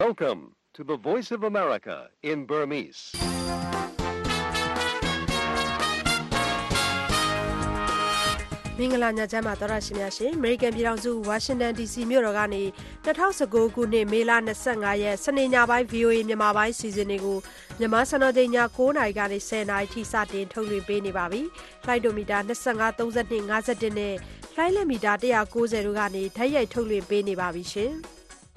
Welcome to the Voice of America in Burmese. ။မင်္ဂလာညချမ်းပါတော်ရရှိများရှင်။ American ပြည်ထောင်စု Washington DC မြို့တော်ကနေ2019ခုနှစ်မေလ25ရက်စနေညပိုင်း VOA မြန်မာပိုင်းစီစဉ်တွေကိုမြန်မာစံတော်ချိန်ည9:00နာရီကနေ10:00နာရီထိစတင်ထုတ်လွှင့်ပေးနေပါပြီ။လိုင်းဒိုမီတာ25 32 51နဲ့လိုင်းလက်မီတာ190တို့ကနေဓာတ်ရိုက်ထုတ်လွှင့်ပေးနေပါပြီရှင်။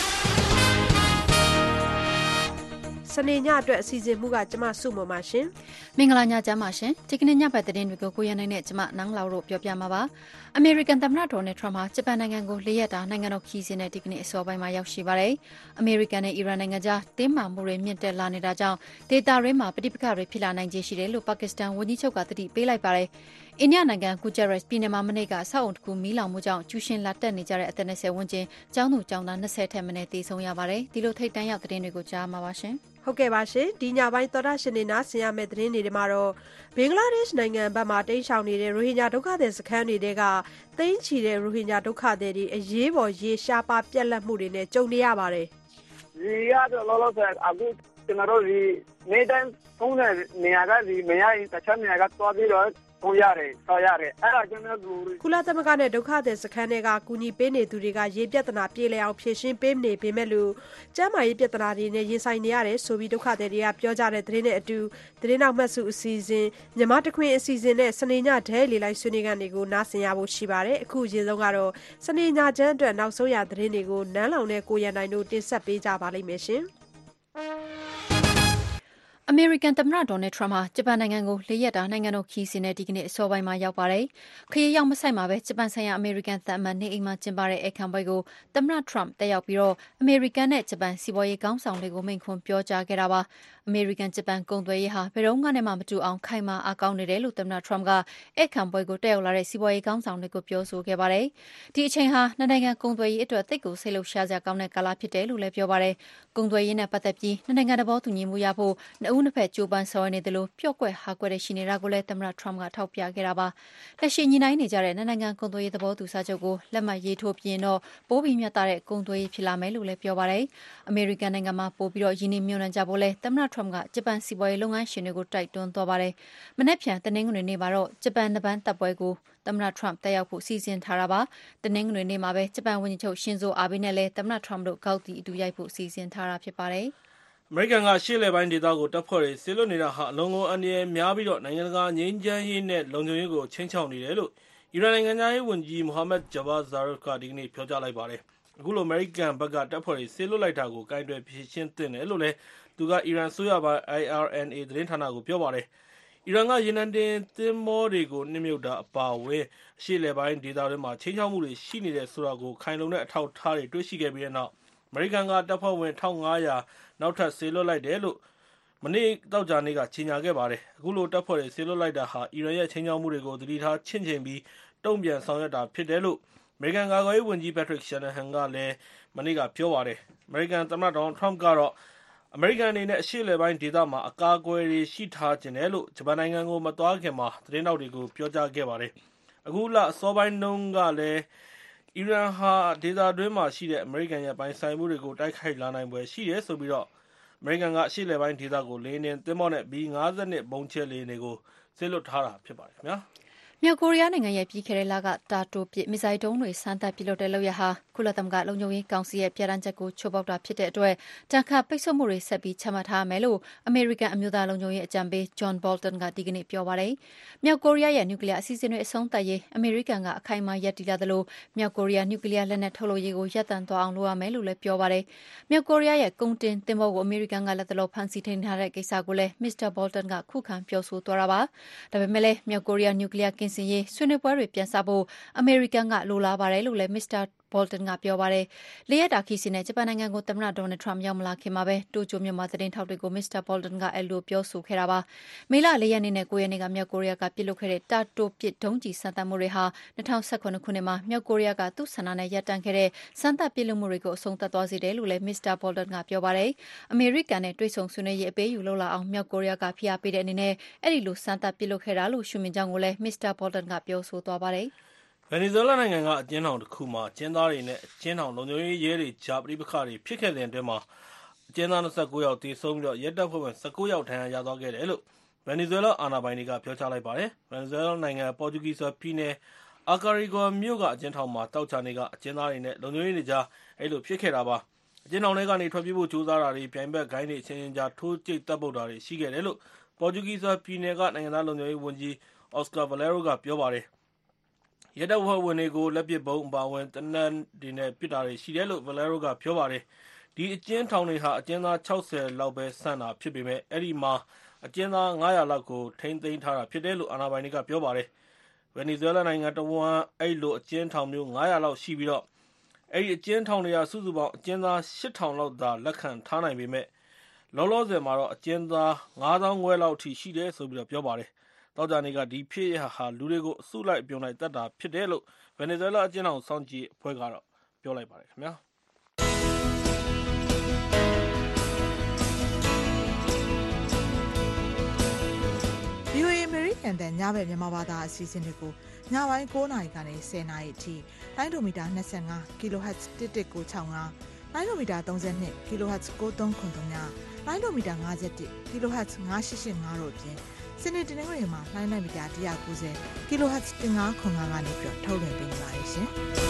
စနေညအတွက်အစီအစဉ်မှုကကျမစုမပါရှင်မင်္ဂလာညချမ်းပါရှင်ဒီကနေ့ညပတ်သတင်းတွေကိုကိုရနိုင်နဲ့ကျမနန်းလောက်တို့ပြောပြမှာပါအမေရိကန်သမ္မတဒေါ်နယ်ထရမ့်ဟာဂျပန်နိုင်ငံကို၄ရက်တာနိုင်ငံတော်ခီးစဉ်နဲ့ဒီကနေ့အစောပိုင်းမှာရောက်ရှိပါတယ်အမေရိကန်နဲ့အီရန်နိုင်ငံကြားတင်းမာမှုတွေမြင့်တက်လာနေတာကြောင့်ဒေသတွင်းမှာပဋိပက္ခတွေဖြစ်လာနိုင်ခြေရှိတယ်လို့ပါကစ္စတန်ဝန်ကြီးချုပ်ကသတိပေးလိုက်ပါတယ်အိန္ဒိယနိုင်ငံဂူဂျာရက်ပြည်နယ်မှာမနေ့ကအဆောက်အုံတစ်ခုမီးလောင်မှုကြောင့်ကျူရှင်လာတက်နေကြတဲ့အသက်20ဝန်းကျင်ကျောင်းသူကျောင်းသား20ထက်မနည်းသေဆုံးရပါတယ်ဒီလိုထိတ်တန့်ရောက်သတင်းတွေကိုကြားမှာပါရှင်ဟုတ်ကဲ့ပါရှင်ဒီညပိုင်းသောတာရှင်နေနားဆင်ရမယ့်သတင်းတွေမှာတော့ဘင်္ဂလားဒေ့ရှ်နိုင်ငံဘက်မှာတိမ်းရှောင်နေတဲ့ရိုဟင်ဂျာဒုက္ခသည်စခန်းတွေကသိန်းချီတဲ့ရိုဟင်ဂျာဒုက္ခသည်တွေအရေးပေါ်ရေရှားပါပြက်လက်မှုတွေနဲ့ကြုံနေရပါတယ်ဒီရတော့လောလောဆယ်အခုကျွန်တော်တို့ဒီနေတိုင်းသုံးတဲ့နေရာကဒီမရရင်တခြားနေရာကသွားပြီးတော့ကိုရတယ်ဆော်ရတယ်အဲ့ဒါကျွန်တော်တို့ကုလသမဂ္ဂနဲ့ဒုက္ခသည်စခန်းတွေကကူညီပေးနေသူတွေကရေပြဿနာပြေလည်အောင်ဖြေရှင်းပေးနေပေမဲ့လို့ကျန်းမာရေးပြဿနာတွေနဲ့ရင်ဆိုင်နေရတယ်ဆိုပြီးဒုက္ခသည်တွေကပြောကြတဲ့သတင်းနဲ့အတူသတင်းနောက်မှတ်စုအစီအစဉ်မြန်မာတခွင်အစီအစဉ်နဲ့စနေညဒဲလေလိုက်ဆွေးနွေးခန်းတွေကိုနားဆင်ရဖို့ရှိပါတယ်အခုအရင်ဆုံးကတော့စနေညချမ်းအတွက်နောက်ဆုံးရသတင်းတွေကိုနန်းလောင်နဲ့ကိုရန်နိုင်တို့တင်ဆက်ပေးကြပါလိမ့်မယ်ရှင်အမေရိကန်သမ္မတဒေါ်နယ်ထရမ့်ဟာဂျပန်နိုင်ငံကို၄ရက်တာနိုင်ငံတော်ခီးစဉ်နဲ့ဒီကနေ့အစောပိုင်းမှာရောက်ပါတယ်။ခရီးရောက်မဆိုင်မှာပဲဂျပန်ဆိုင်ရာအမေရိကန်သံအမတ်နေအိမ်မှာကျင်းပတဲ့အခမ်းပွဲကိုသမ္မတထရမ့်တက်ရောက်ပြီးတော့အမေရိကန်နဲ့ဂျပန်စီးပွားရေးခေါင်းဆောင်တွေကိုမိန့်ခွန်းပြောကြားခဲ့တာပါ။အမေရိကန်ဂျပန်ကုန်သွယ်ရေးဟာဘယ်တော့မှမတူအောင်ခိုင်မာအားကောင်းနေတယ်လို့သမ္မတထရမ့်ကအခမ်းပွဲကိုတက်ရောက်လာတဲ့စီးပွားရေးခေါင်းဆောင်တွေကိုပြောဆိုခဲ့ပါတယ်။ဒီအချိန်ဟာနိုင်ငံကုန်သွယ်ရေးအတွက်သိပ်ကိုစိတ်လှုပ်ရှားစရာကောင်းတဲ့ကာလဖြစ်တယ်လို့လည်းပြောပါတယ်။ကုန်သွယ်ရေးနဲ့ပတ်သက်ပြီးနိုင်ငံသဘောတူညီမှုရဖို့နှစ်ဦးနှစ်ဖက်ကြိုးပမ်းဆောင်ရွက်နေတယ်လို့ပျော့ကွက်ဟာကွက်တဲ့ရှိနေတာကိုလည်းသမ္မတထရမ့်ကထောက်ပြခဲ့တာပါ။လက်ရှိညီနိုင်နေကြတဲ့နိုင်ငံကုန်သွယ်ရေးသဘောတူစာချုပ်ကိုလက်မှတ်ရေးထိုးပြီးတော့ပိုးပြီးမြတ်တဲ့ကုန်သွယ်ရေးဖြစ်လာမယ်လို့လည်းပြောပါတယ်။အမေရိကန်နိုင်ငံမှာပို့ပြီးတော့ယင်းနှမြုံနှံကြဖို့လည်းသမ္မတထရမ့်ကဂျပန်စီးပွားရေးလုပ်ငန်းရှင်တွေကိုတိုက်တွန်းသွားပါတယ်။မနေ့ဖြန်တနင်္ဂနွေနေ့မှာတော့ဂျပန်နပန်းတပ်ပွဲကိုသမ္မတထရမ့်တက်ရောက်ဖို့စီစဉ်ထားတာပါ။တနင်္ဂနွေနေ့မှာပဲဂျပန်ဝန်ကြီးချုပ်ရှင်ဇိုအာဘေးနဲ့လည်းသမ္မတထရမ့်တို့ဂေါက်တီအတူရိုက်ဖို့စီစဉ်ထားတာဖြစ်ပါတယ်။အမေရိကန်ကရှေ့လယ်ပိုင်းဒေသကိုတပ်ဖွဲ့တွေဆေးလွတ်နေတာဟာအလုံးစုံအန္တရာယ်များပြီးတော့နိုင်ငံတကာငြိမ်းချမ်းရေးနဲ့လုံခြုံရေးကိုချိန်ချောက်နေတယ်လို့အီရန်နိုင်ငံသားရေးဝန်ကြီးမိုဟာမက်ဂျဘာဇာရတ်ကဒီကနေ့ပြောကြားလိုက်ပါတယ်။အခုလိုအမေရိကန်ဘက်ကတပ်ဖွဲ့တွေဆေးလွတ်လိုက်တာကိုကိုင်တွယ်ဖြေရှင်းသင့်တယ်လို့လည်းသူကအီရန်ဆိုရပိုင်း IRNA သတင်းဌာနကိုပြောပါတယ်။အီရန်ကရေနံတင်သင်္ဘောတွေကိုနှိမ့်မြုပ်တာအပါအဝင်အရှေ့လယ်ပိုင်းဒေသတွေမှာချိန်ချောက်မှုတွေရှိနေတဲ့ဆိုတာကိုခိုင်လုံတဲ့အထောက်အထားတွေတွေ့ရှိခဲ့ပြီးတဲ့နောက်အမေရိကန်ကတပ်ဖွဲ့ဝင်1500နောက်ထပ်ဆေးလွတ်လိုက်တယ်လို့မနေ့တောက်ကြနေ့ကကြေညာခဲ့ပါတယ်။အခုလိုတပ်ဖွဲ့တွေဆေးလွတ်လိုက်တာဟာအီရန်ရဲ့ချိန်ချောက်မှုတွေကိုသတိထားချင့်ချိန်ပြီးတုံ့ပြန်ဆောင်ရွက်တာဖြစ်တယ်လို့အမေရိကန်ကာကွယ်ရေးဝန်ကြီး Patrick Shanahan ကလည်းမနေ့ကပြောပါတယ်။အမေရိကန်သမ္မတဒေါ်နယ်ထရမ့်ကတော့အမေရိကန်အနေနဲ့အရှေ့အလယ်ပိုင်းဒေသမှာအကာအကွယ်တွေရှိထားခြင်းတယ်လို့ဂျပန်နိုင်ငံကိုမသွားခင်မှာသတင်းတောက်တွေကိုပြောကြားခဲ့ပါတယ်။အခုလအစောပိုင်းတုန်းကလည်းအီရန်ဟာဒေသတွင်းမှာရှိတဲ့အမေရိကန်ရဲ့ပိုင်ဆိုင်မှုတွေကိုတိုက်ခိုက်လာနိုင်ပွဲရှိတယ်ဆိုပြီးတော့အမေရိကန်ကအရှေ့အလယ်ပိုင်းဒေသကိုလေယာဉ်တင်သင်္ဘောနဲ့ B-52 ဘုံးကျဲလေယာဉ်တွေကိုဆေးလွတ်ထားတာဖြစ်ပါတယ်ခင်ဗျာ။မြောက်ကိုရီးယားနိုင်ငံရဲ့ပြီးခဲ့တဲ့လကတာတိုပစ်မစ်ဇိုင်းဒုံးတွေစမ်းသပ်ပစ်လွှတ်တဲ့လုပ်ရပ်ဟာကုလသမဂ္ဂလုံခြုံရေးကောင်စီရဲ့ပြဋ္ဌာန်းချက်ကိုချိုးဖောက်တာဖြစ်တဲ့အတွက်တန်ခါပိတ်ဆို့မှုတွေဆက်ပြီးချမှတ်ထားမယ်လို့အမေရိကန်အမျိုးသားလုံခြုံရေးအကြံပေးဂျွန်ဘော်လ်တန်ကဒီကနေ့ပြောပါတယ်။မြောက်ကိုရီးယားရဲ့နျူကလ িয়ার အစီအစဉ်တွေအဆုံးသတ်ရေးအမေရိကန်ကအခိုင်အမာရပ်တည်လာသလိုမြောက်ကိုရီးယားနျူကလ িয়ার လက်နက်ထုတ်လုပ်ရေးကိုရပ်တန့်သွားအောင်လုပ်ရမယ်လို့လည်းပြောပါတယ်။မြောက်ကိုရီးယားရဲ့ကုန်တင်သင်္ဘောကိုအမေရိကန်ကလက်တလောဖမ်းဆီးထိန်းထားတဲ့ကိစ္စကိုလည်းမစ္စတာဘော်လ်တန်ကခုခံပြောဆိုသွားတာပါ။ဒါပေမဲ့လည်းမြောက်ကိုရီးယားနျူကလ িয়ার ကင်းစင်ရေးဆွေးနွေးပွဲတွေပြန်စဖို့အမေရိကန်ကလိုလားပါတယ်လို့လည်းမစ္စတာဘော်လ်တန်ကပြောပါတယ်။၄ရက်တာခီးစဉ်နဲ့ဂျပန်နိုင်ငံကိုသမ္မတဒေါ်နယ်ထရမ့်ရောက်မလာခင်မှာပဲတိုကျိုမြို့မှာသတင်းထောက်တွေကိုမစ္စတာဘော်လ်တန်ကအဲ့လိုပြောဆိုခဲ့တာပါ။မေလ4ရက်နေ့နဲ့9ရက်နေ့ကမြောက်ကိုရီးယားကပစ်လွှတ်ခဲ့တဲ့တာတိုပစ်ဒုံးကျည်စမ်းသပ်မှုတွေဟာ2019ခုနှစ်မှာမြောက်ကိုရီးယားကသူ့ဆန္ဒနဲ့ရပ်တန့်ခဲ့တဲ့စမ်းသပ်ပစ်လွှတ်မှုတွေကိုအဆုံးသတ်သွားစေတယ်လို့လည်းမစ္စတာဘော်လ်တန်ကပြောပါတယ်။အမေရိကန်နဲ့တွေ့ဆုံဆွေးနွေးရေးအပေးယူလုပ်လာအောင်မြောက်ကိုရီးယားကဖိအားပေးတဲ့အနေနဲ့အဲ့ဒီလိုစမ်းသပ်ပစ်လွှတ်ခဲ့တာလို့ရှုမြင်ကြောင်းကိုလည်းမစ္စတာဘော်လ်တန်ကပြောဆိုသွားပါတယ်။ဗင်နီဇွဲလားနိုင်ငံကအကျဉ်းထောင်တစ်ခုမှာအကျဉ်းသားတွေနဲ့အကျဉ်းထောင်လုံခြုံရေးရဲတွေကြားပဋိပက္ခတွေဖြစ်ခဲ့တဲ့အတွင်းမှာအကျဉ်းသား29 ယောက်သေဆုံးပြီးရဲတပ်ဖွဲ့ဝင်19 ယောက်ဒဏ်ရာရသွားခဲ့တယ်လို့ဗင်နီဇွဲလားအာဏာပိုင်တွေကပြောကြားလိုက်ပါတယ်။ဗင်နီဇွဲလားနိုင်ငံပေါ်တူဂီဇပြည်နယ်အာကာရီဂွာမြို့ကအကျဉ်းထောင်မှာတောက်ချာနေကအကျဉ်းသားတွေနဲ့လုံခြုံရေးတွေကြားအဲ့လိုဖြစ်ခဲ့တာပါ။အကျဉ်းထောင်ထဲကနေထွက်ပြေးဖို့ကြိုးစားတာတွေပြိုင်ဘက်ဂိုင်းတွေအချင်းချင်းကြားထိုးကျိတ်တပ်ပုတ်တာတွေရှိခဲ့တယ်လို့ပေါ်တူဂီဇပြည်နယ်ကနိုင်ငံသားလုံခြုံရေးဝန်ကြီးအော်စကာဗလဲရိုကပြောပါတယ်။ရဲတပ်ဖွဲ့ဝင်တွေကိုလက်ပစ်ဗုံးအပါအဝင်တနက်တွေနဲ့ပစ်တာတွေရှိတယ်လို့ဗလဲရိုကပြောပါတယ်။ဒီအကျဉ်းထောင်တွေဟာအကျဉ်းသား60လောက်ပဲဆန့်တာဖြစ်ပေမဲ့အဲ့ဒီမှာအကျဉ်းသား900လောက်ကိုထိန်းသိမ်းထားတာဖြစ်တယ်လို့အာဏာပိုင်တွေကပြောပါတယ်။ဗင်နီဇွဲလားနိုင်ငံတဝန်းအဲ့လိုအကျဉ်းထောင်မျိုး900လောက်ရှိပြီးတော့အဲ့ဒီအကျဉ်းထောင်တွေကစုစုပေါင်းအကျဉ်းသား8000လောက်သာလက်ခံထားနိုင်ပေမဲ့လောလောဆယ်မှာတော့အကျဉ်းသား9000ခွဲလောက်ထိရှိတယ်ဆိုပြီးတော့ပြောပါတယ်။တောက်ကြနေကဒီဖြစ်ရဟာလူတွေကိုအစုလိုက်ပြုံလိုက်တတ်တာဖြစ်တယ်လို့ဗင်နီဇွဲလားအကျဉ်းထောင်စောင့်ကြည့်အဖွဲ့ကတော့ပြောလိုက်ပါတယ်ခင်ဗျာ။ VOA American တဲ့ညဘက်မြန်မာဘာသာအစီအစဉ်တွေကိုညပိုင်း9:00နာရီကနေ10:00နာရီအထိလိုင်းဒိုမီတာ25 kHz 1165လိုင်းဒိုမီတာ32 kHz 9393လိုင်းဒိုမီတာ51 kHz 9885တို့အပြင်စနေတနင်္ဂနွေမှာလိုင်းနိုက်မီတာ190 kHz 1505ကနေပြီးထုတ်လွှင့်ပေးနေပါတယ်ရှင်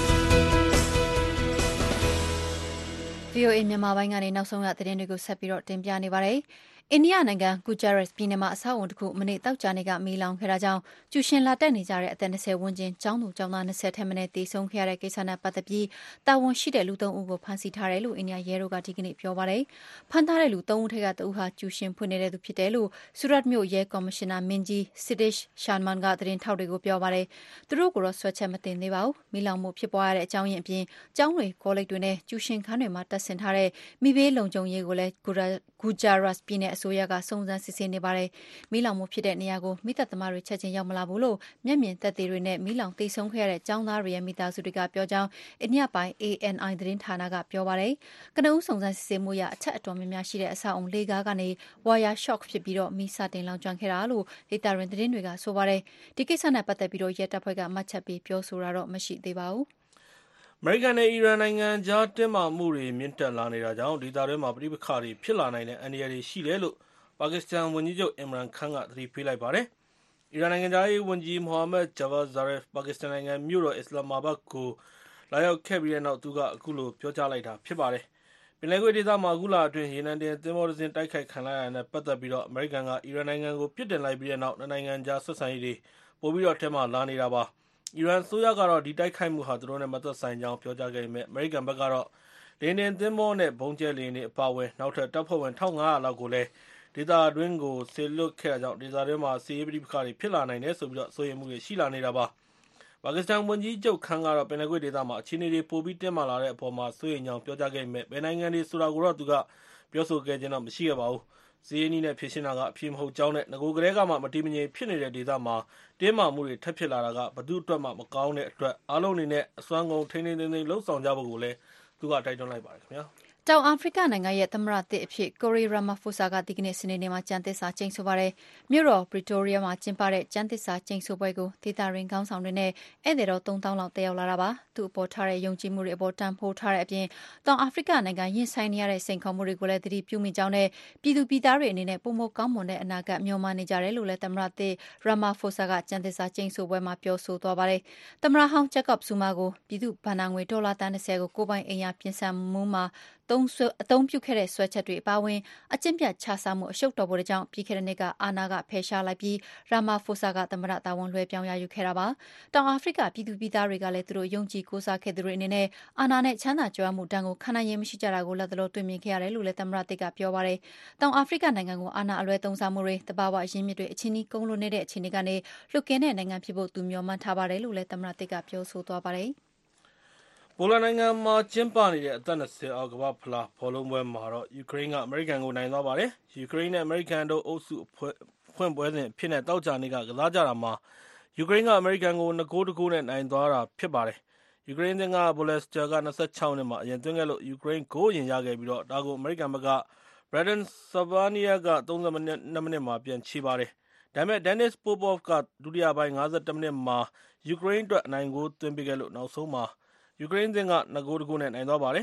။ VOA မြန်မာပိုင်းကနေနောက်ဆုံးရသတင်းတွေကိုဆက်ပြီးတော့တင်ပြနေပါတယ်။အိန္ဒိယနိုင်ငံဂူဂျာရတ်ပြည်နယ်မှာအဆောက်အုံတစ်ခုမနေ့တောက်ကြနေ့ကမီးလောင်ခဲ့တာကြောင့်ကျူရှင်လာတက်နေကြတဲ့အသက်20ဝန်းကျင်ကျောင်းသူကျောင်းသား20ထက်မနည်းသေဆုံးခဲ့ရတဲ့ကိစ္စနဲ့ပတ်သက်ပြီးတာဝန်ရှိတဲ့လူ3ဦးကိုဖမ်းဆီးထားတယ်လို့အိန္ဒိယရဲတို့ကဒီကနေ့ပြောပါတယ်။ဖမ်းထားတဲ့လူ3ဦးထက်က2ဦးဟာကျူရှင်ဖွင့်နေတဲ့သူဖြစ်တယ်လို့ဆူရတ်မြို့ရဲကော်မရှင်နာမင်းကြီးစစ်ဒေ့ရှ်ရှာမန်ကသတင်းထောက်တွေကိုပြောပါတယ်။သူတို့ကိုတော့ဆွဲချက်မတင်သေးပါဘူး။မီးလောင်မှုဖြစ်ပွားရတဲ့အကြောင်းရင်းအပြင်ကျောင်းတွေကောလိပ်တွေနဲ့ကျူရှင်ခန်းတွေမှာတပ်ဆင်ထားတဲ့မိဘေးလုံခြုံရေးကိုလည်းဂူဂျာရတ်ပြည်နယ်အစိုးရကစုံစမ်းစစ်ဆေးနေပါတယ်။မီးလောင်မှုဖြစ်တဲ့နေရာကိုမိသက်သမားတွေချက်ချင်းရောက်မလာဘူးလို့မျက်မြင်သက်သေတွေနဲ့မီးလောင်သေဆုံးခဲ့ရတဲ့ကျောင်းသားတွေရဲ့မိသားစုတွေကပြောကြောင်းအိန္ဒိယပိုင်း ANI သတင်းဌာနကပြောပါတယ်။ကနဦးစုံစမ်းစစ်ဆေးမှုရအချက်အတော်များများရှိတဲ့အဆောက်အုံလေးကားကနေဝါယာရှော့ဖြစ်ပြီးတော့မီးစတင်လောင်ကျွမ်းခဲ့တာလို့ဒေတာရင်သတင်းတွေကဆိုပါတယ်။ဒီကိစ္စနဲ့ပတ်သက်ပြီးတော့ရဲတပ်ဖွဲ့ကမှတ်ချက်ပေးပြောဆိုတာတော့မရှိသေးပါဘူး။အမေရိကန်နဲ့အီရန်နိုင်ငံကြားတင်းမာမှုတွေမြင့်တက်လာနေတာကြောင့်ဒေသတွင်းမှာပဋိပက္ခတွေဖြစ်လာနိုင်တဲ့အန္တရာယ်တွေရှိတယ်လို့ပါကစ္စတန်ဝန်ကြီးချုပ်အင်မရန်ခန်းကသတိပေးလိုက်ပါတယ်။အီရန်နိုင်ငံသားရေးဝန်ကြီးမိုဟာမက်ဂျာဗတ်ဇာရက်ပါကစ္စတန်နိုင်ငံမြို့တော်အစ္စလာမာဘတ်ကိုလာရောက်ခဲ့ပြီးတဲ့နောက်သူကအခုလိုပြောကြားလိုက်တာဖြစ်ပါတယ်။ပင်လယ်ကွေ့ဒေသမှာအခုလအတွင်းရေနံတင်သင်္ဘောတစ်စင်းတိုက်ခိုက်ခံလိုက်ရတဲ့နဲ့ပတ်သက်ပြီးတော့အမေရိကန်ကအီရန်နိုင်ငံကိုပြစ်တင်လိုက်ပြီးတဲ့နောက်နိုင်ငံကြားဆက်ဆံရေးတွေပိုပြီးတော့ထဲမှာလာနေတာပါ။အီရန်အစိုးရကတော့ဒီတိုက်ခိုက်မှုဟာသူတို့နဲ့မသက်ဆိုင်ကြောင်းပြောကြားခဲ့ပေမဲ့အမေရိကန်ဘက်ကတော့လေယာဉ်သင်္ဘောနဲ့ဘုံကျဲလေယာဉ်တွေအပါအဝင်နောက်ထပ်တပ်ဖွဲ့ဝင်1500လောက်ကိုလည်းဒေသတွင်းကိုဆေလွတ်ခဲ့တာကြောင့်ဒေသတွင်းမှာစစ်ရေးပဋိပက္ခတွေဖြစ်လာနိုင်တယ်ဆိုပြီးတော့စိုးရိမ်မှုတွေရှိလာနေတာပါ။ပါကစ္စတန်ဝန်ကြီးချုပ်ခန်းကတော့ပင်လယ်ကွေ့ဒေသမှာအခြေအနေတွေပိုပြီးတင်းမာလာတဲ့အပေါ်မှာစိုးရိမ်ကြောင်းပြောကြားခဲ့ပေမဲ့ဘယ်နိုင်ငံတွေဆိုတာကိုတော့သူကပြောဆိုခဲ့ခြင်းတော့မရှိခဲ့ပါဘူး။စစ်ရေးနည်းနဲ့ဖြေရှင်းတာကအဖြစ်မဟုတ်ကြောင်းနဲ့ငကိုကလေးကမှမတည်မငြိမ်ဖြစ်နေတဲ့ဒေသမှာတင်းမာမှုတွေထပ်ဖြစ်လာတာကဘယ်သူအတွက်မှမကောင်းတဲ့အတွက်အားလုံးအနေနဲ့အစွမ်းကုန်ထိန်းထိန်းသိမ်းသိမ်းလှုပ်ဆောင်ကြဖို့ကိုလည်းသူကတိုက်တွန်းလိုက်ပါတယ်ခင်ဗျာ။တောင်အာဖရိကနိုင်ငံရဲ့သမ္မတသစ်အဖြစ်ကိုရီရာမာဖိုဆာကဒီကနေ့စနေနေ့မှာကျမ်းသစ္စာကျိန်ဆိုပါတယ်။မြို့တော်ပရီတိုးရီးယားမှာကျင်းပတဲ့ကျမ်းသစ္စာကျိန်ဆိုပွဲကိုဒေသတွင်းခေါင်းဆောင်တွေနဲ့ဧည့်သည်တော်3000လောက်တက်ရောက်လာတာပါ။သူ့အပေါ်ထားတဲ့ယုံကြည်မှုတွေအပေါ်တန်ဖိုးထားတဲ့အပြင်တောင်အာဖရိကနိုင်ငံရင်ဆိုင်နေရတဲ့စိန်ခေါ်မှုတွေကိုလည်းသတိပြုမိကြောင်းနဲ့ပြည်သူပြည်သားတွေအနေနဲ့ပုံမကောင်းမွန်တဲ့အနာဂတ်မျှော်မှန်းနေကြတယ်လို့လည်းသမ္မတသစ်ရာမာဖိုဆာကကျမ်းသစ္စာကျိန်ဆိုပွဲမှာပြောဆိုသွားပါတယ်။သမ္မတဟောင်းဂျက်ကော့ဇူမာကိုပြည်သူ့ဘဏ္ဍာငွေဒေါ်လာ30ကိုကိုယ်ပိုင်အိမ်ယာပြင်ဆင်မှုမှာအသုံးပြုခဲ့တဲ့ဆွဲချက်တွေအပါအဝင်အကျင့်ပြတ်ခြစားမှုအရှုပ်တော်ပုံတွေကြောင့်ပြီးခဲ့တဲ့နှစ်ကအာဏာကဖယ်ရှားလိုက်ပြီးရာမာဖိုဆာကသမ္မတတာဝန်လွှဲပြောင်းရယူခဲ့တာပါ။တောင်အာဖရိကပြည်သူပြည်သားတွေကလည်းသူတို့ယုံကြည်ကိုးစားခဲ့သူတွေအနေနဲ့အာဏာနဲ့ချမ်းသာကြွယ်ဝမှုတန်းကိုခံနိုင်ရည်မရှိကြတာကိုလက်တလောတွေ့မြင်ခဲ့ရတယ်လို့လည်းသမ္မတတစ်ကပြောပါတယ်။တောင်အာဖရိကနိုင်ငံကိုအာဏာအလွဲသုံးစားမှုတွေတဘာဝရင်းမြစ်တွေအချင်းကြီးကုန်းလွန်နေတဲ့အခြေအနေကနေလွတ်ကင်းတဲ့နိုင်ငံဖြစ်ဖို့သူမျှော်မှန်းထားပါတယ်လို့လည်းသမ္မတတစ်ကပြောဆိုသွားပါတယ်။ပိုလန်နိုင်ငံမှာကျင်းပနေတဲ့အသက်20အောက်ကမ္ဘာ့ဖလားဘောလုံးပွဲမှာတော့ယူကရိန်းကအမေရိကန်ကိုနိုင်သွားပါတယ်။ယူကရိန်းနဲ့အမေရိကန်တို့အုပ်စုဖွင့်ပွဲစဉ်ဖြစ်တဲ့တောက်ကြနေ့ကစားကြတာမှာယူကရိန်းကအမေရိကန်ကို2-1နဲ့နိုင်သွားတာဖြစ်ပါတယ်။ယူကရိန်းသင်းကဘိုလက်စတာက26နှစ်မှာအရင်သွင်းခဲ့လို့ယူကရိန်းဂိုးအရင်ရခဲ့ပြီးတော့ဒါကိုအမေရိကန်ဘက်ကဘရက်ဒန်ဆာဘာနီယာက32မိနစ်မှာပြန်ချေပါတယ်။ဒါပေမဲ့ဒန်နစ်ပိုပေါဖ်ကဒုတိယပိုင်း52မိနစ်မှာယူကရိန်းအတွက်အနိုင်ဂိုးသွင်းပေးခဲ့လို့နောက်ဆုံးမှာယူကရိန်းသင်းက2-1နဲ့နိုင်သွားပါတယ်။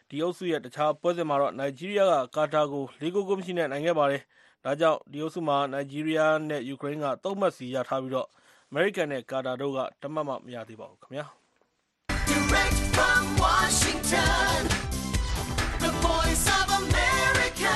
ဒီအုပ်စုရဲ့တခြားပွဲစဉ်မှာတော့နိုင်ဂျီးရီးယားကကာတာကို4 ဂိုးမရှိနဲ့နိုင်ခဲ့ပါတယ်။ဒါကြောင့်ဒီအုပ်စုမှာနိုင်ဂျီးရီးယားနဲ့ယူကရိန်းက3 မှတ်စီရထားပြီးတော့အမေရိကန်နဲ့ကာတာတို့က1 မှတ်မှမရသေးပါဘူးခင်ဗျာ။ Direct from Washington, the voice of America,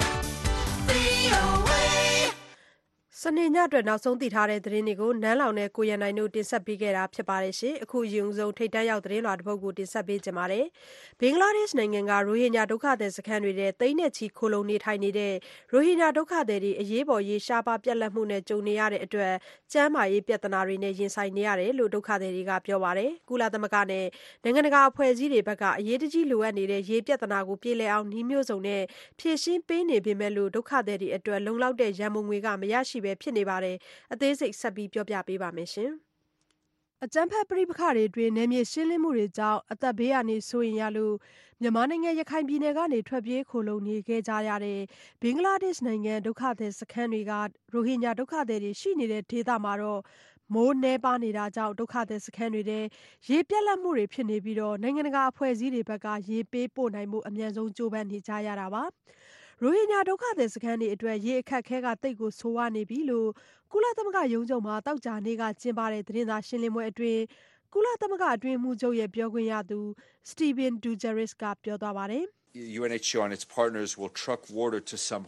VOA. စနေညအတွက်နောက်ဆုံးသိထားတဲ့သတင်းတွေကိုနန်းလောင်နဲ့ကိုရန်နိုင်တို့တင်ဆက်ပေးခဲ့တာဖြစ်ပါတယ်ရှင်။အခုယူဆုံးထိတ်တန့်ရောက်သတင်းလွှာတစ်ပုဒ်ကိုတင်ဆက်ပေးကြပါမယ်။ဘင်္ဂလားဒေ့ရှ်နိုင်ငံကရိုဟင်ဂျာဒုက္ခသည်စခန်းတွေထဲသိန်းနဲ့ချီခိုလုံနေထိုင်နေတဲ့ရိုဟင်ဂျာဒုက္ခသည်တွေအရေးပေါ်ရေရှားပါပြက်လက်မှုနဲ့ကြုံနေရတဲ့အတွက်ကျန်းမာရေးပြဿနာတွေနဲ့ရင်ဆိုင်နေရတယ်လို့ဒုက္ခသည်တွေကပြောပါတယ်။ကုလသမဂ္ဂနဲ့နိုင်ငံတကာအဖွဲ့အစည်းတွေဘက်ကအရေးတကြီးလိုအပ်နေတဲ့ရေပြဿနာကိုပြေလည်အောင်နှီးမျိုးစုံနဲ့ဖြည့်ရှင်းပေးနေပေမဲ့လို့ဒုက္ခသည်တွေအတွက်လုံလောက်တဲ့ရန်ပုံငွေကမရရှိပဲဖြစ်နေပါတယ်။အသေးစိတ်ဆက်ပြီးပြောပြပေးပါမယ်ရှင်။အကြမ်းဖက်ပဋိပက္ခတွေအတွင်းနယ်မြေရှင်းလင်းမှုတွေကြောင့်အသက်ဘေးကနေစိုးရိမ်ရလို့မြန်မာနိုင်ငံရခိုင်ပြည်နယ်ကနေထွက်ပြေးခိုလုံနေခဲ့ကြရတဲ့ဘင်္ဂလားဒေ့ရှ်နိုင်ငံဒုက္ခသည်စခန်းတွေကရိုဟင်ဂျာဒုက္ခသည်တွေရှိနေတဲ့ဒေသမှာတော့မိုးနှဲပါနေတာကြောင့်ဒုက္ခသည်စခန်းတွေထဲရေပြက်လက်မှုတွေဖြစ်နေပြီးတော့နိုင်ငံတကာအဖွဲ့အစည်းတွေဘက်ကရေပေးပို့နိုင်မှုအမြန်ဆုံးကြိုးပမ်းနေကြရတာပါ။ရိုဟင်ဂျာဒုက္ခသည်စခန်းတွေအတွက်ရေအခက်အခဲကသိပ်ကိုဆိုးဝါးနေပြီလို့ကုလသမဂ္ဂရုံးချုပ်မှာတောက်ကြနေ့ကကျင်းပတဲ့သတင်းစာရှင်းလင်းပွဲအတွင်းကုလသမဂ္ဂအတွင်းမှုချုပ်ရဲ့ပြောခွင့်ရသူစတီဗင်ဒူဂျာရစ်ကပြောသွားပါတယ်။ UNHCR and its partners will truck water to some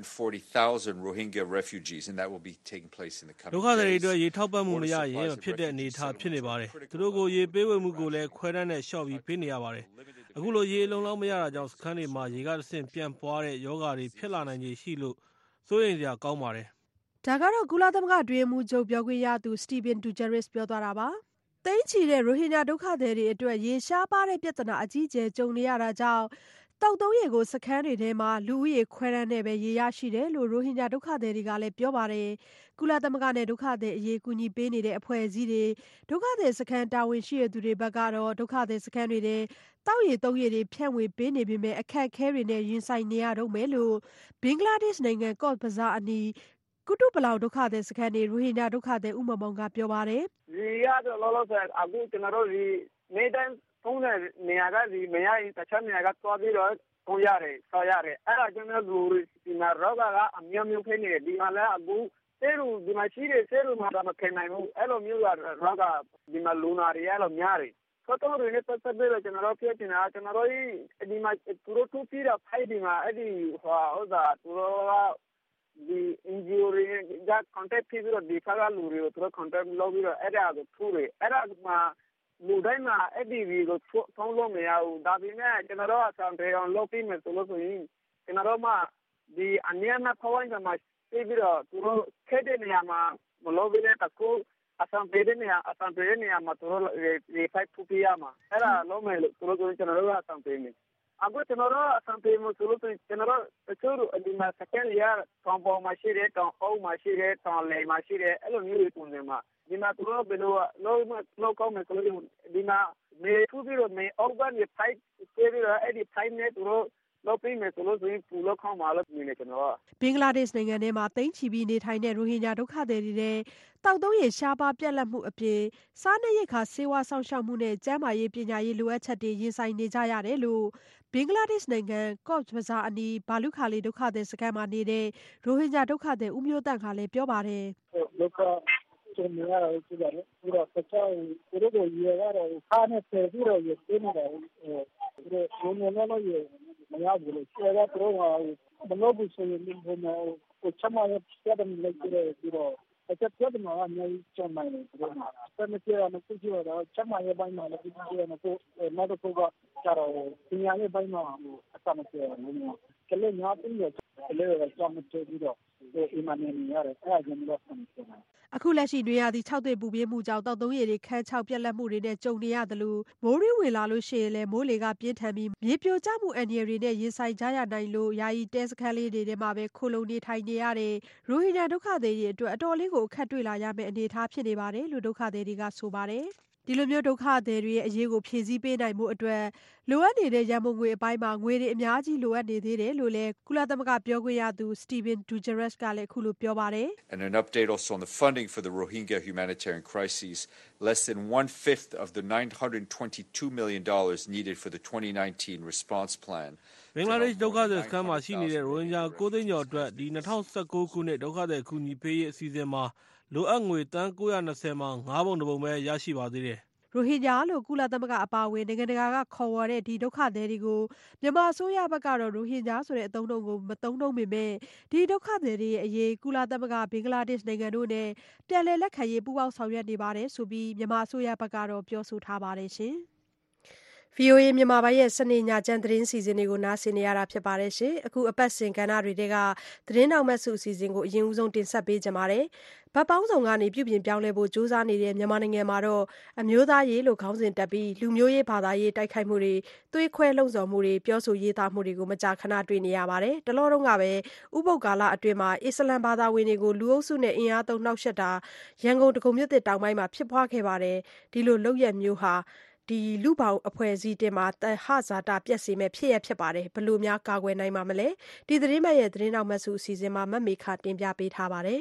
140,000 Rohingya refugees, and that will be taking place in the coming days. ဒုက္ခသည်တွေအတွက်ရေထောက်ပံ့မှုမရရင်ဖြစ်တဲ့အနေအထားဖြစ်နေပါတယ်။သူတို့ကိုရေပေးဝေမှုကိုလည်းခွဲတမ်းနဲ့လျှော့ပြီးပေးနေရပါတယ်။အခုလိုရေလုံလောက်မရတာကြောင့်စခန်းတွေမှာရေကတဆင့်ပြန့်ပွားတဲ့ယောဂါတွေဖြစ်လာနိုင်ခြေရှိလို့စိုးရိမ်စရာကောင်းပါတယ်။ဒါကတော့ကုလသမဂ္ဂအတွင်းမှုချုပ်ပြောခွင့်ရသူစတီဗင်ဒူဂျာရစ်ပြောသွားတာပါ။သိန်းချီတဲ့ရိုဟင်ဂျာဒုက္ခသည်တွေအတွက်ရေရှားပါတဲ့ပြဿနာအကြီးအကျယ်ကြုံနေရတာကြောင့်တောက်သုံးရေကိုစခန်းတွေထဲမှာလူဦးရေခွဲတမ်းနဲ့ပဲရေရရှိတယ်လို့ရိုဟင်ဂျာဒုက္ခသည်တွေကလည်းပြောပါတယ်။ကုလသမဂ္ဂနဲ့ဒုက္ခသည်အရေးကူညီပေးနေတဲ့အဖွဲ့အစည်းတွေဒုက္ခသည်စခန်းတာဝန်ရှိတဲ့သူတွေဘက်ကတော့ဒုက္ခသည်စခန်းတွေထဲတောက်ရည်သုံးရည်တွေဖြန့်ဝေပေးနေပေမဲ့အခက်အခဲတွေနဲ့ရင်ဆိုင်နေရတော့မယ်လို့ဘင်္ဂလားဒေ့ရှ်နိုင်ငံကော့ဘဇာအနီးကုတုပလောင်ဒုက္ခသည်စခန်းနေရိုဟင်ဂျာဒုက္ခသည်ဥမ္မာမောင်ကပြောပါတယ်။ဒီရတော့လောလောဆယ်အခုကျွန်တော်တို့ဒီနေတိုင်းသုံးတဲ့နေရာကဒီမရရင်တခြားနေရာကသွားပြီးတော့ထုံရတယ်ဆော်ရတယ်အဲ့ဒါကြောင့်လူဒီမှာရောဂါကအမျိုးမျိုးဖြစ်နေတယ်ဒီမှာလည်းအခုဆေးရုံဒီမှာရှိတဲ့ဆေးရုံမှာတော့မခင်နိုင်ဘူးအဲ့လိုမျိုးကရောဂါဒီမှာလူနာတွေအဲ့လိုများတယ်တော့ရင်းပတ်သက်ပြီးတော့ကျွန်တော်တို့ဖြစ်နေတာကျွန်တော်တို့ဒီမှာသူတို့ထူပြီးတော့ဖိုက်ဒီမှာအဲ့ဒီဟိုဒါသူတို့ကဒီ injury က contact ဖြစ်ပြီးတော့ဒီခါကလူတွေကိုသူတို့ contact လုပ်ပြီးတော့အဲ့ဒါကိုထူတယ်အဲ့ဒါမှလူတိုင်းမှာအဲ့ဒီကိုထုံးလို့မရဘူးဒါပေမဲ့ကျွန်တော်တို့အဆောင်တွေအောင်လုပ်ပြီးမယ်ဆိုလို့ဆိုရင်ကျွန်တော်တို့မှဒီအနည်းနဲ့ဖဝိုင်းကမှပြီးတော့သူတို့ခဲတဲ့နေရာမှာမလုပ်ဘဲနဲ့တကူအဆောင်ပေးတဲ့နေရာမှာသူတို့ဒီဖိုက်ထူပြရမှာအဲ့ဒါလုံးမယ်လို့သူတို့ကျွန်တော်တို့အဆောင်ပေးမယ်အခုကျွန်တော်တို့အဆောင်ပေးမှုဆိုလို့ကျွန်တော်တို့တချို့ဒီမှာစကန်ရတောင်ပေါ်မှာရှိတဲ့တောင်အုပ်မှာရှိတဲ့တောင်လေမှာရှိတဲ့အဲ့လိုမျိုးတွေပုံစံမှာဒီမှာသူတို့ဘယ်လိုလောက်ကောင်းမယ်ဆိုလို့ဒီမှာမေထူပြီးတော့မေအောက်ကနေဖိုက်ပေးပြီးတော့အဲ့ဒီဖိုက်နဲ့သူတို့လောက်ပြီးမယ်ဆိုလို့ဆိုရင်ပူလောက်ခေါင်းမှာလို့မြင်နေကျွန်တော်ဘင်္ဂလားဒေ့ရှ်နိုင်ငံထဲမှာသိန်းချီပြီးနေထိုင်တဲ့ရိုဟင်ဂျာဒုက္ခသည်တွေတဲ့တောက်သုံးရေရှားပါပြက်လက်မှုအပြင်စားနပ်ရိက္ခာဆေးဝါးဆောင်ရှောက်မှုနဲ့ကျန်းမာရေးပညာရေးလိုအပ်ချက်တွေရင်ဆိုင်နေကြရတယ်လို့ဘင်္ဂလားဒေ့ရှ်နိုင်ငံကော့ဘဇာအနီးဘာလုခါလီဒုက္ခသည်စခန်းမှာနေတဲ့ရိုဟင်ဂျာဒုက္ခသည်ဦးမျိုးတန့်ကလည်းပြောပါတယ်လောကကျနေရတာကြည့်ရတယ်ပြီးတော့တခြားသူတို့ရေရတော့ခါနဲ့ဆယ်ပြီးတော့ရေပြင်းနေတာသူတို့ဘုံလုံးရေမရဘူးလေဆယ်ကတော့ဘလို့ဘူးဆိုရင်ဘုံကိုချမရပြတယ်လိုက်ပြီးတော့အချက်ပြတယ်မှာအများကြီးကျန်နိုင်တယ်သူတို့မှာဆယ်မပြရမကူကြတော့ချမရပိုင်းမှာလည်းဒီလိုနဲ့ကိုနောက်တော့ကကြတော့ပညာရေးပိုင်းမှာအစမပြရဘူးကလေးများပြီးတော့ကလေးကကြောင်းမတွေ့ပြီးတော့ဒီမှာနေရတယ်အဲ့ဒါကြောင့်တော့ဆက်နေတယ်အခုလက်ရှိတွင်ရသည့်6သွေးပူပြင်းမှုကြောင့်တောက်သုံးရည်တွေခန်းချောက်ပြက်လက်မှုတွေနဲ့ကြုံနေရသလိုမိုးရင်းဝင်လာလို့ရှိရင်လည်းမိုးလေကပြင်းထန်ပြီးမြေပြိုကျမှုအန္တရာယ်တွေနဲ့ရင်ဆိုင်ကြရနိုင်လို့ယာယီတဲစခန်းလေးတွေထဲမှာပဲခိုလုံနေထိုင်နေရတဲ့ရိုဟင်ဂျာဒုက္ခသည်တွေအတွက်အတော်လေးကိုအခက်တွေ့လာရမယ့်အနေအထားဖြစ်နေပါတယ်လို့ဒုက္ခသည်တွေကဆိုပါတယ်ဒီလိုမျိုးဒုက္ခသည်တွေရဲ့အရေးကိုဖြည့်ဆည်းပေးနိုင်မှုအတွက်လိုအပ်နေတဲ့ရန်ပုံငွေအပိုင်းမှာငွေတွေအများကြီးလိုအပ်နေသေးတယ်လို့လည်းကုလသမဂ္ဂပြောခွင့်ရသူ Stephane Dujarric ကလည်းအခုလိုပြောပါတယ် And an update also on the funding for the Rohingya humanitarian crises. Less than 1/5 of the $922 million needed for the 2019 response plan. ဘင်္ဂလားဒေ့ရှ်ဒုက္ခသည်စခန်းမှာရှိနေတဲ့ရိုဟင်ဂျာ9သိန်းကျော်အတွက်ဒီ2019ခုနှစ်ဒုက္ခသည်ကူညီပေးရေးအစီအစဉ်မှာလိုအပ်ငွေတန်း920မှာ9ပုံတစ်ပုံပဲရရှိပါသေးတယ်။ရိုဟင်ဂျာလို့ကုလသမဂ္ဂအပါအဝင်နိုင်ငံတကာကခေါ်ဝေါ်တဲ့ဒီဒုက္ခသည်တွေကိုမြန်မာအစိုးရဘက်ကတော့ရိုဟင်ဂျာဆိုတဲ့အသုံးအနှုန်းကိုမသုံးနှုန်းပေမဲ့ဒီဒုက္ခသည်တွေရဲ့အရေးကုလသမဂ္ဂဘင်္ဂလားဒေ့ရှ်နိုင်ငံတို့နဲ့ပြန်လည်လက်ခံရေးပူးပေါင်းဆောင်ရွက်နေပါတယ်ဆိုပြီးမြန်မာအစိုးရဘက်ကတော့ပြောဆိုထားပါတယ်ရှင်။ VOA မြန်မာပိုင်းရဲ့စနေညချမ်းသတင်းစီစဉ်တွေကိုနားဆင်နေရတာဖြစ်ပါတယ်ရှင်။အခုအပတ်စဉ်ကဏ္ဍတွေကသတင်းနောက်မှတ်စုအစီအစဉ်ကိုအရင်ဦးဆုံးတင်ဆက်ပေးကြပါမယ်။ဗတ်ပေါင်းဆောင်ကနေပြုပြင်ပြောင်းလဲဖို့ကြိုးစားနေတဲ့မြန်မာနိုင်ငံမှာတော့အမျိုးသားရေးလို့ခေါင်းစဉ်တက်ပြီးလူမျိုးရေးဘာသာရေးတိုက်ခိုက်မှုတွေသွေးခွဲလှုံ့ဆော်မှုတွေပြောဆိုရေးသားမှုတွေကိုမကြာခဏတွေ့နေရပါတယ်။တလောတုန်းကပဲဥပုပ်ကာလအတွင်းမှာအစ္စလမ်ဘာသာဝင်တွေကိုလူအုပ်စုနဲ့အင်အားသုံးနှောက်ယှက်တာရန်ကုန်ဒဂုံမြို့သစ်တောင်ပိုင်းမှာဖြစ်ပွားခဲ့ပါတယ်။ဒီလိုလုပ်ရက်မျိုးဟာလူပေါင်းအဖွဲ့အစည်းတင်မှာတဟဇာတာပြက်စီမဲ့ဖြစ်ရဖြစ်ပါတယ်ဘလို့များကာကွယ်နိုင်မှာမလဲဒီသတင်းမှရဲ့သတင်းနောက်မှစုအစီအစဉ်မှာမမေခတင်ပြပေးထားပါတယ်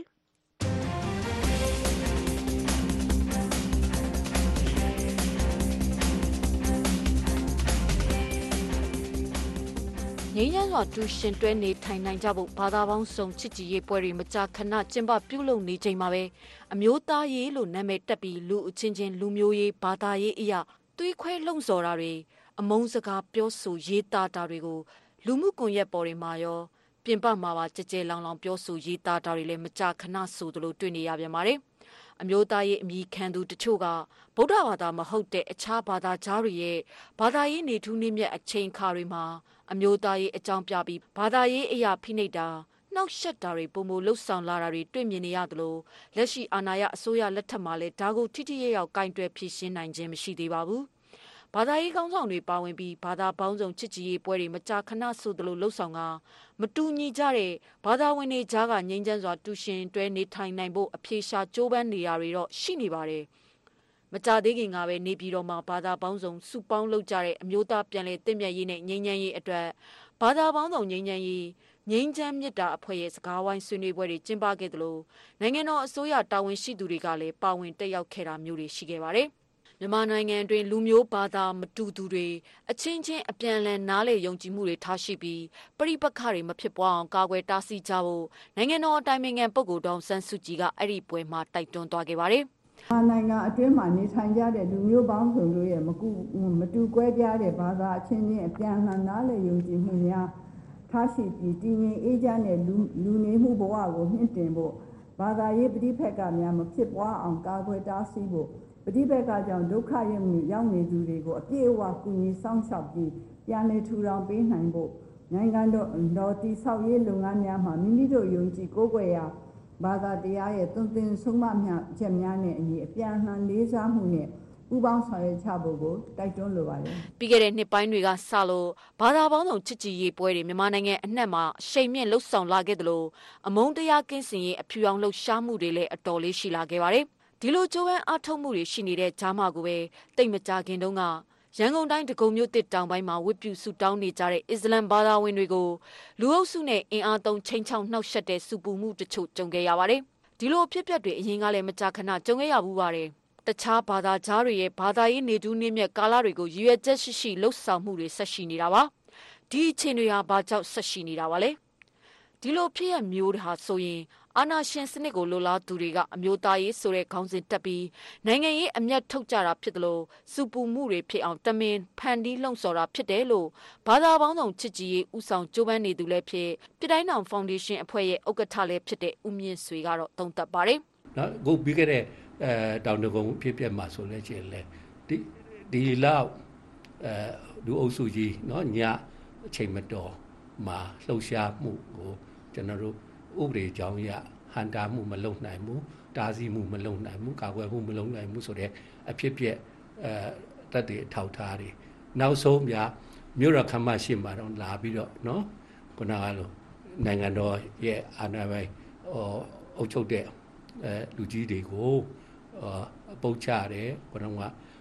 ငြိမ်းချမ်းစွာတူရှင်တွဲနေထိုင်နိုင်ကြဖို့ဘာသာပေါင်းစုံချစ်ကြည်ရေးပွဲတွေမကြာခဏကျင်းပပြုလုပ်နေချိန်မှာပဲအမျိုးသားရေးလို့နာမည်တက်ပြီးလူအချင်းချင်းလူမျိုးရေးဘာသာရေးအရာသွေးခွဲလှုံ့ဆော်တာတွေအမုန်းစကားပြောဆိုရေးသားတာတွေကိုလူမှုကွန်ရက်ပေါ်တွေမှာရောပြင်ပမှာပါကြကြဲလောင်လောင်ပြောဆိုရေးသားတာတွေလည်းမကြာခဏဆိုသလိုတွေ့နေရပြန်ပါတယ်အမျိုးသားရေးအမိခံသူတချို့ကဗုဒ္ဓဘာသာမဟုတ်တဲ့အခြားဘာသာကြားတွေရဲ့ဘာသာရေးနေထူးနှင်းမြတ်အချိန်အခါတွေမှာအမျိုးသားရေးအကြောင်းပြပြီးဘာသာရေးအရာဖိနှိပ်တာနှောက်ယှက်တာတွေပုံမလှုပ်ဆောင်လာတာတွေတွေ့မြင်နေရသလိုလက်ရှိအာဏာရအစိုးရလက်ထက်မှာလည်းဒါကိုထိထိရောက်ကင်တွယ်ဖြေရှင်းနိုင်ခြင်းမရှိသေးပါဘူးဘာသာရေးကောင်းဆောင်တွေပါဝင်ပြီးဘာသာပေါင်းစုံချစ်ကြည်ရေးပွဲတွေမကြာခဏဆိုသလိုလှုပ်ဆောင်ကမတူညီကြတဲ့ဘာသာဝင်တွေကြားကငြိမ်းချမ်းစွာတူရှင်တွဲနေထိုင်နိုင်ဖို့အပြေရှားကြိုးပမ်းနေရတွေတော့ရှိနေပါတယ်မကြသေးခင်ကပဲနေပြည်တော်မှာဘာသာပေါင်းစုံစုပေါင်းလုပ်ကြတဲ့အမျိုးသားပြန်လည်တည်မြဲရေးနဲ့ငြိမ်းချမ်းရေးအတွက်ဘာသာပေါင်းစုံငြိမ်းချမ်းရေးငြိမ်းချမ်းမြတ်တာအဖွဲ့ရဲ့စကားဝိုင်းဆွေးနွေးပွဲတွေကျင်းပခဲ့သလိုနိုင်ငံတော်အစိုးရတာဝန်ရှိသူတွေကလည်းပါဝင်တက်ရောက်ခဲ့တာမျိုးတွေရှိခဲ့ပါတယ်မြန်မာနိုင်ငံတွင်လူမျိုးဘာသာမတူသူတွေအချင်းချင်းအပြန်အလှန်နားလေယုံကြည်မှုတွေထားရှိပြီးပရိပက္ခတွေမဖြစ်ပွားအောင်ကာကွယ်တားဆီးကြဖို့နိုင်ငံတော်အတိုင်ပင်ခံပုဂ္ဂိုလ်ဒေါ်အောင်ဆန်းစုကြည်ကအဲ့ဒီပွဲမှာတိုက်တွန်းသွားခဲ့ပါတယ်နိုင်ငံအတွင်းမှာနေထိုင်ကြတဲ့လူမျိုးပေါင်းစုံတို့ရဲ့မတူကွဲပြားတဲ့ဘာသာအချင်းချင်းအပြန်အလှန်နားလည်ယုံကြည်မှုများထားရှိပြီးတည်ငြိမ်အေးချမ်းတဲ့လူနေမှုဘဝကိုမြင့်တင်ဖို့ဘာသာရေးပဋိပက္ခများမဖြစ်ပွားအောင်ကာကွယ်တားဆီးဖို့ပဋိပက္ခကြောင့်ဒုက္ခရောက်နေသူတွေကိုအပြည့်အဝကူညီဆောင်ရှောက်ပြီးပြန်လည်ထူထောင်ပေးနိုင်ဖို့နိုင်ငံတော်တည်ဆောက်ရေးလုပ်ငန်းများမှာမိမိတို့ယုံကြည်ကိုးကွယ်ရာဘာသာတရားရဲ့သွန်သင်ဆုံးမချက်များနဲ့အညီအပြန်အလှန်လေးစားမှုနဲ့ပူးပေါင်းဆောင်ရွက်ချဖို့ကိုတိုက်တွန်းလိုပါတယ်။ပြီးခဲ့တဲ့နှစ်ပိုင်းတွေကစလို့ဘာသာပေါင်းစုံချစ်ကြည်ရေးပွဲတွေမြန်မာနိုင်ငံအနှံ့မှာရှိန်မြင့်လှုပ်ဆောင်လာခဲ့သလိုအမုန်းတရားကင်းစင်ရေးအဖြူအောင်လှုပ်ရှားမှုတွေလည်းအတော်လေးရှိလာခဲ့ပါတယ်။ဒီလိုကြိုးပမ်းအားထုတ်မှုတွေရှိနေတဲ့ဂျာမာကိုပဲတိတ်မကြခင်တုန်းကရန်ကုန်တိုင်းဒဂုံမြို့တစ်တောင်ပိုင်းမှာဝတ်ပြုဆုတောင်းနေကြတဲ့အစ္စလမ်ဘာသာဝင်တွေကိုလူအုပ်စုနဲ့အင်အားသုံးချိန်ချောင်းနှောက်ယှက်တဲ့စုပူမှုတချို့ကြုံခဲ့ရပါတယ်။ဒီလိုအဖြစ်အပျက်တွေအရင်ကလည်းမကြာခဏကြုံခဲ့ရဘူးပါတယ်။တခြားဘာသာကြားတွေရဲ့ဘာသာရေးနေတူးနှင်းမြတ်ကာလတွေကိုရည်ရွယ်ချက်ရှိလှုပ်ဆောင်မှုတွေဆက်ရှိနေတာပါ။ဒီအချိန်တွေဟာဘာကြောင့်ဆက်ရှိနေတာပါလဲ။ဒီလိုဖြစ်ရမျိုးတွေဟာဆိုရင်အာဏာရှင်စနစ်ကိုလိုလားသူတွေကအမျိုးသားရေးဆိုတဲ့ခေါင်းစဉ်တက်ပြီးနိုင်ငံရေးအမျက်ထုတ်ကြတာဖြစ်တယ်လို့စုပူမှုတွေဖြစ်အောင်တမင်ဖန်တီးလှုံ့ဆော်တာဖြစ်တယ်လို့ဘာသာပေါင်းစုံချစ်ကြည်ရေးဥဆောင်ကြိုးပမ်းနေသူလည်းဖြစ်ပြည်တိုင်းတောင်ဖောင်ဒေးရှင်းအဖွဲ့ရဲ့ဥက္ကဋ္ဌလည်းဖြစ်တဲ့ဦးမြင့်ဆွေကတော့သုံးသပ်ပါတယ်။နော်အခုပြီးခဲ့တဲ့တောင်တကုံဖြစ်ပြမှာဆိုလဲချင်းလဲဒီလောက်လူအုပ်စုကြီးနော်ညအချိန်မတော်မှာလှုပ်ရှားမှုကိုကျွန်တော်တို့ဥပဒေကြောင်းရဟန်တာမှုမလုပ်နိုင်ဘူးတားဆီးမှုမလုပ်နိုင်ဘူးကာကွယ်မှုမလုပ်နိုင်ဘူးဆိုတဲ့အဖြစ်ပြက်တက်တွေထောက်ထားတွေနောက်ဆုံးပြမြို့ရခမ်းမရှိမှာတော့လာပြီးတော့နော်ခုနကလိုနိုင်ငံတော်ရဲ့အာဏာပိုင်အုပ်ချုပ်တဲ့လူကြီးတွေကိုပုတ်ချတယ်ခုနက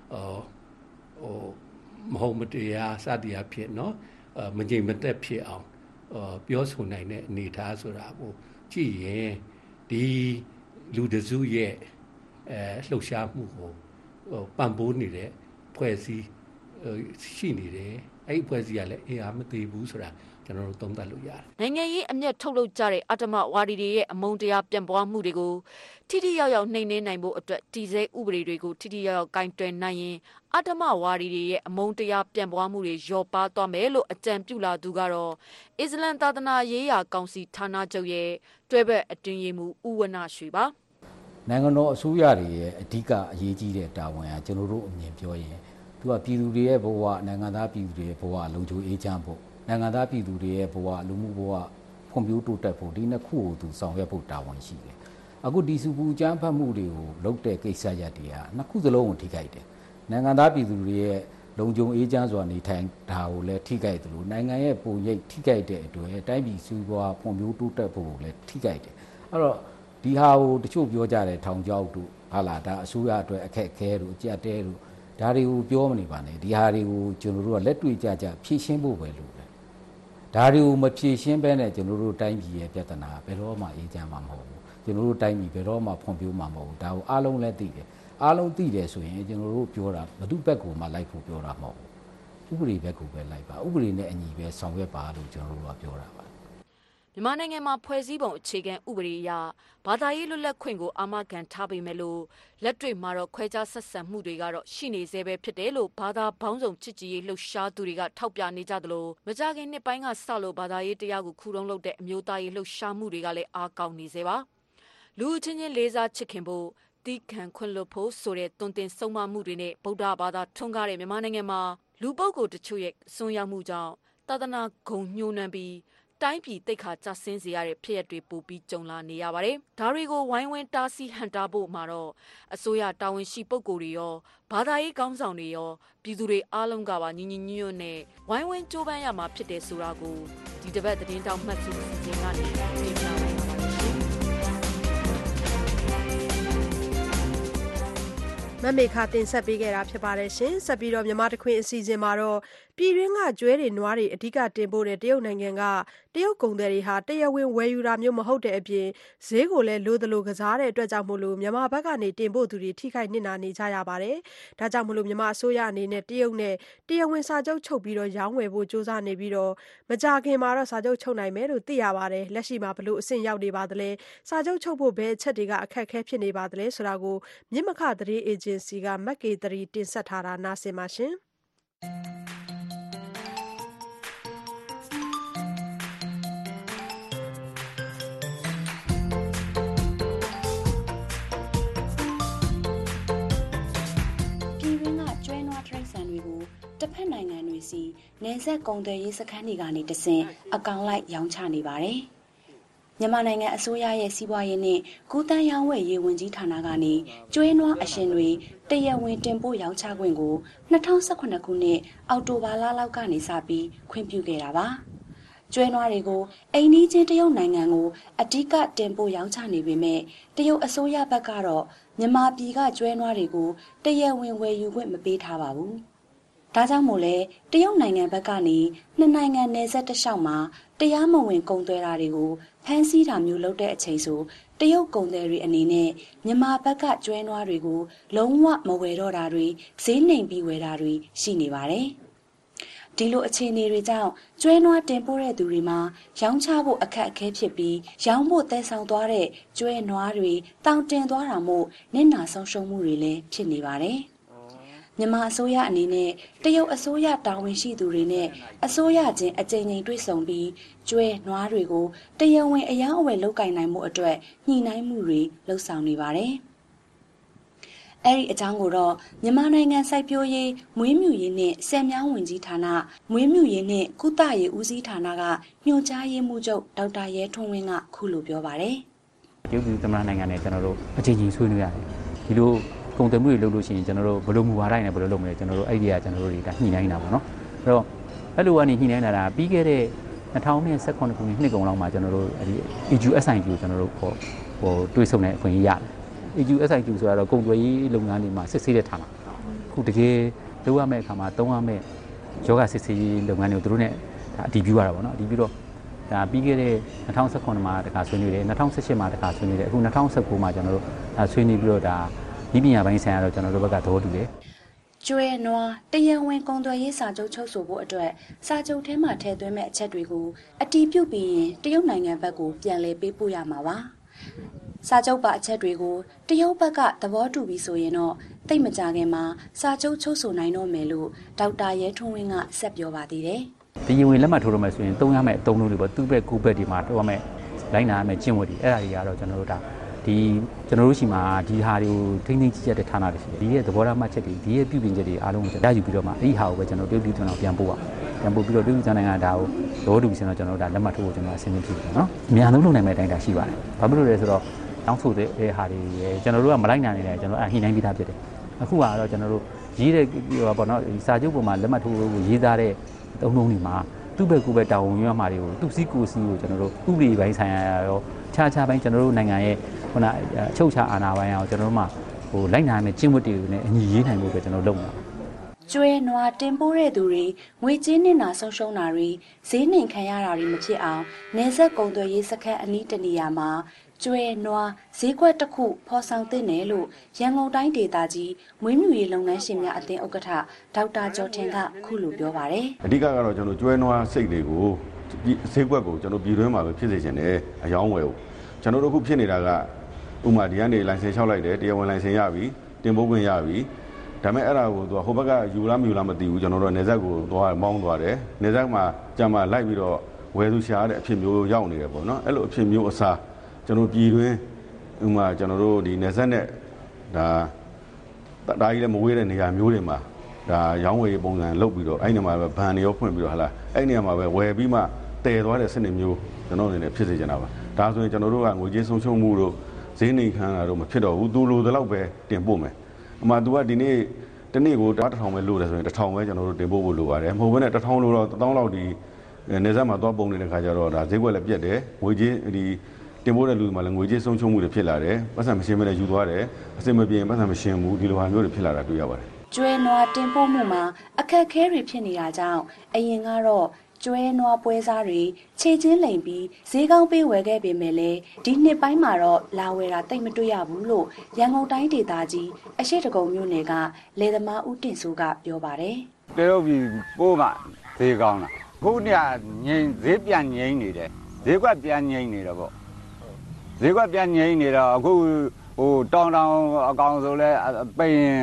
မဟုတ်မတရားစသည်အဖြစ်နော်မငြိမ်မသက်ဖြစ်အောင်ပြောဆိုနိုင်တဲ့အနေအထားဆိုတာကိုကြည့်ရင်ဒီလူတစုရဲ့လှုပ်ရှားမှုကိုပံ့ပိုးနေတဲ့ဖွဲ့စည်းရှိနေတယ်အဲ့ဒီဖွဲ့စည်းကလည်းအင်အားမသေးဘူးဆိုတာကျွန်တော်တို့သုံးသပ်လို့ရတယ်နိုင်ငံရေးအမျက်ထုတ်လုပ်ကြတဲ့အတ္တမဝါဒီတွေရဲ့အမုန်းတရားပြန်ပွားမှုတွေကိုထိထိရောက်ရောက်နှိမ်နင်းနိုင်ဖို့အတွက်တည်ဆဲဥပဒေတွေကိုထိထိရောက်ရောက်ကင်တွယ်နိုင်ရင်အတ္တမဝါဒီတွေရဲ့အမုန်းတရားပြန်ပွားမှုတွေလျော့ပါသွားမယ်လို့အကြံပြုလာသူကတော့အစ္စလမ်သာသနာရေးရာကောင်စီဌာနချုပ်ရဲ့တွဲဘက်အတွင်းရေးမှူးဦးဝဏရွှေပါနိုင်ငံတော်အစိုးရတွေရဲ့အဓိကအရေးကြီးတဲ့တာဝန်ကကျွန်တော်တို့အမြင်ပြောရင်သူကပြည်သူတွေရဲ့ဘဝနိုင်ငံသားပြည်သူတွေရဲ့ဘဝလုံခြုံအေးချမ်းဖို့နိုင်ငံသားပြည်သူတွေရဲ့ဘဝလူမှုဘဝဖွံ့ဖြိုးတိုးတက်ဖို့ဒီနှစ်ခုကိုသူဆောင်ရွက်ဖို့တာဝန်ရှိတယ်။အခုဒီစုပူကြမ်းဖက်မှုတွေကိုလုပ်တဲ့ကိစ္စရပ်တွေကနှစ်ခုစလုံးကိုထိခိုက်တယ်။နိုင်ငံသားပြည်သူတွေရဲ့လုံခြုံအေးချမ်းစွာနေထိုင်တာကိုလည်းထိခိုက်တယ်လို့နိုင်ငံရဲ့ပုံရိပ်ထိခိုက်တဲ့အတွက်တိုင်းပြည်စုဘဝဖွံ့ဖြိုးတိုးတက်ဖို့ကိုလည်းထိခိုက်တယ်။အဲ့တော့ဒီဟာကိုတချို့ပြောကြတယ်ထောင်ချောက်တို့ဟာလာဒါအစိုးရအတွက်အခက်အခဲတို့အကြက်တဲတို့ဒါတွေကိုပြောမနေပါနဲ့ဒီဟာတွေကိုကျွန်တော်တို့ကလက်တွေ့ကြဖြည့်ရှင်းဖို့ပဲလို့ဒါတွေကိုမဖြည့်ရှင်းဘဲနဲ့ကျွန်တော်တို့တိုင်းပြည်ရဲ့ပြဿနာဘယ်တော့မှအေးချမ်းမှာမဟုတ်ဘူးကျွန်တော်တို့တိုင်းပြည်ဘယ်တော့မှဖွံ့ဖြိုးမှာမဟုတ်ဘူးဒါကိုအားလုံးလည်းသိတယ်အားလုံးသိတယ်ဆိုရင်ကျွန်တော်တို့ပြောတာဘယ်သူဘက်ကိုမှလိုက်ဖို့ပြောတာမဟုတ်ဘူးဥပဒေဘက်ကိုပဲလိုက်ပါဥပဒေနဲ့အညီပဲဆောင်ရွက်ပါလို့ကျွန်တော်တို့ကပြောတာပါမြန်မာနိုင်ငံမှာဖွဲ့စည်းပုံအခြေခံဥပဒေအရဘာသာရေးလွတ်လပ်ခွင့်ကိုအာမခံထားပေမဲ့လို့လက်တွေ့မှာတော့ခွဲခြားဆက်ဆံမှုတွေကတော့ရှိနေသေးပဲဖြစ်တယ်လို့ဘာသာပေါင်းစုံချစ်ကြည်ရေးလှုပ်ရှားသူတွေကထောက်ပြနေကြသလိုမကြခင်နှစ်ပိုင်းကစလို့ဘာသာရေးတရားကိုခုတုံးလုပ်တဲ့အမျိုးသားရေးလှုပ်ရှားမှုတွေကလည်းအားကောင်းနေစေပါလူချင်းချင်းလေးစားချစ်ခင်ဖို့တီးခံခွင့်လွတ်ဖို့ဆိုတဲ့တွင်တင်ဆုံးမမှုတွေနဲ့ဗုဒ္ဓဘာသာထွန်းကားတဲ့မြန်မာနိုင်ငံမှာလူပုဂ္ဂိုလ်တချို့ရဲ့စွန့်ရောက်မှုကြောင့်သာသနာဂုဏ်ညှိုးနှံပြီးတိုင်းပြည်တိတ်ခါကျဆင်းစေရတဲ့ဖြစ်ရပ်တွေပိုပြီးကြုံလာနေရပါတယ်။ဒါတွေကိုဝိုင်းဝန်းတားဆီးဟန်တားဖို့မှာတော့အစိုးရတာဝန်ရှိပုဂ္ဂိုလ်တွေရောဘာသာရေးခေါင်းဆောင်တွေရောပြည်သူတွေအားလုံးကပါညီညီညွတ်ညွတ်နဲ့ဝိုင်းဝန်းကြိုးပမ်းရမှာဖြစ်တယ်ဆိုတာကိုဒီတစ်ပတ်သတင်းတောက်မှတ်စုစည်းခြင်းကနေသိပြလိုက်ပါမယ်။မမေခတင်ဆက်ပေးခဲ့တာဖြစ်ပါတယ်ရှင်ဆက်ပြီးတော့မြန်မာတခွင်အစီအစဉ်မှာတော့ပြည်တွင်းကကျွဲတွေနွားတွေအဓိကတင်ပို့တဲ့တရုတ်နိုင်ငံကတရုတ်ကုန်သည်တွေဟာတရားဝင်ဝယ်ယူတာမျိုးမဟုတ်တဲ့အပြင်ဈေးကိုလည်းလိုသလိုကစားတဲ့အတွက်ကြောင့်မို့လို့မြန်မာဘက်ကနေတင်ပို့သူတွေထိခိုက်နစ်နာနေကြရပါတယ်ဒါကြောင့်မို့လို့မြန်မာအစိုးရအနေနဲ့တရုတ်နဲ့တရားဝင်စာချုပ်ချုပ်ပြီးတော့ရောင်းဝယ်ဖို့ကြိုးစားနေပြီးတော့မကြခင်မှာတော့စာချုပ်ချုပ်နိုင်မယ်လို့သိရပါတယ်လက်ရှိမှာဘလို့အဆင့်ရောက်နေပါသလဲစာချုပ်ချုပ်ဖို့ဘယ်အချက်တွေကအခက်အခဲဖြစ်နေပါသလဲဆိုတာကိုမြင့်မခသတင်းအေဂျင်စီကမက်ကေတရီတင်ဆက်ထားတာနားဆင်ပါရှင်တစ်ဖက်နိုင်ငံတွေစီနယ်စပ်ကုန်သွယ်ရေးစခန်းတွေကနေတဆင့်အကောင်လိုက်ရောင်းချနေပါတယ်။မြန်မာနိုင်ငံအစိုးရရဲ့စီးပွားရေးနဲ့ကူးသန်းရောင်းဝယ်ရေးဝန်ကြီးဌာနကနေကျွဲနွားအရှင်တွေတရားဝင်တင်ပို့ရောင်းချခွင့်ကို2018ခုနှစ်အောက်တိုဘာလလောက်ကနေစပြီးခွင့်ပြုခဲ့တာပါ။ကျွဲနွားတွေကိုအိမ်နီးချင်းတရုတ်နိုင်ငံကိုအဓိကတင်ပို့ရောင်းချနေပေမဲ့တရုတ်အစိုးရဘက်ကတော့မြန်မာပြည်ကကျွဲနွားတွေကိုတရားဝင်ဝယ်ယူခွင့်မပေးထားပါဘူး။ဒါကြောင့်မို့လဲတရုတ်နိုင်ငံဘက်ကနေနှစ်နိုင်ငံနယ်စပ်တစ်လျှောက်မှာတရားမဝင်ကုန်သွယ်တာတွေကိုဖမ်းဆီးတာမျိုးလုပ်တဲ့အချိန်ဆိုတရုတ်ကုန်သည်တွေအနေနဲ့မြန်မာဘက်ကကျွဲနွားတွေကိုလုံးဝမဝယ်တော့တာတွေဈေးနှိမ်ပြီးဝယ်တာတွေရှိနေပါတယ်။ဒီလိုအခြေအနေတွေကြောင့်ကျွဲနွားတင်ပို့တဲ့သူတွေမှာရောင်းချဖို့အခက်အခဲဖြစ်ပြီးရောင်းဖို့တည်ဆောင်သွားတဲ့ကျွဲနွားတွေတောင်တင်သွားတာမို့နစ်နာဆုံးရှုံးမှုတွေလည်းဖြစ်နေပါတယ်။မြန်မာအစိုးရအနေနဲ့တရုတ်အစိုးရတာဝန်ရှိသူတွေနဲ့အစိုးရချင်းအကြိမ်ကြိမ်တွေ့ဆုံပြီးကျွဲနွားတွေကိုတရားဝင်အယောင်းအဝယ်လုပ်ကင်နိုင်မှုအတွက်ညှိနှိုင်းမှုတွေလှုပ်ဆောင်နေပါတယ်။အဲ့ဒီအကြောင်းကိုတော့မြန်မာနိုင်ငံစိုက်ပျိုးရေးမွေးမြူရေးနဲ့ဆယ်မြောင်းဝန်ကြီးဌာနမွေးမြူရေးနဲ့ကုသရေးဦးစီးဌာနကညွှန်ကြားရေးမှူးချုပ်ဒေါက်တာရဲထွန်းဝင်းကခုလိုပြောပါတယ်။တရုတ်ပြည်သမ္မတနိုင်ငံနဲ့ကျွန်တော်တို့အကြိမ်ကြိမ်ဆွေးနွေးရတယ်။ဒီလိုကုန်သွယ်မှုတွေလုပ်လို့ရှိရင်ကျွန်တော်တို့ဘယ်လိုမူဝါဒနဲ့ဘယ်လိုလုပ်မလဲကျွန်တော်တို့အဲ့ဒီကကျွန်တော်တို့တွေဒါညှိနှိုင်းတာပေါ့နော်အဲ့တော့အဲ့လိုကနေညှိနှိုင်းလာတာပြီးခဲ့တဲ့2018ခုနှစ်နှစ်ကုန်လောက်မှာကျွန်တော်တို့ဒီ EUSIQ ကိုကျွန်တော်တို့တွေးဆုံတဲ့အခွင့်အရေးရတယ် EUSIQ ဆိုတာတော့ကုန်သွယ်ရေးလုပ်ငန်းတွေမှာစစ်ဆေးတဲ့ဌာနအခုတကယ်လုပ်ရမယ့်အခါမှာသုံးရမယ့်ယောဂစစ်ဆေးရေးလုပ်ငန်းတွေကိုသူတို့ ਨੇ ဒါအတည်ပြုရတာပေါ့နော်အတည်ပြုတော့ဒါပြီးခဲ့တဲ့2019မှာတခါဆွေးနွေးတယ်2018မှာတခါဆွေးနွေးတယ်အခု2019မှာကျွန်တော်တို့ဆွေးနွေးပြီးတော့ဒါဤပညာပိုင်းဆိုင်ရာတော့ကျွန်တော်တို့ဘက်ကသဘောတူတယ်ကျွဲနွားတရားဝင်ကုန်သွယ်ရေးစာချုပ်ချုပ်ဆိုဖို့အတွက်စာချုပ်ထဲမှာထည့်သွင်းမဲ့အချက်တွေကိုအတည်ပြုပြီးရင်တရုတ်နိုင်ငံဘက်ကိုပြန်လည်ပေးပို့ရမှာပါစာချုပ်ပါအချက်တွေကိုတရုတ်ဘက်ကသဘောတူပြီးဆိုရင်တော့တိတ်မကြခင်မှာစာချုပ်ချုပ်ဆိုနိုင်တော့မယ်လို့ဒေါက်တာရဲထွန်းဝင်းကဆက်ပြောပါသေးတယ်တရားဝင်လက်မှတ်ထိုးရမယ်ဆိုရင်သုံးရမယ့်အသုံးလုံးတွေပေါ့သူ့ဘက်ကိုယ့်ဘက်ဒီမှာတော့ရမယ်လိုက်နာရမယ်ကျင့်ဝတ်တွေအဲ့ဒါတွေကတော့ကျွန်တော်တို့ဒါဒီကျွန်တော်တို့ရှိမှာဒီဟာတွေကိုထိမ့်သိမ့်ကြည့်ရတဲ့ဌာနတွေရှိတယ်ဒီရဲ့သဘောထားမှတ်ချက်တွေဒီရဲ့ပြုပြင်ချက်တွေအားလုံးကိုရယူပြီးတော့မှအဲ့ဒီဟာကိုပဲကျွန်တော်တို့ပြုပြင်အောင်ပြန်ပို့ပါပြန်ပို့ပြီးတော့ပြည်သူ့နိုင်ငံဒါကိုသဘောတူပြီးဆိုတော့ကျွန်တော်တို့ဒါလက်မှတ်ထိုးဖို့ကျွန်တော်အဆင်သင့်ဖြစ်ပြီနော်အများဆုံးလုပ်နိုင်မယ့်အတိုင်းဒါရှိပါတယ်ဘာဖြစ်လို့လဲဆိုတော့တောင်းဆိုတဲ့ဟာတွေကျွန်တော်တို့ကမလိုက်နိုင်နေတယ်ကျွန်တော်အဟိနိုင်ပြီးသားဖြစ်တယ်အခုကတော့ကျွန်တော်တို့ရေးတဲ့ပေါ့နော်ဒီစာချုပ်ပေါ်မှာလက်မှတ်ထိုးဖို့ရေးသားတဲ့အသုံးလုံးတွေမှာသူ့ဘက်ကိုယ်ပဲတာဝန်ယူရမှာတွေကိုသူ့စည်းကိုယ်စီကိုကျွန်တော်တို့ဥပဒေပိုင်းဆိုင်ရာရောခြားပိုင်းကျွန်တော်တို့နိုင်ငံရဲ့ခုနအချုပ်ချာအာဏာပိုင်းအောင်ကျွန်တော်တို့မှဟိုလိုက်နာမယ်ကျင့်ဝတ်တွေနဲ့အညီရေးနိုင်ဖို့ပဲကျွန်တော်လုပ်မှာကျွဲနွားတင်ပိုးတဲ့သူတွေငွေကြေးနစ်နာဆုံးရှုံးတာတွေဈေးနှိမ်ခံရတာတွေမဖြစ်အောင်နယ်စပ်ကုန်သွယ်ရေးစခန်းအနီးတနေရာမှာကျွဲနွားဈေးကွက်တစ်ခုဖော်ဆောင်သင့်တယ်လို့ရန်ကုန်တိုင်းဒေသကြီးမွေးမြူရေးလုပ်ငန်းရှင်များအသင်းဥက္ကဋ္ဌဒေါက်တာကျော်ထင်ကခုလိုပြောပါတယ်အဓိကကတော့ကျွန်တော်ကျွဲနွားစိတ်တွေကိုဈေးကွက်ကိုကျွန်တော်ပြည်တွင်းမှာပဲဖြစ်စေချင်တယ်အယောင်းဝယ်ကိုကျွန်တော်တို့အခုဖြစ်နေတာကဥမာဒီကနေလိုင်စင်လျှောက်လိုက်တယ်တရားဝင်လိုင်စင်ရပြီတင်ပို့ခွင့်ရပြီဒါပေမဲ့အဲ့ဒါကိုသူကဟိုဘက်ကယူလားမယူလားမသိဘူးကျွန်တော်တို့နေဆက်ကိုသွားမောင်းသွားတယ်နေဆက်မှာကြာမှလိုက်ပြီးတော့ဝယ်သူရှာတဲ့အဖြစ်မျိုးရောက်နေတယ်ပေါ့နော်အဲ့လိုအဖြစ်မျိုးအစားကျွန်တော်ပြည်တွင်းဥမာကျွန်တော်တို့ဒီနေဆက်နဲ့ဒါကြီးလည်းမဝေးတဲ့နေရာမျိုးတွေမှာဒါရောင်းဝယ်ပုံစံလုပ်ပြီးတော့အဲ့နေမှာပဲဘန်တွေရောဖွင့်ပြီးတော့ဟာလားအဲ့နေရာမှာပဲဝယ်ပြီးမှတည်သွားတဲ့စနစ်မျိုးကျွန်တော်အနေနဲ့ဖြစ်စေချင်တာပါဒါဆိုရင်ကျွန်တော်တို့ကငွေကြေးဆုံးရှုံးမှုတို့ဈေးနှိမ်ခံတာတို့မဖြစ်တော့ဘူးသူလိုတဲ့လောက်ပဲတင်ပို့မယ်အမှ तू ကဒီနေ့တနေ့ကို1000ပဲလိုတယ်ဆိုရင်1000ပဲကျွန်တော်တို့တင်ပို့ဖို့လိုပါတယ်မဟုတ်ဘဲနဲ့1000လိုတော့1000လောက်ဒီနေဆက်မှာသွားပုံနေတဲ့ခါကျတော့ဒါဈေးကွက်လည်းပြတ်တယ်ငွေကြေးဒီတင်ပို့တဲ့လူတွေမှာလည်းငွေကြေးဆုံးရှုံးမှုတွေဖြစ်လာတယ်ပတ်စံမရှင်းမနဲ့ယူသွားတယ်အစစ်မပြေရင်ပတ်စံမရှင်းဘူးဒီလိုဟာမျိုးတွေဖြစ်လာတာတွေ့ရပါတယ်ကျွဲနွားတင်ပို့မှုမှာအခက်အခဲတွေဖြစ်နေတာကြောင့်အရင်ကတော့ကျွဲနွားပွဲစားတွေခြေချင်းလိမ်ပြီးဈေးကောင်းပေးဝယ်ခဲ့ပေမဲ့လည်းဒီနှစ်ပိုင်းမှာတော့လာဝယ်တာတိတ်မတွေ့ရဘူးလို့ရန်ကုန်တိုင်းဒေသကြီးအရှိတကုံမြို့နယ်ကလယ်သမားဦးတင်စိုးကပြောပါတယ်တရုတ်ပြည်ပိုးကဈေးကောင်းလားခုနှစ်ငိမ့်ဈေးပြန်ငိမ့်နေတယ်ဈေးကွက်ပြန်ငိမ့်နေတော့ပေါ့ဈေးကွက်ပြန်ငိမ့်နေတော့အခုဟိုတောင်အကောင်ဆိုလဲပိန်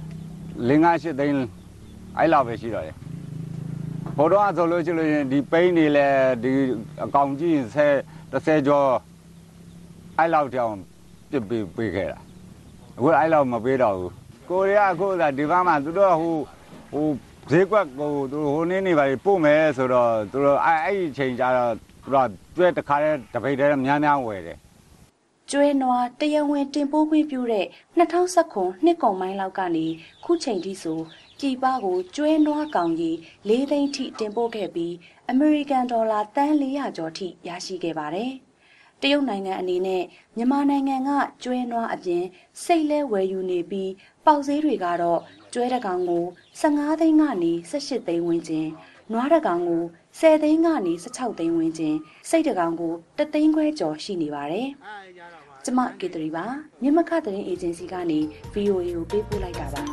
5-8သိန်းအဲ့လောက်ပဲရှိတော့တယ်ဘိုးတော်ကဆိုလို့ရှိလို့ဒီပိန်းနေလဲဒီအကောင်ကြီး30ကျော်အဲ့လောက်တောင်ပြစ်ပေးခဲ့တာအခုအဲ့လောက်မပေးတော့ဘူးကိုရီးယားအခုဒီဘက်မှာသူတို့ဟိုဈေးကွက်ကိုသူဟိုနေ့နေပါပို့မယ်ဆိုတော့သူတို့အဲ့ဒီချိန်ကျတော့သူတို့ကျွဲတစ်ခါတည်းတပိတ်တည်းများဝယ်တယ်ကျွဲနွားတရားဝင်တင်ပို့ခွင့်ပြုတဲ့2019နှစ်ကုန်ပိုင်းလောက်ကနေခုချိန်ထိဆိုပြည်ပကိုကျွဲနွားကောင်ကြီး4သိန်းထိတင်ပို့ခဲ့ပြီးအမေရိကန်ဒေါ်လာတန်400ကျော်ထိရရှိခဲ့ပါတယ်။တရုတ်နိုင်ငံအနေနဲ့မြန်မာနိုင်ငံကကျွဲနွားအပြင်စိတ်လဲဝယ်ယူနေပြီးပေါက်ဈေးတွေကတော့ကျွဲတကောင်ကို15သိန်းကနေ18သိန်းဝန်းကျင်နွားတကောင်ကို10သိန်းကနေ16သိန်းဝန်းကျင်စိတ်တကောင်ကို3သိန်းခွဲကျော်ရှိနေပါတယ်။ကျမကေတရီပါမြမခသတင်းအေဂျင်စီကနေ VOA ကိုပေးပို့လိုက်တာပါ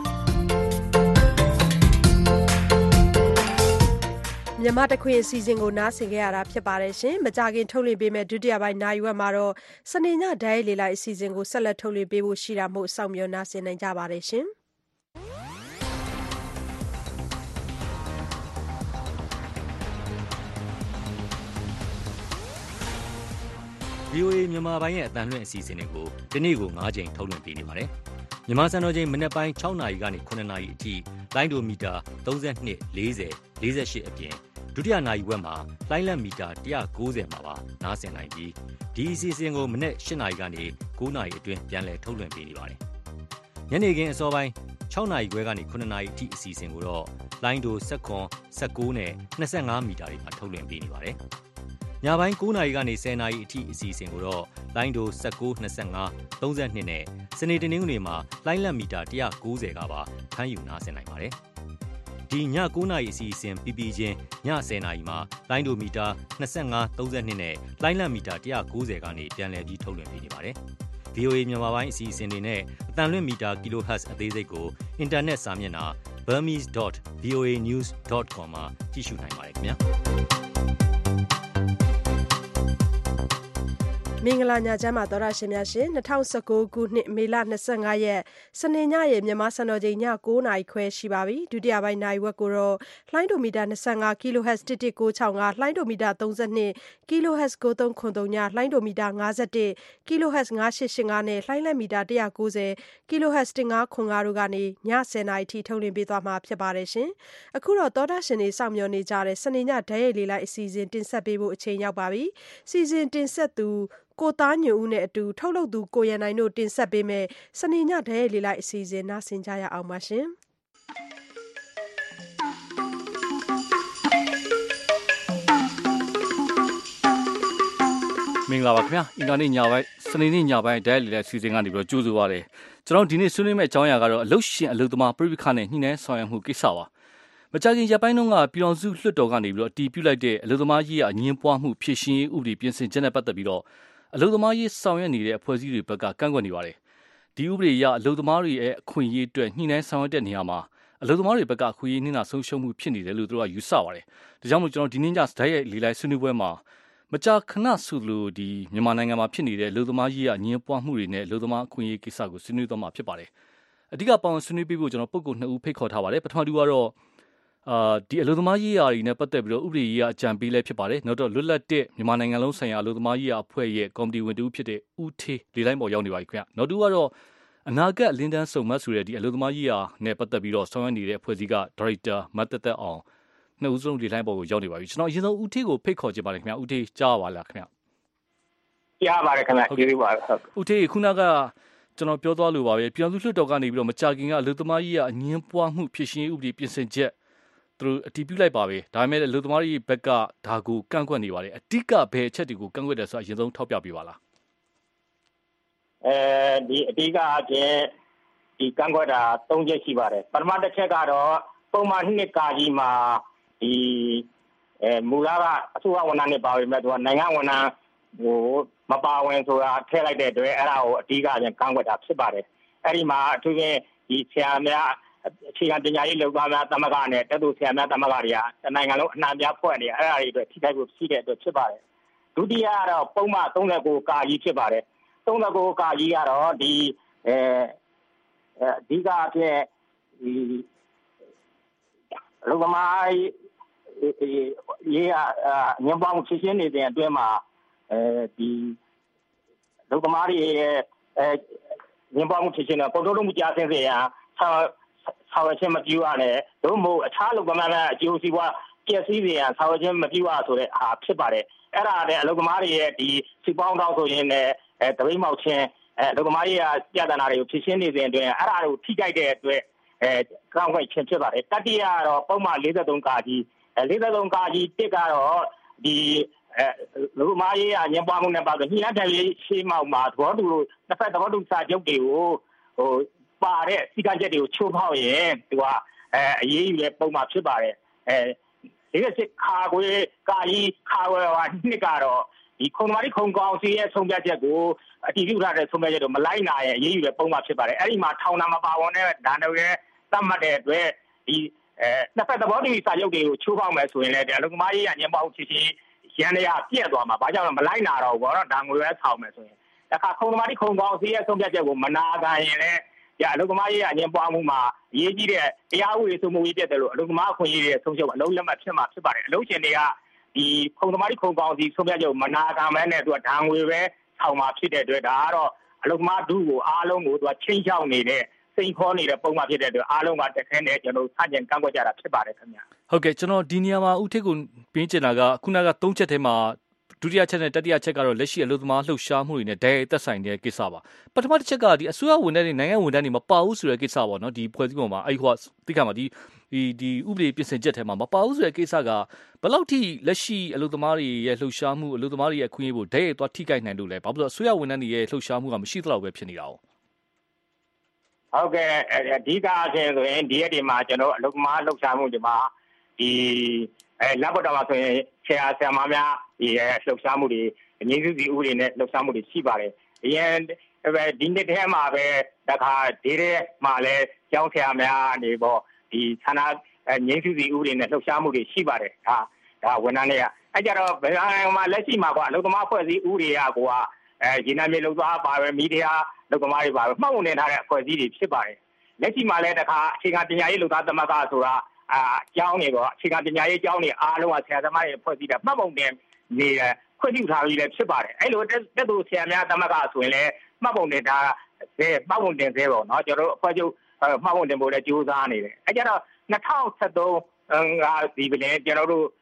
မြန်မာတခွင်အစီအစဉ်ကိုနားဆင်ကြရတာဖြစ်ပါတယ်ရှင်မကြခင်ထုတ်လွှင့်ပေးမယ့်ဒုတိယပိုင်းနိုင်ဝက်မှာတော့စနေညဓာတ်ရိုက်လေလိုက်အစီအစဉ်ကိုဆက်လက်ထုတ်လွှင့်ပေးဖို့ရှိတာမို့စောင့်မျှော်နားဆင်နိုင်ကြပါတယ်ရှင် VOA မြန်မာပိုင်းရဲ့အတန်လွှင့်အစီအစဉ်တွေကိုဒီနေ့ကို9ချိန်ထုတ်လွှင့်ပေးနေပါတယ်။မြန်မာစံတော်ချိန်မနက်ပိုင်း6နာရီကနေ9နာရီအထိလိုင်းဒိုမီတာ32 40 48အပြင်ဒုတိယနာရီဝက်မှာလိုင်းလက်မီတာ190မှာပါနားဆင်နိုင်ပြီးဒီအစီအစဉ်ကိုမနက်8နာရီကနေ9နာရီအတွင်းပြန်လည်ထုတ်လွှင့်ပေးနေပါတယ်။ညနေခင်းအစောပိုင်း6နာရီခွဲကနေ9နာရီအထိအစီအစဉ်ကိုတော့လိုင်းဒို19 19နဲ့25မီတာတွေမှာထုတ်လွှင့်ပေးနေပါတယ်။ညပိုင်း9နာရီကနေ10နာရီအထိအစီအစဉ်ကိုတော့လိုင်းဒို19 25 32နဲ့စနေတနင်္ဂနွေမှာလိုင်းလက်မီတာ190ကပါဖမ်းယူနားဆင်နိုင်ပါတယ်။ဒီည9နာရီအစီအစဉ်ပြီးပြီးချင်းည10နာရီမှာလိုင်းဒိုမီတာ25 32နဲ့လိုင်းလက်မီတာ190ကနေပြန်လည်ပြီးထုတ်လွှင့်ပေးနေပါတယ်။ VOA မြန်မာပိုင်းအစီအစဉ်တွေနဲ့အတန်လွင့်မီတာ kHz အသေးစိတ်ကိုအင်တာနက်စာမျက်နှာ burmese.voanews.com မှာကြည့်ရှုနိုင်ပါတယ်ခင်ဗျာ။မင်္ဂလာညချမ်းပါသောရရှင်များရှင်2019ခုနှစ်မေလ25ရက်စနေညရဲ့မြန်မာစံတော်ချိန်ည9:00နာရီခွဲရှိပါပြီဒုတိယပိုင်းနိုင်ဝက်ကိုတော့လှိုင်းဒိုမီတာ25 kHz 11965လှိုင်းဒိုမီတာ32 kHz 9303ညလှိုင်းဒိုမီတာ51 kHz 9885နဲ့လှိုင်းလက်မီတာ190 kHz 1505တို့ကနေည10:00နာရီထိထုတ်လွှင့်ပေးသွားမှာဖြစ်ပါတယ်ရှင်အခုတော့သောတာရှင်တွေစောင့်မျှော်နေကြတဲ့စနေညဓာတ်ရိုက်လေးလိုက်အစီအစဉ်တင်ဆက်ပေးဖို့အချိန်ရောက်ပါပြီစီစဉ်တင်ဆက်သူကိုသားညွန့်ဦးနဲ့အတူထုတ်လုပ်သူကိုရန်နိုင်တို့တင်ဆက်ပေးမယ်စနေညဓာတ်ရိုက်လေးလိုက်အစီအစဉ်နားဆင်ကြရအောင်ပါရှင်မင်္ဂလာပါခင်ဗျာအင်တာနက်ညပိုင်းစနေနေ့ညပိုင်းဓာတ်ရိုက်လေးလိုက်အစီအစဉ်ကနေပြီးတော့ကြိုးဆိုပါရစေကျွန်တော်ဒီနေ့ဆွေးနွေးမယ့်အကြောင်းအရာကတော့အလုတ်ရှင်အလုတ်သမားပြည်ပခါနဲ့ညှိနှိုင်းဆောင်ရွက်မှုကိစ္စပါမကြာခင်ရက်ပိုင်းတုန်းကပြည်တော်စုလွှတ်တော်ကနေပြီးတော့အတီးပြုတ်လိုက်တဲ့အလုတ်သမားရေးအငင်းပွားမှုဖြည့်ရှင်းရေးဥပဒေပြင်ဆင်ချက်နဲ့ပတ်သက်ပြီးတော့အလုတ်သမားရေးဆောင်ရွက်နေတဲ့အဖွဲ့အစည်းတွေဘက်ကကန့်ကွက်နေပါတယ်ဒီဥပဒေအရအလုတ်သမားတွေရဲ့အခွင့်အရေးအတွက်ညှိနှိုင်းဆောင်ရွက်တဲ့နေရာမှာအလုတ်သမားတွေဘက်ကအခွင့်အရေးနှင်းတာဆုံးရှုံးမှုဖြစ်နေတယ်လို့သူတို့ကယူဆပါတယ်ဒါကြောင့်မို့ကျွန်တော်ဒီနေ့ညဓာတ်ရိုက်လေးလိုက်ဆွေးနွေးပွဲမှာမကြာခဏဆိုလို့ဒီမြန်မာနိုင်ငံမှာဖြစ်နေတဲ့အလုတ်သမားရေးအငင်းပွားမှုတွေနဲ့အလုတ်သမားအခွင့်အရေးကိစ္စကိုဆွေးနွေးသွားမှာဖြစ်ပါတယ်အဓိကပေါင်းဆွေးနွေးပေးဖို့ကျွန်တော်ပုဂ္ဂိုလ်2ဦးဖိတ်ခေါ်ထားပါတယ်ပထမတူကတော့ဒီအလုသမားရေးရာတွေနဲ့ပတ်သက်ပြီးတော့ဥပဒေရေးရာအကြံပေးလဲဖြစ်ပါတယ်နောက်တော့လွတ်လပ်တဲ့မြန်မာနိုင်ငံလုံးဆိုင်ရာအလုသမားရေးရာအဖွဲ့ရဲ့ကော်မတီဝင်တူဖြစ်တဲ့ဦးထေးလေးတိုင်းပေါ်ရောက်နေပါပြီခင်ဗျနောက်တူကတော့အနာဂတ်လင်းတန်းစုံမတ်ဆိုတဲ့ဒီအလုသမားရေးရာနဲ့ပတ်သက်ပြီးတော့ဆောင်ရွက်နေတဲ့အဖွဲ့အစည်းကဒါရိုက်တာမတ်သက်သက်အောင်နှစ်ဦးစလုံးလေးတိုင်းပေါ်ကိုရောက်နေပါပြီကျွန်တော်အရင်ဆုံးဦးထေးကိုဖိတ်ခေါ်ချင်ပါတယ်ခင်ဗျဦးထေးကြားပါလားခင်ဗျကြားပါတယ်ခင်ဗျကျေးဇူးပါဦးထေးခုနကကျွန်တော်ပြောသွားလို့ပါပဲပြည်သူ့လွှတ်တော်ကနေပြီးတော့မကြာခင်ကအလုသမားရေးရာအငင်းပွားမှုဖြစ်ရှင်းဥပဒေပြင်ဆင်ချက်သူတို့အတည်ပြုလိုက်ပါပဲဒါပေမဲ့လူသမားတွေဘက်ကဒါကိုကန့်ကွက်နေပါတယ်အတိကဘယ်အချက်တွေကိုကန့်ကွက်တယ်ဆိုတာအရင်ဆုံးထောက်ပြပေးပါလားဒီအတိကအချင်းဒီကန့်ကွက်တာ၃ချက်ရှိပါတယ်ပထမတစ်ချက်ကတော့ပုံမှန်နှစ်ကာကြီးမှာဒီမူလကအစိုးရဝန်ထမ်းတွေပါဝင်မဲ့သူကနိုင်ငံဝန်ထမ်းဟိုမပါဝင်ဆိုတာထည့်လိုက်တဲ့အတွက်အဲ့ဒါကိုအတိကအချင်းကန့်ကွက်တာဖြစ်ပါတယ်အဲ့ဒီမှာအထူးဖြင့်ဒီဆရာများအခြေခံပညာရေးလုပ်သားများသမဂ္ဂနဲ့တက်သူဆရာများသမဂ္ဂတွေကနိုင်ငံလုံးအနှံ့ပြဖွဲ့နေအဲ့ဒါတွေအတွက်ထိခိုက်ဖို့ရှိတဲ့အတွက်ဖြစ်ပါတယ်ဒုတိယကတော့ပုံမှန်39ကာကြီးဖြစ်ပါတယ်39ကာကြီးကတော့ဒီအဓိကအဖြစ်ဒီလူသမားရေးညံပေါင်းဖြစ်ရှင်းနေတဲ့အတွင်းမှာဒီလူသမားတွေရဲ့ညံပေါင်းဖြစ်ရှင်းတဲ့ပုံတော်မှုကြားစင်စေရဆောက်ချင်းမပြူရတယ်တို့မို့အခြားလုပ်ကမှလည်းအကျိုးစီးပွားပြည့်စည်စေရဆောက်ချင်းမပြူရဆိုတဲ့ဟာဖြစ်ပါတယ်အဲ့ဒါနဲ့အလုပ်သမားတွေရဲ့ဒီစီပေါင်းတောင်းဆိုရင်လည်းတပိတ်မောက်ချင်းအလုပ်သမားတွေကပြဿနာတွေကိုဖြေရှင်းနေစဉ်အတွင်းအဲ့ဒါတွေကိုထိကြိုက်တဲ့အတွက်ကောင်းခွင့်ချင်းဖြစ်ပါတယ်တတိယကတော့ပုံမှန်43ကာကြီး43ကာကြီးတစ်ကတော့ဒီလူသမားရေးအငြင်းပွားမှုနဲ့ပတ်သက်ညှိနှိုင်းတယ်ရှေးမောက်မှာသဘောတူလို့တစ်ဖက်သဘောတူစာချုပ်တွေကိုဟိုပါတဲ့စီကံချက်တွေကိုချိုးဖောက်ရင်သူကအရေးယူတဲ့ပုံမှန်ဖြစ်ပါတယ်ဒီကစစ်ခါခွေကာကြီးခါဝဲဟာနှစ်ကတော့ဒီခုံသမားခုံကောင်စီရဲ့ဆုံးဖြတ်ချက်ကိုအတည်ပြုထားတဲ့ဆုံးဖြတ်ချက်တို့မလိုက်နိုင်ရင်အရေးယူတဲ့ပုံမှန်ဖြစ်ပါတယ်အဲ့ဒီမှာထောင်နာမပါဝင်တဲ့ဒဏ်တွေသတ်မှတ်တဲ့အတွက်ဒီနှစ်ဖက်သဘောတူစာချုပ်တွေကိုချိုးဖောက်မယ်ဆိုရင်လည်းအလုပ်သမားရေးအငြင်းပွားမှုဖြစ်ချင်းရန်ရပြည့်သွားမှာဘာကြောင့်လဲမလိုက်နာတော့ဘူးပေါ့နော်ဒါငွေပဲဆောင်မယ်ဆိုရင်တခါခုံသမားခုံကောင်စီရဲ့ဆုံးဖြတ်ချက်ကိုမနာခံရင်လည်းအလုပ်သမားရေးအငြင်းပွားမှုမှာအရေးကြီးတဲ့တရားဥပဒေစိုးမိုးရေးပြတ်တယ်လို့အလုပ်သမားအခွင့်အရေးတွေဆုံးရှုံးအလုပ်လက်မှတ်ဖြစ်မှာဖြစ်ပါတယ်အလုပ်ရှင်တွေကဒီခုံသမားခုံကောင်စီဆုံးဖြတ်ချက်ကိုမနာခံမဲနဲ့သူကဓာငွေပဲဆောင်မှာဖြစ်တဲ့အတွက်ဒါကတော့အလုပ်သမားဒုကိုအားလုံးကိုသူကချင်းချောက်နေတဲ့စိန်ခေါ်နေတဲ့ပုံမှန်ဖြစ်တဲ့အတွက်အားလုံးကတခဲနဲ့ကျွန်တော်စတင်ကန့်ကွက်ကြတာဖြစ်ပါတယ်ခင်ဗျာဟုတ်ကဲ့ကျွန်တော်ဒီနေရာမှာဥထိတ်ကိုပြင်ချင်တာကခုနက3ချက်ထဲမှာဒုတိယချက်နဲ့တတိယချက်ကတော့လက်ရှိအလုပ်သမားလှုပ်ရှားမှုတွေနဲ့ဓာတ်ရိုက်သက်ဆိုင်တဲ့ကိစ္စပါပထမတစ်ချက်ကဒီအစိုးရဝန်ထမ်းတွေနိုင်ငံဝန်ထမ်းတွေမပါဘူးဆိုတဲ့ကိစ္စပေါ့နော်ဒီဖွဲ့စည်းပုံမှာအဲ့ဟိုသိခါမှာဒီဒီဥပဒေပြင်ဆင်ချက်ထဲမှာမပါဘူးဆိုတဲ့ကိစ္စကဘယ်လောက်ထိလက်ရှိအလုပ်သမားတွေရဲ့လှုပ်ရှားမှုအလုပ်သမားတွေရဲ့အခွင့်အရေးကိုဓာတ်ရိုက်သွားထိခိုက်နိုင်လို့လဲဘာလို့လဲဆိုတော့အစိုးရဝန်ထမ်းတွေရဲ့လှုပ်ရှားမှုကမရှိသလောက်ပဲဖြစ်နေတာဟုတ်ကဲ့အဓိကအချင်းဆိုရင်ဒီရက်ဒီမှာကျွန်တော်အလုပ်သမားလှုပ်ရှားမှုဒီမှာဒီလက်ပေါ်တော့ဆိုရင်ဆရာမများဒီလှုပ်ရှားမှုတွေငြိမ်းစုစီဥပဒေနဲ့လှုပ်ရှားမှုတွေရှိပါတယ်အရင်ဒီနေ့ထဲမှာပဲတခါဒီထဲမှာလဲကျောင်းဆရာများနေပေါ့ဒီဌာနငြိမ်းစုစီဥပဒေနဲ့လှုပ်ရှားမှုတွေရှိပါတယ်ဒါဝန်ထမ်းတွေကအဲကြတော့ဘယ်မှာလက်ရှိမှာကွာအလုပ်သမားဖွဲ့စည်းဥပဒေကကိုကရေနံမြေလုံသွားပါပဲမီဒီယာလုပ်သမားတွေပါပဲမှတ်ဝင်နေထားတဲ့အဖွဲ့အစည်းတွေဖြစ်ပါတယ်လက်ရှိမှာလည်းတခါအခြေခံပညာရေးလုပ်သားသမဂ္ဂဆိုတာကျောင်းတွေပေါ့အခြေခံပညာရေးကျောင်းတွေအားလုံးကဆရာသမားတွေဖွဲ့စည်းတာမှတ်ပုံတင်နေခွင့်ပြုထားပြီးလည်းဖြစ်ပါတယ်အဲ့လိုတက်သူဆရာများသမဂ္ဂဆိုရင်လည်းမှတ်ပုံတင်တာမှတ်ပုံတင်သေးပေါ့နော်ကျွန်တော်တို့အဖွဲ့ချုပ်မှတ်ပုံတင်ဖို့လည်းကြိုးစားနေတယ်အဲ့ကြတော့2013ကဒီပြင်ကျွန်တော်တို့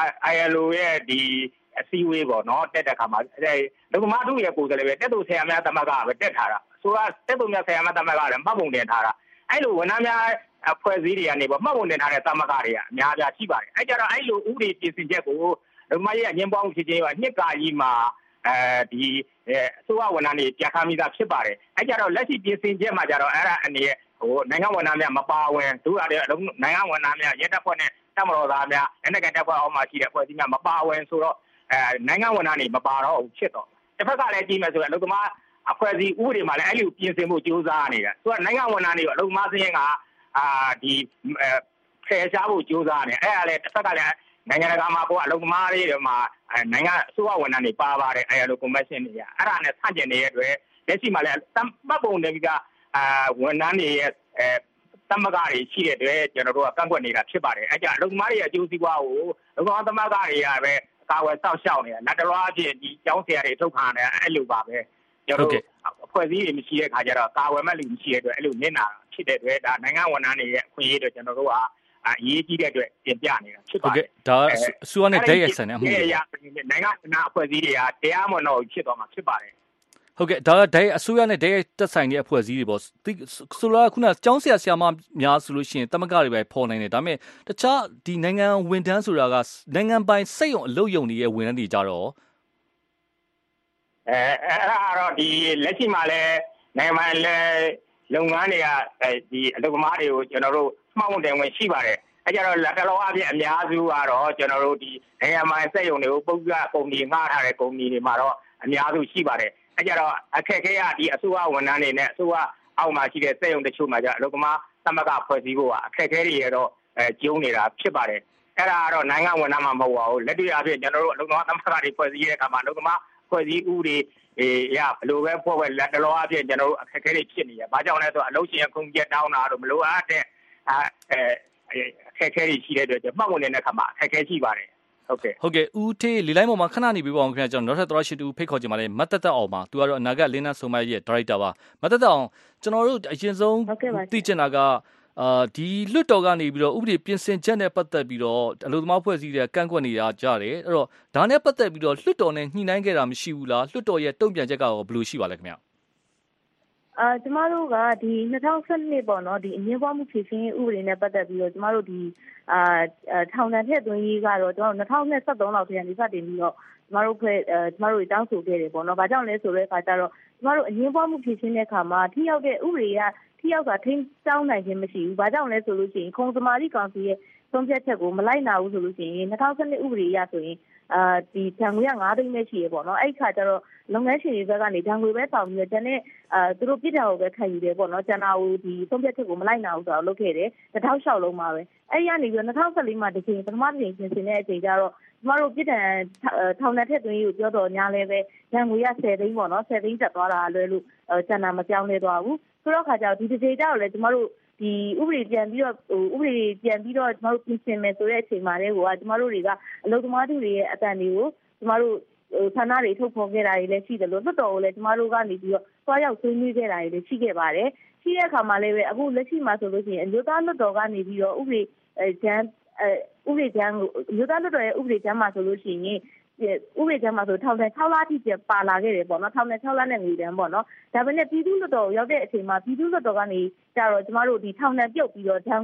ILO ရဲ့ဒီအစည်းအဝေးပေါ့နော်တက်တဲ့ခါမှာလုံသမားတို့ရဲ့ကိုယ်စားလှယ်ပဲတက်သူဆရာများသမဂ္ဂကပဲတက်ထားတာဆိုတော့တက်သူများဆရာများသမဂ္ဂကလည်းမှတ်ပုံတင်ထားတာအဲ့လိုဝန်ထမ်းများအဖွဲ့အစည်းတွေကနေပေါ့မှတ်ပုံတင်ထားတဲ့သမဂ္ဂတွေကအများကြီးရှိပါတယ်အဲ့ကြတော့အဲ့လိုဥပဒေပြင်ဆင်ချက်ကိုလုံသမားရဲ့အငင်းပွားမှုဖြစ်ခြင်းကနှစ်ကာကြီးမှာဒီအစိုးရဝန်ထမ်းတွေပြဋ္ဌာန်းမိသားဖြစ်ပါတယ်အဲ့ကြတော့လက်ရှိပြင်ဆင်ချက်မှာကြတော့အဲ့ဒါအနေနဲ့နိုင်ငံဝန်ထမ်းများမပါဝင်သူကလည်းနိုင်ငံဝန်ထမ်းများရဲတပ်ဖွဲ့နဲ့တပ်မတော်သားများအနေနဲ့တပ်ဖွဲ့အောက်မှာရှိတဲ့အဖွဲ့အစည်းများမပါဝင်ဆိုတော့နိုင်ငံဝန်ထမ်းတွေမပါတော့ဘူးဖြစ်တော့တစ်ဖက်ကလည်းကြည့်မယ်ဆိုရင်အလုပ်သမားအဖွဲ့အစည်းဥပဒေမှာလည်းအဲ့လိုပြင်ဆင်ဖို့ကြိုးစားနေတာသူကနိုင်ငံဝန်ထမ်းတွေအလုပ်သမားစည်းရင်ကဒီဖယ်ရှားဖို့ကြိုးစားနေအဲ့ဒါလည်းတစ်ဖက်ကလည်းနိုင်ငံတကာမှာကိုအလုပ်သမားတွေမှာနိုင်ငံအစိုးရဝန်ထမ်းတွေပါပါတယ်အဲ့လို convention တွေအဲ့ဒါနဲ့ဆန့်ကျင်နေတဲ့အတွက်လက်ရှိမှာလည်းပတ်ပုံတွေကဝန်ထမ်းတွေရဲ့သမဂ္ဂတွေရှိတဲ့အတွက်ကျွန်တော်တို့ကကန့်ကွက်နေတာဖြစ်ပါတယ်အဲ့ကြအလုပ်သမားတွေရဲ့အကျိုးစီးပွားကိုအလုပ်သမားသမဂ္ဂတွေကပဲကာဝယ်စောင့်ရှောက်နေတာလက်တော်အဖြစ်ဒီကျောင်းဆရာတွေထုတ်ခံတယ်အဲ့လိုပါပဲကျွန်တော်တို့အဖွဲ့အစည်းတွေမရှိတဲ့ခါကျတော့ကာဝယ်မဲ့လူမရှိတဲ့အတွက်အဲ့လိုနစ်နာဖြစ်တဲ့အတွက်ဒါနိုင်ငံဝန်ထမ်းတွေရဲ့အခွင့်အရေးတွေကျွန်တော်တို့ကအရေးကြီးတဲ့အတွက်ပြင်ပြနေတာဖြစ်ပါတယ်ဒါအစိုးရနဲ့ဓာတ်ရိုက်ဆန်တဲ့အမှုတွေနိုင်ငံအဖွဲ့အစည်းတွေကတရားမဝင်တော့ဖြစ်သွားမှာဖြစ်ပါတယ်ဟုတ်ကဲ့ဒါကဓာတ်အစိုးရနဲ့ဓာတ်ရိုက်တက်ဆိုင်တဲ့အဖွဲ့အစည်းတွေပေါ့ဆိုတော့ခုနကျောင်းဆရာမများဆိုလို့ရှိရင်တမကတွေပဲပေါ်နိုင်တယ်ဒါပေမဲ့တခြားဒီနိုင်ငံဝန်ထမ်းဆိုတာကနိုင်ငံပိုင်စိတ်ရုံအလုပ်ယုံတွေရဲ့ဝန်ထမ်းတွေကြတော့အဲ့ဒါတော့ဒီလက်ရှိမှာလဲနိုင်ငံပိုင်လဲလုပ်ငန်းတွေကဒီအလုပ်သမားတွေကိုကျွန်တော်တို့မှတ်ပုံတင်ဝင်ရှိပါတယ်အဲ့ကြတော့လက်တလောအပြင်အများစုကတော့ကျွန်တော်တို့ဒီနိုင်ငံပိုင်စိတ်ရုံတွေကိုပုဂ္ဂလိကကုမ္ပဏီငှားထားတဲ့ကုမ္ပဏီတွေမှာတော့အများစုရှိပါတယ်အဲ့ကြတော့အခက်အခဲကဒီအစိုးရဝန်ထမ်းတွေနဲ့အစိုးရအောက်မှာရှိတဲ့စက်ရုံတချို့မှာကြအလုပ်သမားသမဂ္ဂဖွဲ့စည်းဖို့အခက်အခဲတွေရတော့ကျုံနေတာဖြစ်ပါတယ်အဲ့ဒါကတော့နိုင်ငံဝန်ထမ်းမှမဟုတ်ပါဘူးလက်တွေ့အဖြစ်ကျွန်တော်တို့အလုပ်သမားသမဂ္ဂတွေဖွဲ့စည်းတဲ့အခါမှာအလုပ်သမားဖွဲ့စည်းဥပဒေရဘလို့ပဲဖွဲ့ဝဲလက်တလောအဖြစ်ကျွန်တော်တို့အခက်အခဲတွေဖြစ်နေရဘာကြောင့်လဲဆိုတော့အလုပ်ရှင်ခုံကျတောင်းတာတော့မလိုအပ်တဲ့အခက်အခဲတွေရှိတဲ့အတွက်မှတ်ဝင်နေတဲ့အခါမှာအခက်အခဲရှိပါတယ်ဟုတ်ကဲ့ဦးထေးလေလိုင်းပေါ်မှာခဏနေပြပါအောင်ခင်ဗျာကျွန်တော်နောက်ထပ်သောရရှိတူဖိတ်ခေါ်ကြပါလေမတ်တက်အောင်ပါသူကတော့အနာဂတ်လင်းနှဆုံမရဲ့ဒါရိုက်တာပါမတ်တက်အောင်ကျွန်တော်တို့အရင်ဆုံးသိချင်တာကဒီလွတ်တော်ကနေပြီးတော့ဥပဒေပြင်ဆင်ချက်နဲ့ပတ်သက်ပြီးတော့အလုပ်သမားဖွဲ့စည်းတဲ့ကန့်ကွက်နေတာကြားတယ်အဲ့တော့ဒါနဲ့ပတ်သက်ပြီးတော့လွတ်တော်နဲ့ညှိနှိုင်းခဲ့တာမရှိဘူးလားလွတ်တော်ရဲ့တုံ့ပြန်ချက်ကရောဘယ်လိုရှိပါလဲခင်ဗျာကျမတို့ကဒီ2012ပေါ့နော်ဒီအငင်းပွားမှုဖြေရှင်းဥပဒေနဲ့ပတ်သက်ပြီးတော့ကျမတို့ဒီထောင်ဒဏ်ထည့်သွင်းရေးကတော့ကျွန်တော်2023လောက်တည်းကနေစတင်ပြီးတော့ကျမတို့တောင်းဆိုခဲ့တယ်ပေါ့နော်။ဘာကြောင့်လဲဆိုတော့အခါကျတော့ကျမတို့အငင်းပွားမှုဖြေရှင်းတဲ့အခါမှာထိရောက်တဲ့ဥပဒေကထိရောက်တာထိန်းကျောင်းနိုင်ခြင်းမရှိဘူး။ဘာကြောင့်လဲဆိုလို့ရှိရင်ခုံစမာတိကောင်စီရဲ့သုံးဖြတ်ချက်ကိုမလိုက်နာဘူးဆိုလို့ရှိရင်2012ဥပဒေအရဆိုရင်ဒီတန်ငွေက9သိန်းပဲရှိရပေါ့နော်အဲ့ခါကျတော့လုပ်ငန်းရှင်တွေဘက်ကနေတန်ငွေပဲဆောင်ပြီးတော့ကျန်တဲ့သူတို့ပြည်တော်ကိုပဲခံယူတယ်ပေါ့နော်ကျန်တာကိုဒီသုံးဖြတ်ချက်ကိုမလိုက်နာဘူးဆိုတော့လုပ်ခဲ့တယ်2006လုံးမှာပဲအဲ့ရနေပြီး2014မှာတစ်ချိန်ပထမတစ်ချိန်ပြင်ဆင်တဲ့အချိန်ကျတော့ကျမတို့ပြည်တံထောင်နဲ့ထက်သွင်းရေးကိုပြောတော့ညာလဲပဲတန်ငွေက10သိန်းပေါ့နော်10သိန်းတက်သွားတာလွယ်လို့ကျန်တာမပြောင်းလဲသွားဘူးဆိုတော့ခါကျတော့ဒီတစ်ချိန်ကျတော့လေကျမတို့ဒီဥပဒေပြန်ပြီးတော့ကျမတို့ပြင်ဆင်မယ်ဆိုတဲ့အချိန်မှာလည်းကျမတို့တွေကအလုပ်သမားတွေရဲ့အတန်တွေကိုကျမတို့ဌာနတွေထုတ်ဖော်ခဲ့တာတွေလည်းရှိတယ်လို့လွတ်တော်ကိုလည်းကျမတို့ကနေပြီးတော့တွားရောက်ဆွေးနွေးခဲ့တာတွေလည်းရှိခဲ့ပါတယ်ရှိတဲ့အခါမှာလည်းပဲအခုလက်ရှိမှာဆိုလို့ရှိရင်အမျိုးသားလွတ်တော်ကနေပြီးတော့ဥပဒေကျမ်းကိုအမျိုးသားလွတ်တော်ရဲ့ဥပဒေကျမ်းမှာဆိုလို့ရှိရင်ဥပဒေကျမ်းမှာဆိုထောင်ဒဏ်6လအထိကျပါလာခဲ့တယ်ပေါ့နော်ထောင်ဒဏ်6လနဲ့ငွေဒဏ်ပေါ့နော်ဒါပေမဲ့ပြည်သူ့လွတ်တော်ရောက်တဲ့အချိန်မှာပြည်သူ့လွတ်တော်ကနေကြတော့ကျမတို့ဒီထောင်ဒဏ်ပြုတ်ပြီးတော့ဒဏ်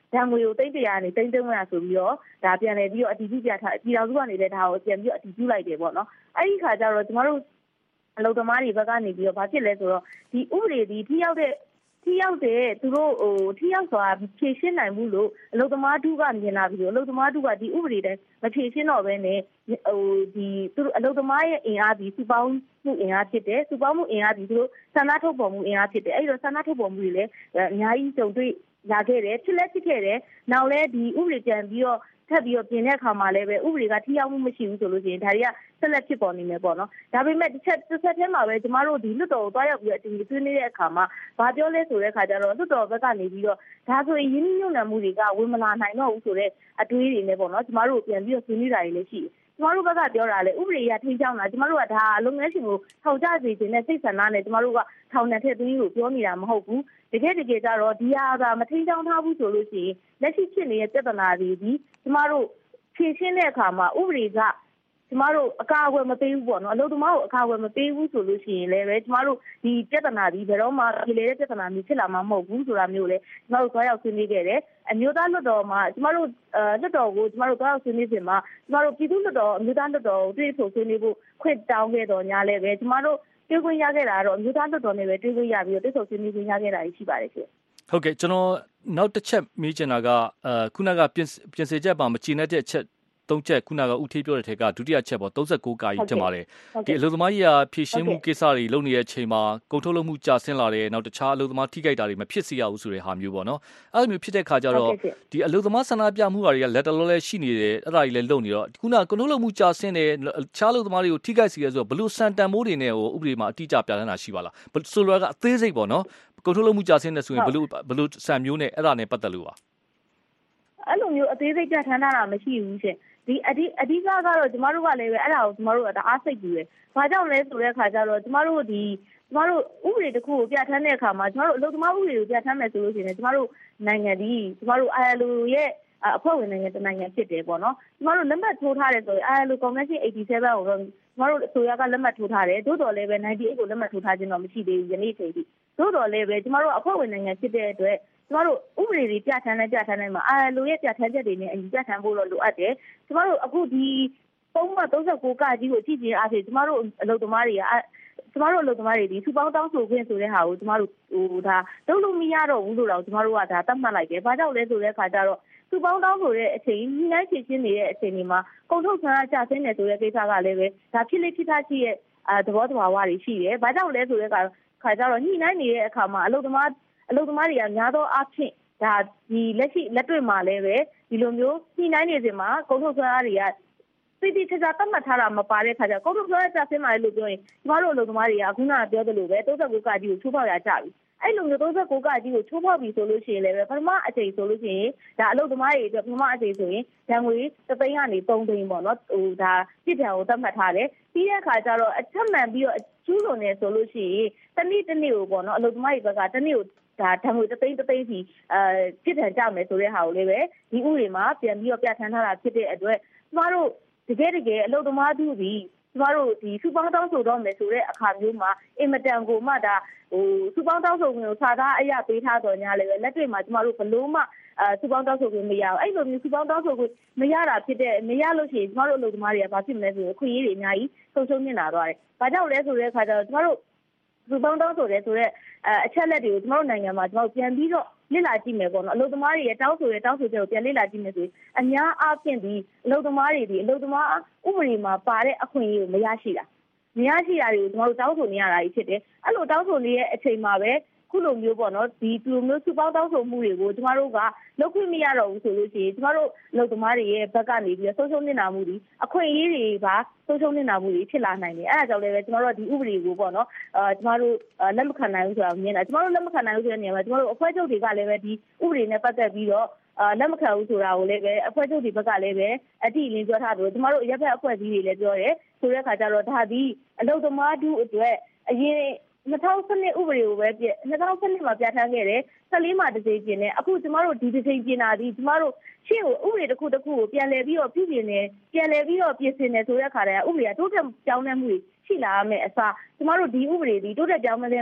ဒဏ်ငွေကိုသိန်း100နဲ့သိန်း300ဆိုပြီးတော့ဒါပြန်လည်ပြီးတော့အတည်ပြုပြထားပြည်တော်စုကနေလည်းဒါကိုပြန်ပြီးတော့အတည်ပြုလိုက်တယ်ပေါ့နော်အဲ့ဒီခါကျတော့ကျမတို့အလုပ်သမားတွေဘက်ကနေပြီးတော့ဘာဖြစ်လဲဆိုတော့ဒီဥပဒေဒီထိရောက်တဲ့သူတို့ထိရောက်စွာဖြည့်ရှင်းနိုင်မှုလို့အလုပ်သမားထုကမြင်လာပြီးတော့အလုပ်သမားထုကဒီဥပဒေတိုင်းမဖြည့်ရှင်းတော့ဘဲနဲ့ဒီသူတို့အလုပ်သမားရဲ့အင်အားဒီစုပေါင်းမှုအင်အားဖြစ်တယ်စုပေါင်းမှုအင်အားဒီသူတို့ဆန္ဒထုတ်ဖော်မှုအင်အားဖြစ်တယ်အဲ့တော့ဆန္ဒထုတ်ဖော်မှုတွေလည်းအများကြီးကြုံတွေ့လာခဲ့တယ်ဖြစ်ခဲ့တယ်နောက်လဲဒီဥပဒေပြန်ပြီးတော့ထပ်ပြီးတော့ပြင်တဲ့အခါမှာလည်းပဲဥပဒေကထိရောက်မှုမရှိဘူးဆိုလို့ရှိရင်ဒါတွေကဆက်လက်ဖြစ်ပေါ်နေမယ်ပေါ့နော်ဒါပေမဲ့တစ်ဆက်တည်းမှာပဲကျမတို့ဒီလွတ်တော်ကိုတွားရောက်ပြီးအတူတူဆွေးနွေးတဲ့အခါမှာဘာပြောလဲဆိုတဲ့အခါကျတော့လွတ်တော်ဘက်ကနေပြီးတော့ဒါဆိုရင်ရင်းနှီးမြှုပ်နှံမှုတွေကဝင်မလာနိုင်တော့ဘူးဆိုတဲ့အတွေးတွေနဲ့ပေါ့နော်ကျမတို့ပြန်ပြီးတော့ဆွေးနွေးတာတွေလည်းရှိတယ်ကျမတို့ဘက်ကပြောတာလေဥပဒေအရထိန်းကျောင်းတာကျမတို့ကဒါလုပ်ငန်းရှင်ကိုထောင်ကျစေခြင်းနဲ့စိတ်ဆန္ဒနဲ့ကျမတို့ကထောင်နှံထည့်သွင်းကိုပြောနေတာမဟုတ်ဘူးတကယ်ကြတော့ဒီဟာကမထိန်းကျောင်းထားဘူးဆိုလို့ရှိရင်လက်ရှိဖြစ်နေတဲ့ပြဿနာတွေဒီကျမတို့ဖြေရှင်းတဲ့အခါမှာဥပဒေကကျမတို့အကာအကွယ်မပေးဘူးပေါ့နော်အလုပ်သမားကိုအကာအကွယ်မပေးဘူးဆိုလို့ရှိရင်လည်းပဲကျမတို့ဒီပြဿနာဒီဘယ်တော့မှဖြေလေတဲ့ပြဿနာမျိုးဖြစ်လာမှာမဟုတ်ဘူးဆိုတာမျိုးလေကျမတို့တွားရောက်ဆွေးနွေးခဲ့တယ်အမျိုးသားလွှတ်တော်မှာကျမတို့လွှတ်တော်ကိုကျမတို့တွားရောက်ဆွေးနွေးစဉ်မှာကျမတို့ပြည်သူ့လွှတ်တော်အမျိုးသားလွှတ်တော်ကိုတွေ့ဆုံဆွေးနွေးဖို့ခွင့်တောင်းခဲ့တော့ညာလည်းပဲကျမတို့တွေ့ခွင့်ရခဲ့တာတော့အမျိုးသားလွှတ်တော်နဲ့ပဲတွေ့ခွင့်ရပြီးတော့တွေ့ဆုံဆွေးနွေးခွင့်ရခဲ့တာရှိပါတယ်ရှင်ဟုတ်ကဲ့ကျွန်တော်နောက်တစ်ချက်မေးချင်တာကခုနကပြင်ဆင်ချက်ပါမချီနဲ့တဲ့အချက်3ချက်ခုနကဥထေးပြောတဲ့ထက်ကဒုတိယချက်ပေါ့39ကာကြီးတင်ပါတယ်ဒီအလုပ်သမားကြီးကဖြည့်ရှင်းမှုကိစ္စတွေလုပ်နေတဲ့အချိန်မှာကုန်ထုတ်လုပ်မှုကျဆင်းလာတယ်နောက်တခြားအလုပ်သမားထိခိုက်တာတွေမဖြစ်စေရဘူးဆိုတဲ့ဟာမျိုးပေါ့နော်အဲ့လိုမျိုးဖြစ်တဲ့ခါကျတော့ဒီအလုပ်သမားဆန္ဒပြမှုတွေကလက်တလောလဲရှိနေတယ်အဲ့ဒါကြီးလည်းလုပ်နေတော့ခုနကကုန်ထုတ်လုပ်မှုကျဆင်းတယ်ခြားအလုပ်သမားတွေကိုထိခိုက်စေရဆိုတော့ဘလို့စံတန်မိုးတွေနဲ့ဟိုဥပဒေမှာအတိအကျပြဋ္ဌာန်းတာရှိပါလားဆိုလိုတာကအသေးစိတ်ပေါ့နော်ကုန်ထုတ်လုပ်မှုကျဆင်းတယ်ဆိုရင်ဘလို့စံမျိုးနဲ့အဲ့ဒါနဲ့ပတ်သက်လို့ပါအဲ့လိုမျိုးအသေးစိတ်ပြဋ္ဌာန်းတာမရှိဘူးရှင်ဒီအဓိကတော့ကျမတို့ကလည်းပဲအဲ့ဒါကိုကျမတို့ကတအားစိတ်ကြည့်တယ်။ဘာကြောင့်လဲဆိုတဲ့အခါကျတော့ကျမတို့ဥပဒေတစ်ခုကိုပြဋ္ဌာန်းတဲ့အခါမှာကျမတို့အလုပ်သမားဥပဒေကိုပြဋ္ဌာန်းမယ်ဆိုလို့ရှိရင်ကျမတို့နိုင်ငံဒီကျမတို့ ILO ရဲ့အဖွဲ့ဝင်နိုင်ငံတစ်နိုင်ငံဖြစ်တယ်ပေါ့နော်။ကျမတို့လက်မှတ်ထိုးထားတယ်ဆိုရင် ILO Convention 87ကိုတော့ကျမတို့အစိုးရကလက်မှတ်ထိုးထားတယ်။သို့တော်လည်းပဲ98ကိုလက်မှတ်ထိုးထားခြင်းတော့မရှိသေးဘူးယနေ့ချိန်ထိ။သို့တော်လည်းပဲကျမတို့အဖွဲ့ဝင်နိုင်ငံဖြစ်တဲ့အတွက်ကျမတို့ဥပဒေတွေပြဋ္ဌာန်းနိုင်မှာILOရဲ့ပြဋ္ဌာန်းချက်တွေနဲ့အညီပြဋ္ဌာန်းဖို့တော့လိုအပ်တယ်။ကျမတို့အခုဒီပုံမှန်39ကကြီးကိုကြည့်ခြင်းအားဖြင့်ကျမတို့အလုပ်သမားတွေဒီစုပေါင်းတောင်းဆိုခွင့်ဆိုတဲ့ဟာကိုကျမတို့ဒါလုပ်လို့မရတော့ဘူးလို့တော့ကျမတို့ကဒါသတ်မှတ်လိုက်တယ်။ဘာကြောင့်လဲဆိုတဲ့အခါကျတော့စုပေါင်းတောင်းဆိုတဲ့အချိန်ညှိနှိုင်းဖြေရှင်းနေတဲ့အချိန်တွေမှာကုန်ထုတ်ဆန္ဒကျဆင်းနေဆိုတဲ့ကိစ္စကလည်းပဲဒါဖြစ်လေဖြစ်သားရှိရဲ့သဘောတဘာဝတွေရှိတယ်။ဘာကြောင့်လဲဆိုတဲ့အခါကျတော့ညှိနှိုင်းနေတဲ့အခါမှာအလုပ်သမားတွေကများသောအားဖြင့်ဒါဒီလက်တွေ့မှာလည်းပဲဒီလိုမျိုးညှိနှိုင်းနေစဉ်မှာကုန်ထုတ်ဆန္ဒတွေကတိကျသတ်မှတ်ထားတာမပါတဲ့ခါကျကုန်ထုတ်ဆန္ဒကျဆင်းလာလို့ပြောရင်ကျမတို့အလုပ်သမားတွေကခုနကပြောသလိုပဲ39ကကြီးကိုချိုးဖောက်ရကြပြီအဲ့လိုမျိုး39ကကြီးကိုချိုးဖောက်ပြီဆိုလို့ရှိရင်လည်းပထမအချိန်ဆိုလို့ရှိရင်ဒါအလုပ်သမားတွေအတွက်ပထမအချိန်ဆိုရင်ဒဏ်ငွေ3သိန်းကနေ3သိန်းပေါ့နော်ဒါပြစ်ဒဏ်ကိုသတ်မှတ်ထားတယ်ပြီးတဲ့အခါကျတော့အချက်မှန်ပြီးတော့ကျူးလွန်နေဆိုလို့ရှိရင်တစ်နေ့ကိုပေါ့နော်အလုပ်သမားတွေဘက်ကတစ်နေ့ကိုဒါဓာတ်ငွေ3သိန်းစီပြစ်ဒဏ်ကြမယ်ဆိုတဲ့ဟာကိုလည်းပဲဒီဥပဒေမှာပြန်ပြီးတော့ပြဋ္ဌာန်းထားတာဖြစ်တဲ့အတွက်ကျမတို့တကယ်အလုပ်သမားတို့ဒီကျမတို့ဒီစုပေါင်းတောင်းဆိုတော့မယ်ဆိုတဲ့အခါမျိုးမှာအင်မတန်ကိုမှဒါစုပေါင်းတောင်းဆိုခွင့်ကိုစာသားအရာပေးထားတော့ညာလည်းပဲလက်တွေ့မှာကျမတို့ဘလို့မှစုပေါင်းတောင်းဆိုခွင့်မရဘူးအဲ့လိုမျိုးစုပေါင်းတောင်းဆိုခွင့်မရလို့ရှိရင်ကျမတို့အလုပ်သမားတွေကဘာဖြစ်မလဲဆိုရင်ခွင့်ရည်တွေအများကြီးဆုံးရှုံးနေတာသွားတယ်။ဘာကြောင့်လဲဆိုတဲ့အခါကျတော့ကျမတို့စုပေါင်းတောင်းဆိုတယ်ဆိုတော့အချက်လက်တွေကိုကျမတို့နိုင်ငံမှာကျမတို့ပြန်ပြီးတော့လေ့လာကြည့်မယ်ပေါ့နော်အလုပ်သမားတွေရဲ့တောင်းဆိုချက်ကိုပြန်လေ့လာကြည့်မယ်ဆိုရင်အများအားဖြင့်ဒီအလုပ်သမားတွေဒီအလုပ်သမားဥပဒေမှာပါတဲ့အခွင့်အရေးကိုမရရှိတာတွေကိုကျမတို့တောင်းဆိုနေရတာဖြစ်တယ်အဲ့လိုတောင်းဆိုနေတဲ့အချိန်မှာပဲခုလိုမျိုးပေါ့နော်ဒီလိုမျိုးစုပေါင်းတောင်းဆိုမှုတွေကိုကျမတို့ကလုပ်ခွင့်မရတော့ဘူးဆိုလို့ရှိရင်ကျမတို့အလုပ်သမားတွေရဲ့ဘက်ကနေပြီးဆုံးရှုံးနေတာမှုတွေအခွင့်အရေးတွေပါဆုံးရှုံးနေတာမှုတွေဖြစ်လာနိုင်တယ်အဲ့ဒါကြောင့်လည်းပဲကျမတို့ဒီဥပဒေကိုပေါ့နော်ကျမတို့လက်မခံနိုင်ဘူးဆိုတာမြင်တာကျမတို့လက်မခံနိုင်ဘူးဆိုတဲ့နေရာမှာကျမတို့အဖွဲ့ချုပ်တွေကလည်းပဲဒီဥပဒေနဲ့ပတ်သက်ပြီးတော့လက်မခံဘူးဆိုတာကိုလည်းပဲအဖွဲ့ချုပ်တွေဘက်ကလည်းပဲအတိအလင်းပြောထားတယ်ကျမတို့ရပ်ဖက်အဖွဲ့အစည်းတွေလည်းပြောတယ်ဆိုတဲ့အခါကျတော့ဒါဒီအလုပ်သမားတို့အတွက်အရင်2012ဥပဒေကိုပဲ2012မှာပြဋ္ဌာန်းခဲ့တယ်14မှာတစ်ကြိမ်ပြင်တယ်အခုကျမတို့ဒီတစ်ကြိမ်ပြင်တာဒီကျမတို့ရှေ့ကိုဥပဒေတစ်ခုကိုပြန်လည်ပြီးတော့ပြုပြင်နေပြန်လည်ပြီးတော့ပြင်ဆင်နေဆိုတဲ့အခါတည်းကဥပဒေကတိုးတက်ပြောင်းလဲမှုရှိလာရမယ်အစားကျမတို့ဒီဥပဒေဒီတိုးတက်ပြောင်းလဲမှု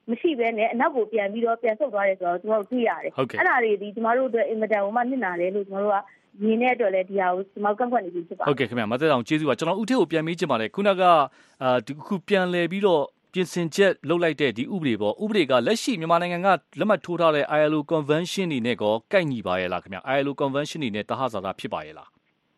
မရှိဘဲနဲ့အနောက်ကိုပြန်ပြီးတော့ပြန်ဆုတ်သွားတယ်ဆိုတော့ကျွန်တော်တို့တွေ့ရတယ်အဲ့ဒါတွေဒီကျွန်တော်တို့အတွက်အင်မတန်ဟိုမှနစ်နာတယ်လို့ကျွန်တော်တို့ကရင်းတဲ့အတွက်လည်းဒီဟာကိုကျွန်တော်ကန့်ကွက်နေပြီဖြစ်ပါတယ်ဟုတ်ကဲ့ခင်ဗျာမသက်အောင်ကျေးဇူးပါကျွန်တော်ဦးထေးကိုပြန်မေးချင်ပါတယ်ခုနကဒီခုပြန်လဲပြီးတော့ပြင်ဆင်ချက်လုပ်လိုက်တဲ့ဒီဥပဒေပေါ့ဥပဒေကလက်ရှိမြန်မာနိုင်ငံကလက်မှတ်ထိုးထားတဲ့ ILO Convention တွေနဲ့ကိုကိုက်ညီပါရဲ့လားခင်ဗျာ ILO Convention တွေနဲ့တဟဇာတာဖြစ်ပါရဲ့လား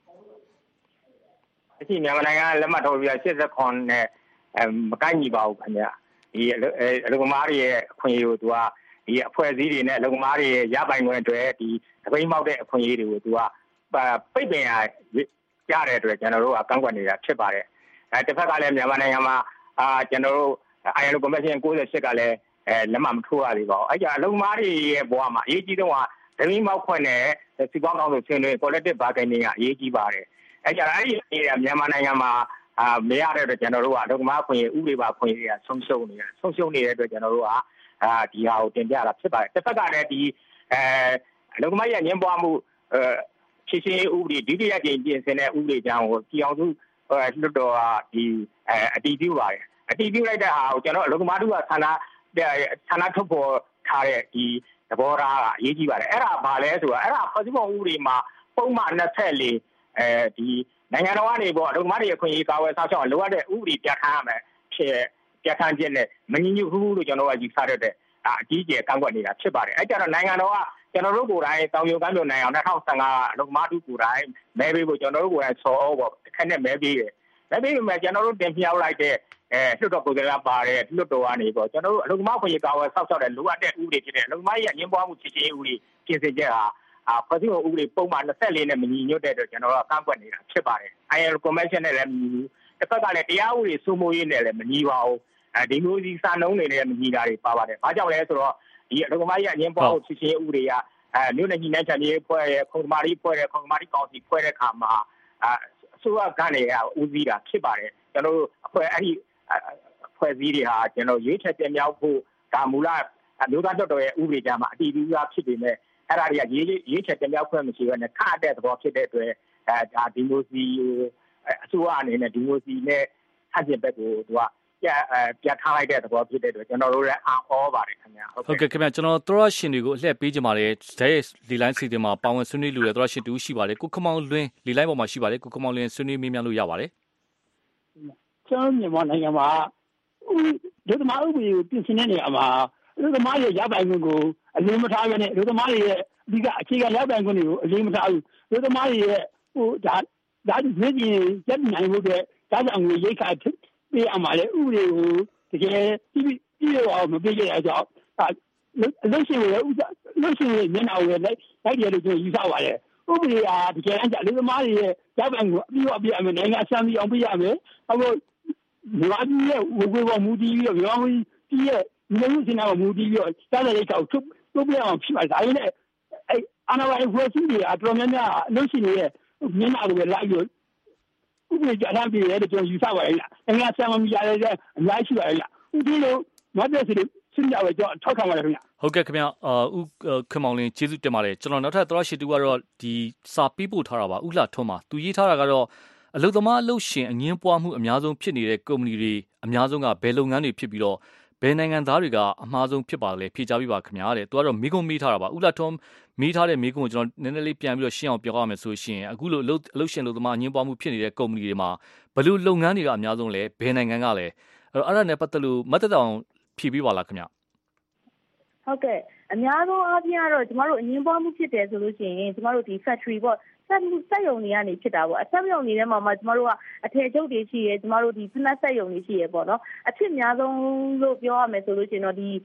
အခုမြန်မာနိုင်ငံလက်မှတ်ထိုးပြီး89နဲ့မကိုက်ညီပါဘူးခင်ဗျာဒီအလုပ်သမားတွေရဲ့အခွင့်အရေးကိုသူကဒီအဖွဲ့အစည်းတွေနဲ့အလုပ်သမားတွေရဲ့ရပိုင်ခွင့်အတွက်ဒီတပိတ်မောက်တဲ့အခွင့်အရေးတွေကိုသူကပိတ်ပင်ရတဲ့အတွက်ကျွန်တော်တို့ကကန့်ကွက်နေတာဖြစ်ပါတယ်တစ်ဖက်ကလည်းမြန်မာနိုင်ငံမှာကျွန်တော်တို့ ILO Convention 98ကလည်းလက်မှတ်မထိုးရသေးပါဘူးအဲ့ကြောင့်အလုပ်သမားတွေရဲ့ဘဝမှာအရေးကြီးဆုံးကတပိတ်မောက်ခွင့်နဲ့စီပေါင်းကောင်းဆိုဆွေးနွေး collective bargaining ကအရေးကြီးပါတယ်အဲ့ကြောင့်အဲ့ဒီမြန်မာနိုင်ငံမှာမရတဲ့အတွက်ကျွန်တော်တို့ကအလုပ်သမားခွင့်ဥပဒေပါခွင့်ရဆုံးရှုံးနေတဲ့အတွက်ကျွန်တော်တို့ကဒီဟာကိုတင်ပြတာဖြစ်ပါတယ်တစ်ဖက်ကလည်းဒီအလုပ်သမားရဲ့ညှဉ်းပန်းမှုရှင်းရှင်းဥပဒေဒုတိယကြိမ်ပြင်ဆင်တဲ့ဥပဒေကြောင့်ကိုပြည်အောင်စုလွှတ်တော်ကဒီအတည်ပြုပါတယ်အတည်ပြုလိုက်တဲ့ဟာကိုကျွန်တော်အလုပ်သမားတို့ကဌာနထုတ်ပေါ်ထားတဲ့ဒီသဘောထားကအရေးကြီးပါတယ်အဲ့ဒါဘာလဲဆိုတော့အဲ့ဒါဖွဲ့စည်းပုံဥပဒေမှာပုံမှန်24ဒီနိုင်ငံတော်ကနေပေါ့အလုပ်သမားတွေအခွင့်အရေးကာကွယ်စောင့်ရှောက်လိုအပ်တဲ့ဥပဒေပြဋ္ဌာန်းရမယ်ပြဋ္ဌာန်းခြင်းနဲ့မညီညွတ်ဘူးလို့ကျွန်တော်ကယူဆတဲ့အကြီးအကျယ်ကန့်ကွက်နေတာဖြစ်ပါတယ်အဲ့ကြတော့နိုင်ငံတော်ကကျွန်တော်တို့ကိုယ်တိုင်တောင်ယုံကမ်းယုံနိုင်အောင်2015အလုပ်သမားတို့ကိုယ်တိုင်မဲပေးဖို့ကျွန်တော်တို့ကိုယ်တိုင်ဆော်ဩပေါ့အခက်နဲ့မဲပေးတယ်မဲပေးပေမဲ့ကျွန်တော်တို့တင်ပြလိုက်တဲ့လွှတ်တော်ကိုယ်စားလှယ်ပါတယ်လွှတ်တော်ကနေပေါ့ကျွန်တော်တို့အလုပ်သမားခွင့်ရေးကာကွယ်စောင့်ရှောက်တဲ့လိုအပ်တဲ့ဥပဒေဖြစ်တဲ့အလုပ်သမားရဲ့အငြင်းပွားမှုချေချင်းဥပဒေပြင်ဆင်ချက်ဟာဖွဲ့စည်းပုံဥပဒေပုံမှန်24နဲ့မညီညွတ်တဲ့အတွက်ကျွန်တော်တို့ကန့်ကွက်နေတာဖြစ်ပါတယ် ILO Convention နဲ့လည်းမညီဘူးတစ်ဖက်ကလည်းတရားဥပဒေစိုးမိုးရေးနဲ့လည်းမညီပါဘူးဒီလိုစီစာနှုန်းတွေနဲ့မညီတာတွေပါပါတယ်ဘာကြောင့်လဲဆိုတော့ဒီအလုပ်သမားရဲ့အငြင်းပွားမှုချေချင်းဥပဒေကမြို့နယ်ညီနိုင်ချမ်းရေးဖွဲ့ရဲ့ခုံသမားကြီးဖွဲ့တဲ့ခုံသမားကြီးကောင်စီဖွဲ့တဲ့အခါမှာအစိုးရကနေဦးစီးတာဖြစ်ပါတယ်ကျွန်တော်တို့အဖွဲ့အဲ့ဒီအဖွဲ့အစည်းတွေဟာကျွန်တော်ရွေးချယ်တင်မြှောက်ဖို့ဒါမူလအမျိုးသားလွှတ်တော်ရဲ့ဥပဒေကြမှာအတည်ပြုရဖြစ်ပေမဲ့အဲ့ဒါတွေကရွေးချယ်တင်မြှောက်ခွင့်မရှိဘဲနဲ့ခန့်တဲ့သဘောဖြစ်တဲ့အတွက်ဒါဒီမိုစီအစိုးရအနေနဲ့ဒီမိုစီနဲ့ဆန့်ကျင်ဘက်ကိုသူကပြထားလိုက်တဲ့သဘောဖြစ်တဲ့အတွက်ကျွန်တော်တို့လည်းအော်ပါတယ်ခင်ဗျာဟုတ်ကဲ့ခင်ဗျာကျွန်တော်သောရရှင်တွေကိုအလှည့်ပေးကြပါတယ်ဒဲလီလိုင်းစီတင်မှာပါဝင်ဆွေးနွေးလူတွေသောရရှင်တူရှိပါတယ်ကိုခမောင်လွင်လီလိုင်းပေါ်မှာရှိပါတယ်ကိုခမောင်လွင်ဆွေးနွေးမေးမြန်းလို့ရပါတယ်ကျွန်တော်မြန်မာနိုင်ငံမှာဒုသမားဥပဒေကိုပြင်ဆင်တဲ့နေရာမှာဒုသမားရဲ့ရပိုင်ခွင့်ကိုအလေးမထားဘဲနဲ့ဒုသမားရဲ့အဓိကအခြေခံရပိုင်ခွင့်တွေကိုအလေးမထားဘူးဒုသမားရဲ့ဒါဒီပြည်ရက်နိုင်မှုတဲ့ဒါကြောင့်ရိတ်ခါပေးအမှားလေဥပဒေကိုတကယ်ပြီးရအောင်မပေးကြရအောင်လို့ရှိရင်လို့ရှိရင်မျက်နှာကိုလိုက်တယ်လို့ကျွန်တော်ယူဆပါတယ်ဥပဒေဟာတကယ်အလုပ်သမားတွေရဲ့ရပိုင်ကိုအပြည့်အပြည့်အမယ်နိုင်ငံအဆန်းပြီးအောင်ပေးရမယ်အခုမြန်မာပြည်ရဲ့ဝေပေါ်မူတည်ပြီးတော့မြန်မာပြည်ရဲ့လူမှုစင်နာကိုမူတည်ပြီးတော့စားတဲ့ရိတ်ခါကိုထုတ်ပြအောင်ဖြစ်ပါတယ်ဒါရင်းနဲ့အဲ့အာဏာပိုင်ဖွဲ့စည်းတွေအတော်များများအလို့ရှိနေတဲ့မျက်နှာကိုပဲလိုက်ပြီးဥပဒေကြမ်းပြရဲတဲ့ကျွန်တော်ယူဆပါတယ်။နိုင်ငံဆံမမီရတဲ့အများကြီးရှိပါတယ်။ဥပဒေလို့မတ်တဲ့စီစဉ်ကြပဲကျွန်တော်ထောက်ခံပါတယ်ခင်ဗျ။ဟုတ်ကဲ့ခင်ဗျာဦးခင်မောင်လင်းကျေးဇူးတင်ပါတယ်ကျွန်တော်နောက်ထပ်သောရရှိတူကတော့ဒီစာပေးပို့ထားတာပါဥလှထွန်းပါသူရေးထားတာကတော့အလုပ်သမားအလုပ်ရှင်အငင်းပွားမှုအများဆုံးဖြစ်နေတဲ့ကုမ္ပဏီတွေအများဆုံးကဘယ်လုပ်ငန်းတွေဖြစ်ပြီးတော့ဘယ်နိုင်ငံသားတွေကအမှားဆုံးဖြစ်ပါလဲဖြေကြားပြပါခင်ဗျာတဲ့သူကတော့မိကုံမေးထားတာပါဥလှထွန်းမေးထားတဲ့မိကုံကိုကျွန်တော်နည်းနည်းလေးပြန်ပြီးတော့ရှင်းအောင်ပြောရမယ်ဆိုရှင်အခုလိုအလုပ်ရှင်အလုပ်သမားအငင်းပွားမှုဖြစ်နေတဲ့ကုမ္ပဏီတွေမှာဘယ်လိုလုပ်ငန်းတွေကအများဆုံးလဲဘယ်နိုင်ငံကလဲအဲ့ဒါနဲ့ပတ်သက်လို့မတ်တက်အောင်ဖြေပေးပါလားခင်ဗျာဟုတ်ကဲ့အများဆုံးအားဖြင့်ကတော့ကျမတို့အငင်းပွားမှုဖြစ်တယ်ဆိုလို့ရှိရင်ကျမတို့ဒီ factory ပေါ့စက်ရုံတွေကနေဖြစ်တာပေါ့အစက်ရုံတွေထဲမှာမှကျမတို့ကအထည်ချုပ်တွေရှိရဲကျမတို့ဒီဖနက်စက်ရုံတွေရှိရဲပေါ့နော်အဖြစ်များဆုံးလို့ပြောရမယ်ဆိုလို့ရှိရင်တော့ဒီ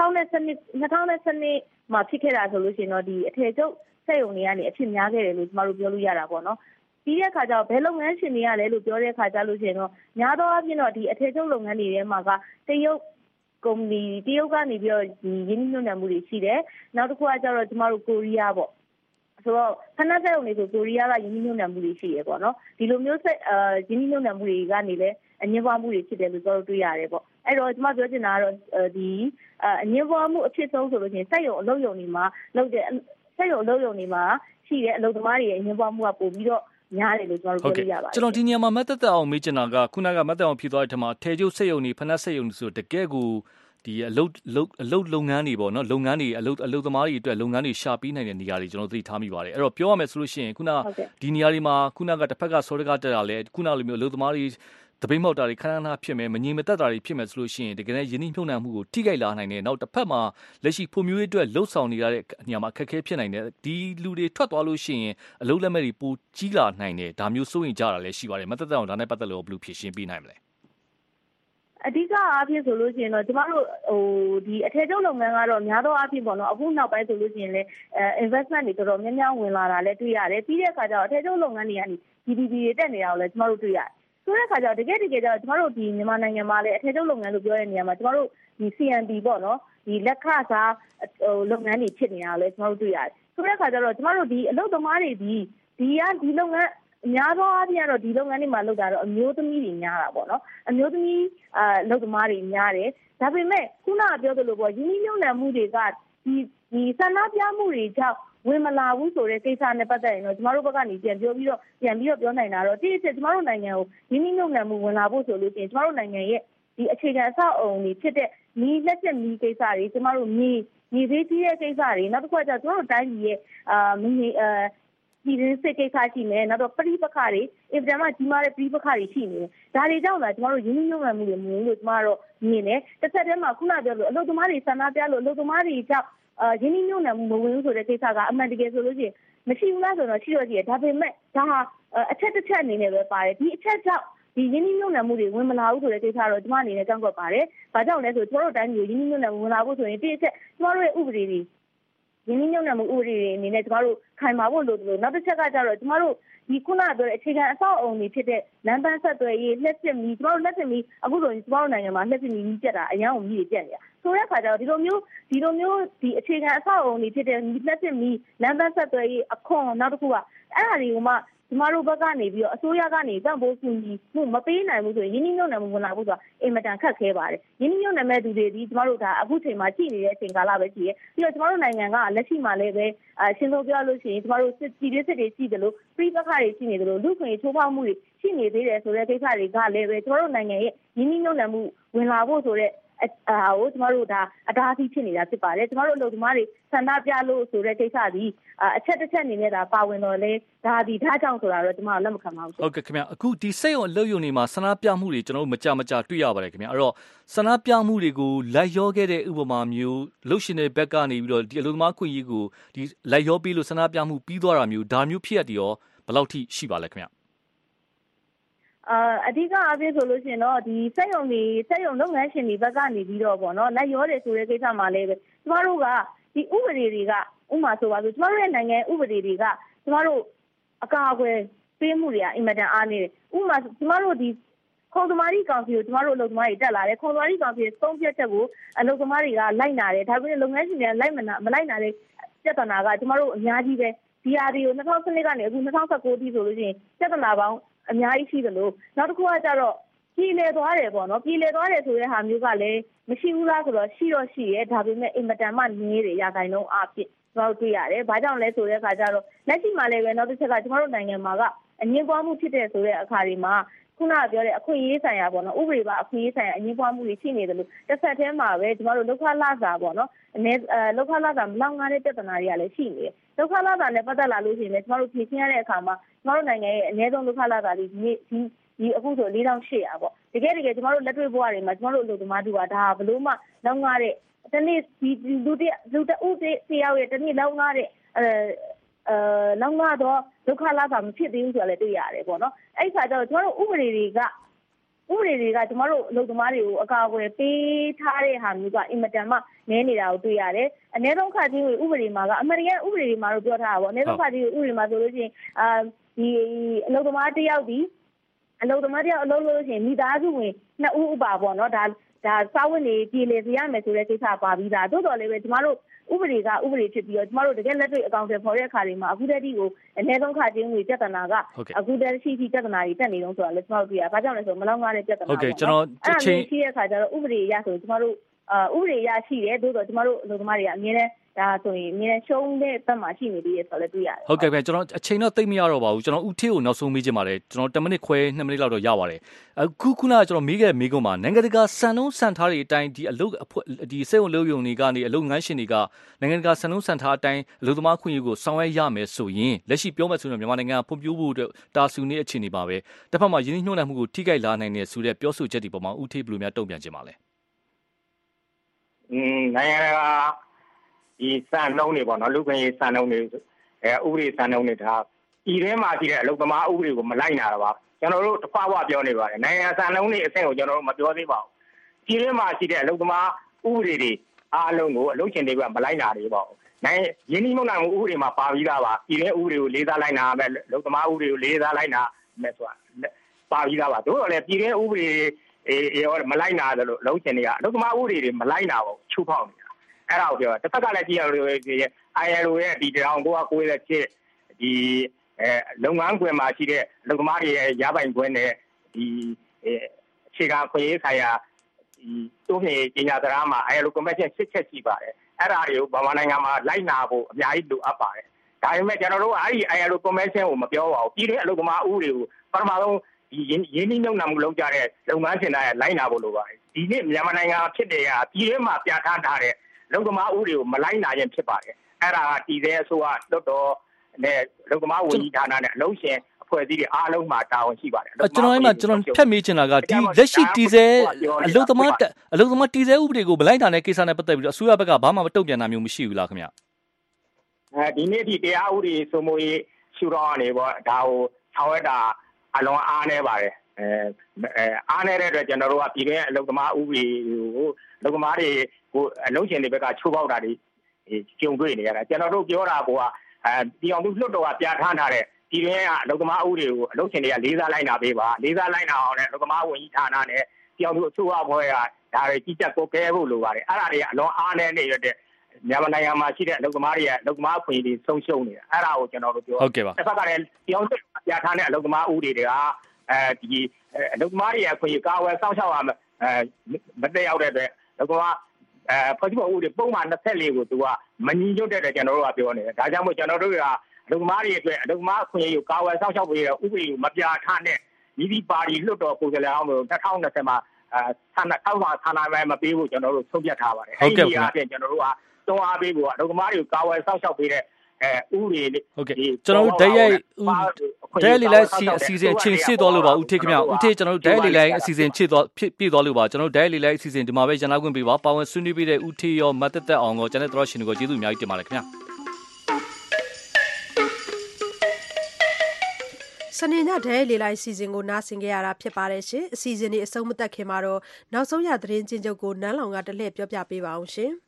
2012မှာဖြစ်ခဲ့တာဆိုလို့ရှိရင်တော့ဒီအထည်ချုပ်စက်ရုံတွေကနေအဖြစ်များခဲ့တယ်လို့ကျမတို့ပြောလို့ရတာပေါ့နော်ပြီးတဲ့အခါကျတော့ဘယ်လုပ်ငန်းရှင်တွေကလဲလို့ပြောတဲ့အခါကျလို့ရှိရင်တော့များသောအားဖြင့်တော့ဒီအထည်ချုပ်လုပ်ငန်းတွေထဲမှာကတရုတ်ကုမ္ပဏီတရုတ်ကနေပြီးတော့ဒီရင်းနှီးမြှုပ်နှံမှုတွေရှိတယ်နောက်တစ်ခုကကျတော့ကျမတို့ကိုရီးယားပေါ့ဆိုတော့ဖနက်စက်ရုံတွေဆိုကိုရီးယားကရင်းနှီးမြှုပ်နှံမှုတွေရှိရပေါ့နော်ဒီလိုမျိုးရင်းနှီးမြှုပ်နှံမှုတွေကနေလည်းအငြင်းပွားမှုတွေဖြစ်တယ်လို့ကျွန်တော်တို့တွေ့ရတယ်ပေါ့အဲ့တော့ကျမပြောချင်တာကတော့ဒီအငြင်းပွားမှုအဖြစ်ဆုံးဆိုလို့ရှိရင်စက်ရုံအလုပ်ရုံတွေမှာလုပ်တဲ့စက်ရုံအလုပ်ရုံတွေမှာရှိတဲ့အလုပ်သမားတွေရဲ့အငြင်းပွားမှုကပိုပြီးတော့များတယ်လို့ကျွန်တော်တို့ပြောလို့ရပါတယ်ကျွန်တော်ဒီနေရာမှာမတ်တက်အောင်မေးချင်တာကခုနကမတ်တက်အောင်ဖြေသွားတဲ့ထက်မှာထေကျုပ်စက်ရုံတွေဖနက်စက်ရုံတွေဆိုတကယ်ကိုဒီအလုပ်လုပ်ငန်းတွေပေါ့နော်လုပ်ငန်းတွေအလုပ်သမားတွေအတွက်လုပ်ငန်းတွေရှာပေးနိုင်တဲ့နေရာတွေကျွန်တော်သိထားမိပါတယ်အဲ့တော့ပြောရမယ်ဆိုလို့ရှိရင်ခုနဒီနေရာတွေမှာခုနကတစ်ဖက်ကစောတကတက်တာလဲခုနလိုမျိုးအလုပ်သမားတွေတပိတ်မောက်တာတွေခဏခဏဖြစ်မယ်မငြိမ်မသက်တာတွေဖြစ်မယ်ဆိုလို့ရှိရင်တကယ်နဲ့ယင်းနှိမ့်နှုံမှုကိုထိခိုက်လာနိုင်တယ်နောက်တစ်ဖက်မှာလက်ရှိဖွံ့ဖြိုးရေးအတွက်လှုပ်ဆောင်နေရတဲ့နေရာမှာအခက်အခဲဖြစ်နိုင်တယ်ဒီလူတွေထွက်သွားလို့ရှိရင်အလုပ်လက်မဲ့တွေပိုကြီးလာနိုင်တယ်ဒါမျိုးစိုးရင်ကြတာလည်းရှိပါတယ်မသက်သက်အောင်ဒါနဲ့ပတ်သက်လို့ဘယ်လိုဖြေရှင်းပေးနိုင်မလဲအဓိကအားဖြင့်ဆိုလို့ရှိရင်တော့ကျမတို့ဒီအထည်ချုပ်လုပ်ငန်းကတော့များသောအားဖြင့်ပေါ့နော်အခုနောက်ပိုင်းဆိုလို့ရှိရင်လည်းinvestment တွေတော်တော်များများဝင်လာတာလည်းတွေ့ရတယ်ပြီးတဲ့အခါကျတော့အထည်ချုပ်လုပ်ငန်းတွေကနေ GDP တွေတက်နေတာကိုလည်းကျမတို့တွေ့ရတယ်ဆိုတဲ့အခါကျတော့တကယ်ကျတော့ကျမတို့ဒီမြန်မာနိုင်ငံမှာလည်းအထည်ချုပ်လုပ်ငန်းလို့ပြောတဲ့နေရာမှာကျမတို့ဒီ CNB ပေါ့နော်ဒီလက်ခစားလုပ်ငန်းတွေဖြစ်နေတာလည်းကျမတို့တွေ့ရတယ်ဆိုတဲ့အခါကျတော့ကျမတို့ဒီအလုပ်သမားတွေဒီလုပ်ငန်းအများသောအားဖြင့်ကတော့ဒီလုပ်ငန်းတွေမှာလုပ်တာတော့အမျိုးသမီးတွေများတာပေါ့နော်အမျိုးသမီးလုပ်သမားတွေများတယ်ဒါပေမဲ့ခုနကပြောသလိုပေါ့ယင်းနှိမ့်နှံမှုတွေကဒီဆန္ဒပြမှုတွေကြောင့်ဝင်မလာဘူးဆိုတဲ့ကိစ္စနဲ့ပတ်သက်ရင်တော့ကျမတို့ဘက်ကနေပြန်ပြီးတော့ပြောနိုင်တာတော့ဒီအချက်ကျမတို့နိုင်ငံကိုယင်းနှိမ့်နှံမှုဝင်လာဖို့ဆိုလို့ရှိရင်ကျမတို့နိုင်ငံရဲ့ဒီအခြေခံအဆောက်အအုံတွေဖြစ်တဲ့မိလက်ကျက်မိကိစ္စတွေကျမတို့မြေသေးကြီးတဲ့ကိစ္စတွေနောက်တစ်ခါကျကျမတို့တိုင်းပြည်ရဲ့ဒီရင်းစစ်ကိစ္စရှိနေနောက်တော့ပြိပခါတွေအင်တာနက်ကြီးမားတဲ့ပြိပခါတွေရှိနေဒါတွေကြောင့်လားကျမတို့ယင်းနှိမ့်နှံမှုတွေမြင်လို့ကျမတို့မြင်တယ်တစ်ဆက်တည်းမှာခုနပြောလို့အလုပ်သမားတွေဆန္ဒပြလို့အလုပ်သမားတွေကြောင့်ယင်းနှိမ့်နှံမှုမဝင်ဘူးဆိုတဲ့ကိစ္စကအမှန်တကယ်ဆိုလို့ရှိရင်မရှိဘူးလားဆိုတော့ရှိတော့ရှိတယ်ဒါပေမဲ့ဒါဟာအချက်တစ်ချက်အနေနဲ့ပဲပါတယ်ဒီအချက်ကြောင့်ဒီယင်းနှိမ့်နှံမှုတွေဝင်မလာဘူးဆိုတဲ့ကိစ္စတော့ကျမအနေနဲ့ကြောက်ကွက်ပါတယ်ဘာကြောင့်လဲဆိုကျမတို့တိုင်းပြည်ယင်းနှိမ့်နှံမှုဝင်လာဖို့ဆိုရင်ဒီအချက်ကျမတို့ရဲ့ဥပဒေတွေယင်းနှိမ့်နှံမှုဥပဒေတွေအနေနဲ့ကျမတို့ခိုင်မာဖို့လိုတယ်လို့နောက်တစ်ချက်ကကျတော့ကျမတို့ဒီခုနပြောတဲ့အခြေခံအဆောက်အအုံတွေဖြစ်တဲ့လမ်းပန်းဆက်သွယ်ရေးလက်စစ်မီကျမတို့လက်စစ်မီအခုဆိုရင်ကျမတို့နိုင်ငံမှာလက်စစ်မီပြတ်တာအရန်ကိုမီးတွေပြတ်နေတာဆိုတဲ့အခါကျတော့ဒီလိုမျိုးဒီအခြေခံအဆောက်အအုံတွေဖြစ်တဲ့လက်စစ်မီလမ်းပန်းဆက်သွယ်ရေးအခွန်နောက်တစ်ခုကအဲ့ဒါတွေကိုမှကျမတို့ဘက်ကနေပြီးတော့အစိုးရကနေတန်ဖိုးကူညီမှုမပေးနိုင်ဘူးဆိုရင်ယင်းနှိမ့်နှံမှုဝင်လာဖို့ဆိုတာအင်မတန်ခက်ခဲပါတယ်ယင်းနှိမ့်နှံမဲ့သူတွေဒီကျမတို့ဒါအခုချိန်မှာကြည့်နေတဲ့အချိန်ကာလပဲရှိရဲပြီးတော့ကျမတို့နိုင်ငံကလက်ရှိမှာလည်းပဲရှင်းဆုံးပြောလို့ရှိရင်ကျမတို့စစ်တွေရှိတယ်လို့ပြိပခါတွေရှိနေတယ်လို့လူ့ခွင့်ချိုးဖောက်မှုတွေရှိနေသေးတယ်ဆိုတဲ့ကိစ္စတွေကလည်းပဲကျမတို့နိုင်ငံရဲ့ယင်းနှိမ့်နှံမှုဝင်လာဖို့ဆိုတဲ့ကိုကျမတို့ဒါအတားအဆီးဖြစ်နေတာဖြစ်ပါတယ်ကျမတို့အလုပ်သမားတွေဆန္ဒပြလို့ဆိုတဲ့ကိစ္စဒီအချက်တစ်ချက်အနေနဲ့ဒါပါဝင်တော့လဲဒါကြောင့်ဆိုတာတော့ကျမတို့လက်မခံပါဘူးဟုတ်ကဲ့ခင်ဗျအခုဒီစိတ်ရုံအလုပ်ရုံတွေမှာဆန္ဒပြမှုတွေကျွန်တော်တို့မကြတွေ့ရပါတယ်ခင်ဗျအဲ့တော့ဆန္ဒပြမှုတွေကိုလိုက်ရောခဲ့တဲ့ဥပမာမျိုးလှုပ်ရှင်တဲ့ဘက်ကနေပြီးတော့ဒီအလုပ်သမားခွင့်ရေးကိုဒီလိုက်ရောပြီးလို့ဆန္ဒပြမှုပြီးသွားတာမျိုးဒါမျိုးဖြစ်ရတဲ့ရောဘယ်လောက်ထိရှိပါလဲခင်ဗျအဓိကအပြင်ဆိုလို့ရှိရင်တော့ဒီစက်ရုံလုပ်ငန်းရှင်တွေဘက်ကနေပြီးတော့ပေါ့နော်လိုက်ရောတယ်ဆိုတဲ့ကိစ္စမှာလည်းပဲကျမတို့ကဒီဥပဒေတွေကဥပမာဆိုပါဆိုကျမတို့ရဲ့နိုင်ငံဥပဒေတွေကကျမတို့အကာအကွယ်ပေးမှုတွေကအင်မတန်အားနေတယ်ဥပမာကျမတို့ဒီခုံသမားကြီးကောင်စီကိုကျမတို့အလုပ်သမားတွေတက်လာတယ်ခုံသမားကြီးကောင်စီရဲ့သုံးဖြတ်ချက်ကိုအလုပ်သမားတွေကလိုက်နာတယ်ဒါပေမဲ့လုပ်ငန်းရှင်တွေကမလိုက်နာတဲ့ပြဿနာကကျမတို့အများကြီးပဲဒီဟာတွေကို2012ကနေအခု2019ထိဆိုလို့ရှိရင်ပြဿနာပေါင်းအများကြီးရှိတယ်လို့နောက်တစ်ခုကကျတော့ပြည်လေသွားတယ်ပေါ့နော်ပြည်လေသွားတယ်ဆိုတဲ့ဟာမျိုးကလည်းမရှိဘူးလားဆိုတော့ရှိရဲဒါပေမဲ့အင်မတန်မှနည်းတယ်ရာခိုင်နှုန်းအဖြစ်ကျွန်တော်တွေ့ရတယ်ဘာကြောင့်လဲဆိုတဲ့အခါကျတော့လက်ရှိမှာလည်းပဲနောက်တစ်ချက်ကကျွန်တော်တို့နိုင်ငံမှာကအငြင်းပွားမှုဖြစ်တဲ့ဆိုတဲ့အခါတွေမှာခုနကပြောတဲ့အခွင့်အရေးဆိုင်ရာပေါ့နော်ဥပဒေပါအခွင့်အရေးဆိုင်ရာအငြင်းပွားမှုတွေရှိနေတယ်လို့တစ်ဆက်တည်းမှာပဲကျွန်တော်တို့လောက်ခလာစာပေါ့နော်လောက်ခလာစာမလောက်ငားတဲ့ပြဿနာတွေကလည်းရှိနေတယ်လောက်ခလာစာနဲ့ပတ်သက်လာလို့ရှိရင်လည်းကျွန်တော်တို့ဖြေရှင်းရတဲ့အခါမှာကျွန်တော်တို့နိုင်ငံရဲ့အနည်းဆုံးလောက်ခလာစာတွေဒီအခုဆို4800ပေါ့တကယ်ကျွန်တော်တို့လက်တွေ့ဘဝတွေမှာကျွန်တော်တို့အလုပ်သမားတွေကဒါဘလို့မှလောက်ငားတဲ့တနေ့ဒီလူတယောက်ရဲ့တနေ့လောက်ငားတဲ့လောက်ငားတော့ဒုက္ခလာတာမဖြစ်သေးဘူးဆိုတာလည်းတွေ့ရတယ်ပေါ့နော်အဲ့ခါကျတော့ကျွန်တော်တို့ဥပဒေတွေကကျွန်တော်တို့အလုပ်သမားတွေကိုအကာအကွယ်ပေးထားတဲ့ဟာမျိုးကအင်မတန်မှနည်းနေတာကိုတွေ့ရတယ်အနည်းဆုံးခါချင်းဥပဒေမှာကအမေရိကန်ဥပဒေတွေမှာတော့ပြောထားတာပေါ့အနည်းဆုံးခါချင်းဥပဒေမှာဆိုလို့ရှိရင်ဒီအလုပ်သမားတစ်ယောက်အလုပ်လုပ်လို့ရှိရင်မိသားစုဝင်2ဦးဥပါပေါ့နော်ဒါစာဝတ်နေပြည်လေစေရမယ်ဆိုတဲ့ကိစ္စပါပြီးသားသို့တော်လည်းပဲကျမတို့ဥပဒေဖြစ်ပြီးတော့ကျမတို့တကယ်လက်တွေ့အကောင့်တွေပေါ်တဲ့အခါတွေမှာအခုတည်းကိုအနည်းဆုံးခါချင်းငွေပြဿနာကအခုတည်းရှိပြဿနာတွေတက်နေတော့ဆိုတာလည်းကျမတို့တွေ့ရ။ဘာကြောင့်လဲဆိုမလောက်ငားတဲ့ပြဿနာပေါ့။ဟုတ်ကဲ့ကျွန်တော်အချိန်ရှိတဲ့အခါကျတော့ဥပဒေအရဆိုကျမတို့ဥပဒေအရရှိတယ်သို့တော်ကျမတို့အလုပ်သမားတွေကအမြဲတမ်းဒါဆိုရင်အမြဲရှုံးတဲ့ဘက်မှာရှိနေသေးတယ်ဆိုတော့လည်းတွေ့ရတယ်ဟုတ်ကဲ့ဗျကျွန်တော်အချိန်တော့သိမရတော့ပါဘူးကျွန်တော်ဦးထေးကိုနောက်ဆုံးမေးချင်ပါတယ်ကျွန်တော်10မိနစ်ခွဲ2မိနစ်လောက်တော့ရပါတယ်အခုခုနကကျွန်တော်မေးခဲ့မေးခွန်းမှာနိုင်ငံတကာစံနှုန်းစံထားတွေအတိုင်းဒီအလုပ်ဒီစေုံလုပ်ယုံတွေကနေအလုပ်ငန်းရှင်တွေကနိုင်ငံတကာစံနှုန်းစံထားအတိုင်းအလုပ်သမားခွင့်ရေးကိုဆောင်ရွက်ရမယ်ဆိုရင်လက်ရှိပြောမှဆိုရင်မြန်မာနိုင်ငံဖွံ့ဖြိုးဖို့အတွက်တာဆူနေအခြေအနေပါပဲတစ်ဖက်မှာယင်းနှိမ့်နှံမှုကိုထိခိုက်လာနိုင်တယ်ဆိုတဲ့ပြောဆိုချက်တွေပေါ်မှာဦးထေးဘယ်လိုများတုံ့ပြန်ခြင်းပါလဲနိုင်ငံတကာဒီစံနှုန်းတွေပေါ့နော်လူ့ခွင့်ရေးစံနှုန်းတွေဥပဒေစံနှုန်းတွေဒါဒီထဲမှာရှိတဲ့အလုပ်သမားဥပဒေကိုမလိုက်နာတော့ပါကျွန်တော်တို့တစ်ခွားခွားပြောနေပါတယ်နိုင်ငံစံနှုန်းတွေအဆင့်ကိုကျွန်တော်တို့မပြောသေးပါဘူးဒီထဲမှာရှိတဲ့အလုပ်သမားဥပဒေတွေအားလုံးကိုအလုပ်ရှင်တွေကမလိုက်နာသေးပါဘူးနိုင်ရင်းနှီးမြှုပ်နှံမှုဥပဒေမှာပါပြီးသားပါဒီထဲဥပဒေကိုလေးစားလိုက်နာမယ်အလုပ်သမားဥပဒေကိုလေးစားလိုက်နာမယ်ဆိုတာပါပြီးသားပါတို့တော့လေဒီထဲဥပဒေရောမလိုက်နာတယ်လို့အလုပ်ရှင်တွေကအလုပ်သမားဥပဒေတွေမလိုက်နာဘူးချိုးဖောက်နေတာအဲ့ဒါကိုပြောတစ်ဖက်ကလည်းကြည့်ရလို့ ILO ရဲ့ဒီ1997ဒီလုပ်ငန်းခွင်မှာရှိတဲ့အလုပ်သမားတွေရဲ့ရပိုင်ခွင့်နဲ့ဒီအခြေခံခွင့်ရေးဆိုင်ရာဒီတိုးမြင့်ကြေညာစာတမ်းမှာ ILO Convention 6ချက်ရှိပါတယ်အဲ့ဒါတွေကိုဗမာနိုင်ငံမှာလိုက်နာဖို့အများကြီးလိုအပ်ပါတယ်ဒါပေမဲ့ကျွန်တော်တို့အဲ့ဒီ ILO Convention ကိုမပြောပါဘူးပြည်တွင်းအလုပ်သမားဥပဒေကိုပထမဆုံးဒီရင်းနှီးမြှုပ်နှံမှုလုပ်ကြတဲ့လုပ်ငန်းရှင်တွေလိုက်နာဖို့လိုပါတယ်ဒီနေ့မြန်မာနိုင်ငံဖြစ်တဲ့ဟာပြည်တွင်းမှာပြဋ္ဌာန်းထားတဲ့လုံသမားဥပဒေကိုမလိုက်နာရင်ဖြစ်ပါတယ်အဲ့ဒါကတည်တဲ့အစိုးရလွတ်တော်နဲ့လုံသမားဝန်ကြီးဌာနနဲ့အလုံးရှင်အဖွဲ့အစည်းတွေအားလုံးမှာတာဝန်ရှိပါတယ်ကျွန်တော်ထပ်မေးချင်တာကဒီလက်ရှိတည်ဆဲအလုံသမားတည်ဆဲဥပဒေကိုမလိုက်နာတဲ့ကိစ္စနဲ့ပတ်သက်ပြီးတော့အစိုးရဘက်ကဘာမှမတုံ့ပြန်တာမျိုးမရှိဘူးလားခင်ဗျဒီနေ့ဒီတရားဥပဒေစိုးမိုးရေးရှုထောင့်ကနေပေါ့ဒါကိုဆောင်ရွက်တာအလွန်အားနည်းပါတယ်အားနည်းတဲ့အတွက်ကျွန်တော်တို့ကပြည်တွင်းအလုံသမားဥပဒေကိုလုံသမားတွေကိုအလုံးရှင်တွေဘက်ကချိုးပေါက်တာတွေကြုံတွေ့နေရတာကျွန်တော်တို့ပြောတာကပြည်အောင်စုလွှတ်တော်ကပြဋ္ဌာန်းထားတဲ့ပြည်တွင်းကအလုံသမားဥပဒေကိုအလုံးရှင်တွေကလေးစားလိုက်နာပေးပါလေးစားလိုက်နာအောင်လည်းအလုံသမားဝန်ကြီးဌာနနဲ့ပြည်အောင်စုအစိုးရဘွဲကဒါတွေကြီးကြပ်ကိုကဲဖို့လိုပါတယ်အဲ့ဒါတွေကအလွန်အားနည်းနေတဲ့မြန်မာနိုင်ငံမှာရှိတဲ့အလုပ်သမားတွေရဲ့အလုပ်သမားအခွင့်အရေးဆုံးရှုံးနေတာအဲ့ဒါကိုကျွန်တော်တို့ပြောဟုတ်ကဲ့ပါတစ်ဖက်ကလည်းပြည်အောင်စုပြဋ္ဌာန်းတဲ့အလုပ်သမားဥပဒေတွေကဒီအလုပ်သမားတွေရဲ့အခွင့်အရေးကာဝယ်စောင့်ရှောက်ရမတက်ရောက်တဲ့အတွက်အလုပ်သမားဖွဲ့စည်းပုံဥပဒေပုံမှန်24ကိုသူကမညီညွတ်တဲ့ကျွန်တော်တို့ကပြောနေတယ်ဒါကြောင့်မို့ကျွန်တော်တို့ကအလုပ်သမားတွေအတွက်အလုပ်သမားအခွင့်အရေးကိုကာဝယ်စောင့်ရှောက်ပေးတဲ့ဥပဒေကိုမပြဋ္ဌာန်းတဲ့ညီဒီပါတီလွှတ်တော်ကိုယ်စားလှယ်အောင်လို့2020မှာဆန္ဒမဲမပေးဖို့ကျွန်တော်တို့ဆုံးဖြတ်ထားပါတယ်ဟုတ်ကဲ့ပါအဲ့ဒီအပြင်ကျွန်တော်တို့ကတွန်းအားပေးဖို့အလုပ်သမားတွေကိုကာဝယ်စောင့်ရှောက်ပေးတဲ့ဥပဒေဟုတ်ကဲ့ကျွန်တော်တို့ဓာတ်ရိုက်လေးလိုက်အစီအစဉ်ချင်းရှေ့သွားလို့ပါဦးထေးခင်ဗျဦးထေးကျွန်တော်တို့ဓာတ်ရိုက်လေးလိုက်အစီအစဉ်ချစ်သွားပြည့်သွားလို့ပါကျွန်တော်တို့ဓာတ်ရိုက်လေးလိုက်အစီအစဉ်ဒီမှာပဲရန်နာခွင့်ပေးပါပါဝင်ဆွေးနွေးပေးတဲ့ဦးထေးရောမတ်သက်အောင်ကိုကျွန်တော်တို့ရှင်တွေကိုကျေးဇူးအများကြီးတင်ပါတယ်ခင်ဗျစနေညဒဲလေးလိုက်စီစဉ်ကိုနားဆင်ကြရတာဖြစ်ပါတယ်ရှင်အစီအစဉ်ဒီအဆုံးမသက်ခင်မှာတော့နောက်ဆုံးရသတင်းချင်းချုပ်ကိုနန်းလောင်ကတလှည့်ပြောပြပေးပါအောင်ရှင်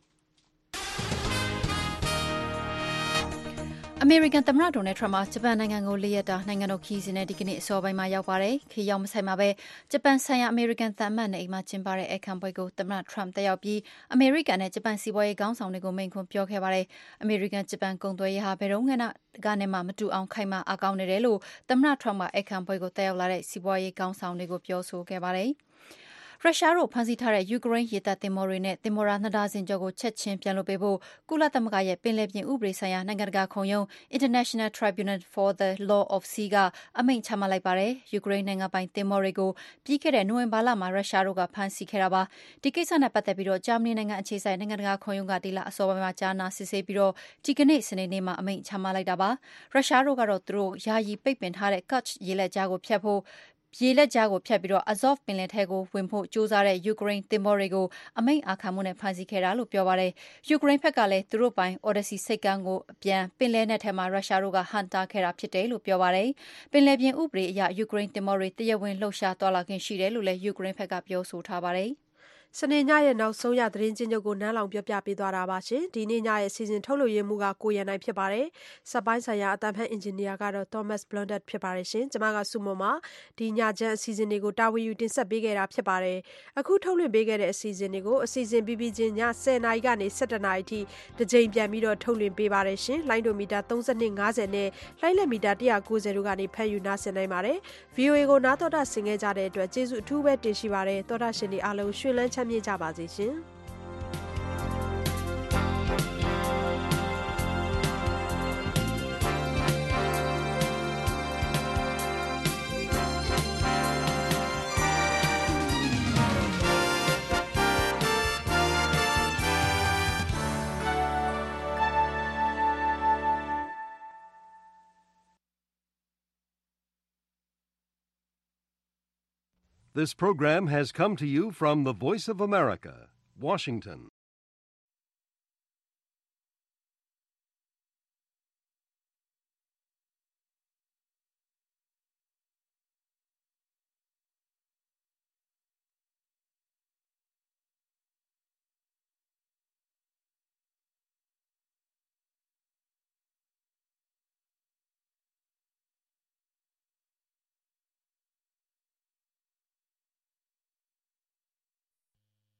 အမေရိကန်သမ္မတဒေါ်နယ်ထရမ့်ဂျပန်နိုင်ငံကို၄ရက်တာနိုင်ငံတော်ခရီးစဉ်နဲ့ဒီကနေ့အစောပိုင်းမှာရောက်ပါတယ်။ခရီးရောက်မဆိုင်မှာပဲဂျပန်ဆိုင်ရာအမေရိကန်သံအမတ်နဲ့အိမ်မှာကျင်းပတဲ့အခမ်းပွဲကိုသမ္မတထရမ့်တက်ရောက်ပြီးအမေရိကန်နဲ့ဂျပန်စီးပွားရေးခေါင်းဆောင်တွေကိုမိန့်ခွန်းပြောခဲ့ပါတယ်။အမေရိကန်ဂျပန်ကုန်သွယ်ရေးဟာဘယ်တော့မှမတူအောင်ခိုင်မာအားကောင်းနေတယ်လို့သမ္မတထရမ့်ကအခမ်းပွဲကိုတက်ရောက်လာတဲ့စီးပွားရေးခေါင်းဆောင်တွေကိုပြောဆိုခဲ့ပါတယ်။ရုရှားတို့ဖမ်းဆီးထားတဲ့ယူကရိန်းရေတပ်သင်္ဘောတွေနဲ့သင်္ဘောသား2ဒါဇင်ကျော်ကိုချက်ချင်းပြန်လွှတ်ပေးဖို့ကုလသမဂ္ဂရဲ့ပင်လယ်ပြင်ဥပဒေဆိုင်ရာနိုင်ငံတကာခုံရုံး International Tribunal for the Law of Sea ကအမိန့်ချမှတ်လိုက်ပါတယ်။ယူကရိန်းနိုင်ငံပိုင်သင်္ဘောတွေကိုပြီးခဲ့တဲ့နိုဝင်ဘာလမှာရုရှားတို့ကဖမ်းဆီးခဲ့တာပါ။ဒီကိစ္စနဲ့ပတ်သက်ပြီးဂျာမနီနိုင်ငံအခြေစိုက်နိုင်ငံတကာခုံရုံးကဒီလအစောပိုင်းမှာကြားနာစစ်ဆေးပြီးဒီကနေ့စနေနေ့မှာအမိန့်ချမှတ်လိုက်တာပါ။ရုရှားတို့ကတော့သူတို့ယာယီပိတ်ပင်ထားတဲ့ Kerch ရေလက်ကြားကိုဖျက်ပြီးAzov ပင်လယ်ထဲကိုဝင်ဖို့ကြိုးစားတဲ့ယူကရိန်းသင်္ဘောတွေကိုအမိန့်အာခံမှုနဲ့ဖမ်းဆီးခဲ့တာလို့ပြောပါတယ်။ယူကရိန်းဘက်ကလည်းသူတို့ပိုင် Odesa ဆိပ်ကမ်းကိုအပြန်ပင်လယ်နက်ထဲမှာရုရှားတို့ကဟန့်တားခဲ့တာဖြစ်တယ်လို့ပြောပါတယ်။ပင်လယ်ပြင်ဥပဒေအရယူကရိန်းသင်္ဘောတွေတရားဝင်လှုပ်ရှားသွားလာခွင့်ရှိတယ်လို့လည်းယူကရိန်းဘက်ကပြောဆိုထားပါတယ်။စနေညရဲ့နောက်ဆုံးရသတင်းချင်းချုပ်ကိုနန်းလောင်ပြောပြပေးသွားတာပါရှင်ဒီနေ့ညရဲ့အစီအစဉ်ထုတ်လို့ရမှုကကိုရန်နိုင်ဖြစ်ပါတယ်စက်ပိုင်းဆိုင်ရာအတန်းဖက်အင်ဂျင်နီယာကတော့ Thomas Blondet ဖြစ်ပါတယ်ရှင်ကျွန်မကစုမုံမှာဒီညချမ်းအစီအစဉ်တွေကိုတာဝန်ယူတင်ဆက်ပေးခဲ့တာဖြစ်ပါတယ်အခုထုတ်လွှင့်ပေးခဲ့တဲ့အစီအစဉ်တွေကိုအစီအစဉ်ပြီးချင်းည10:00နာရီကနေ17:00နာရီထိတစ်ကြိမ်ပြန်ပြီးတော့ထုတ်လွှင့်ပေးပါတယ်ရှင်လိုင်းဒိုမီတာ3250နဲ့လိုင်းလက်မီတာ190တို့ကနေဖက်ယူနားဆင်နိုင်ပါတယ် VOA ကိုနားတော်တာဆင်ခဲ့ကြတဲ့အတွက်ကျေးဇူးအထူးပဲတင်ရှိပါတယ်တော်တာရှင်တွေအားလုံးရွှင်လန်းချမ်းမြေ့ကြပါစေရှင် This program has come to you from the Voice of America, Washington.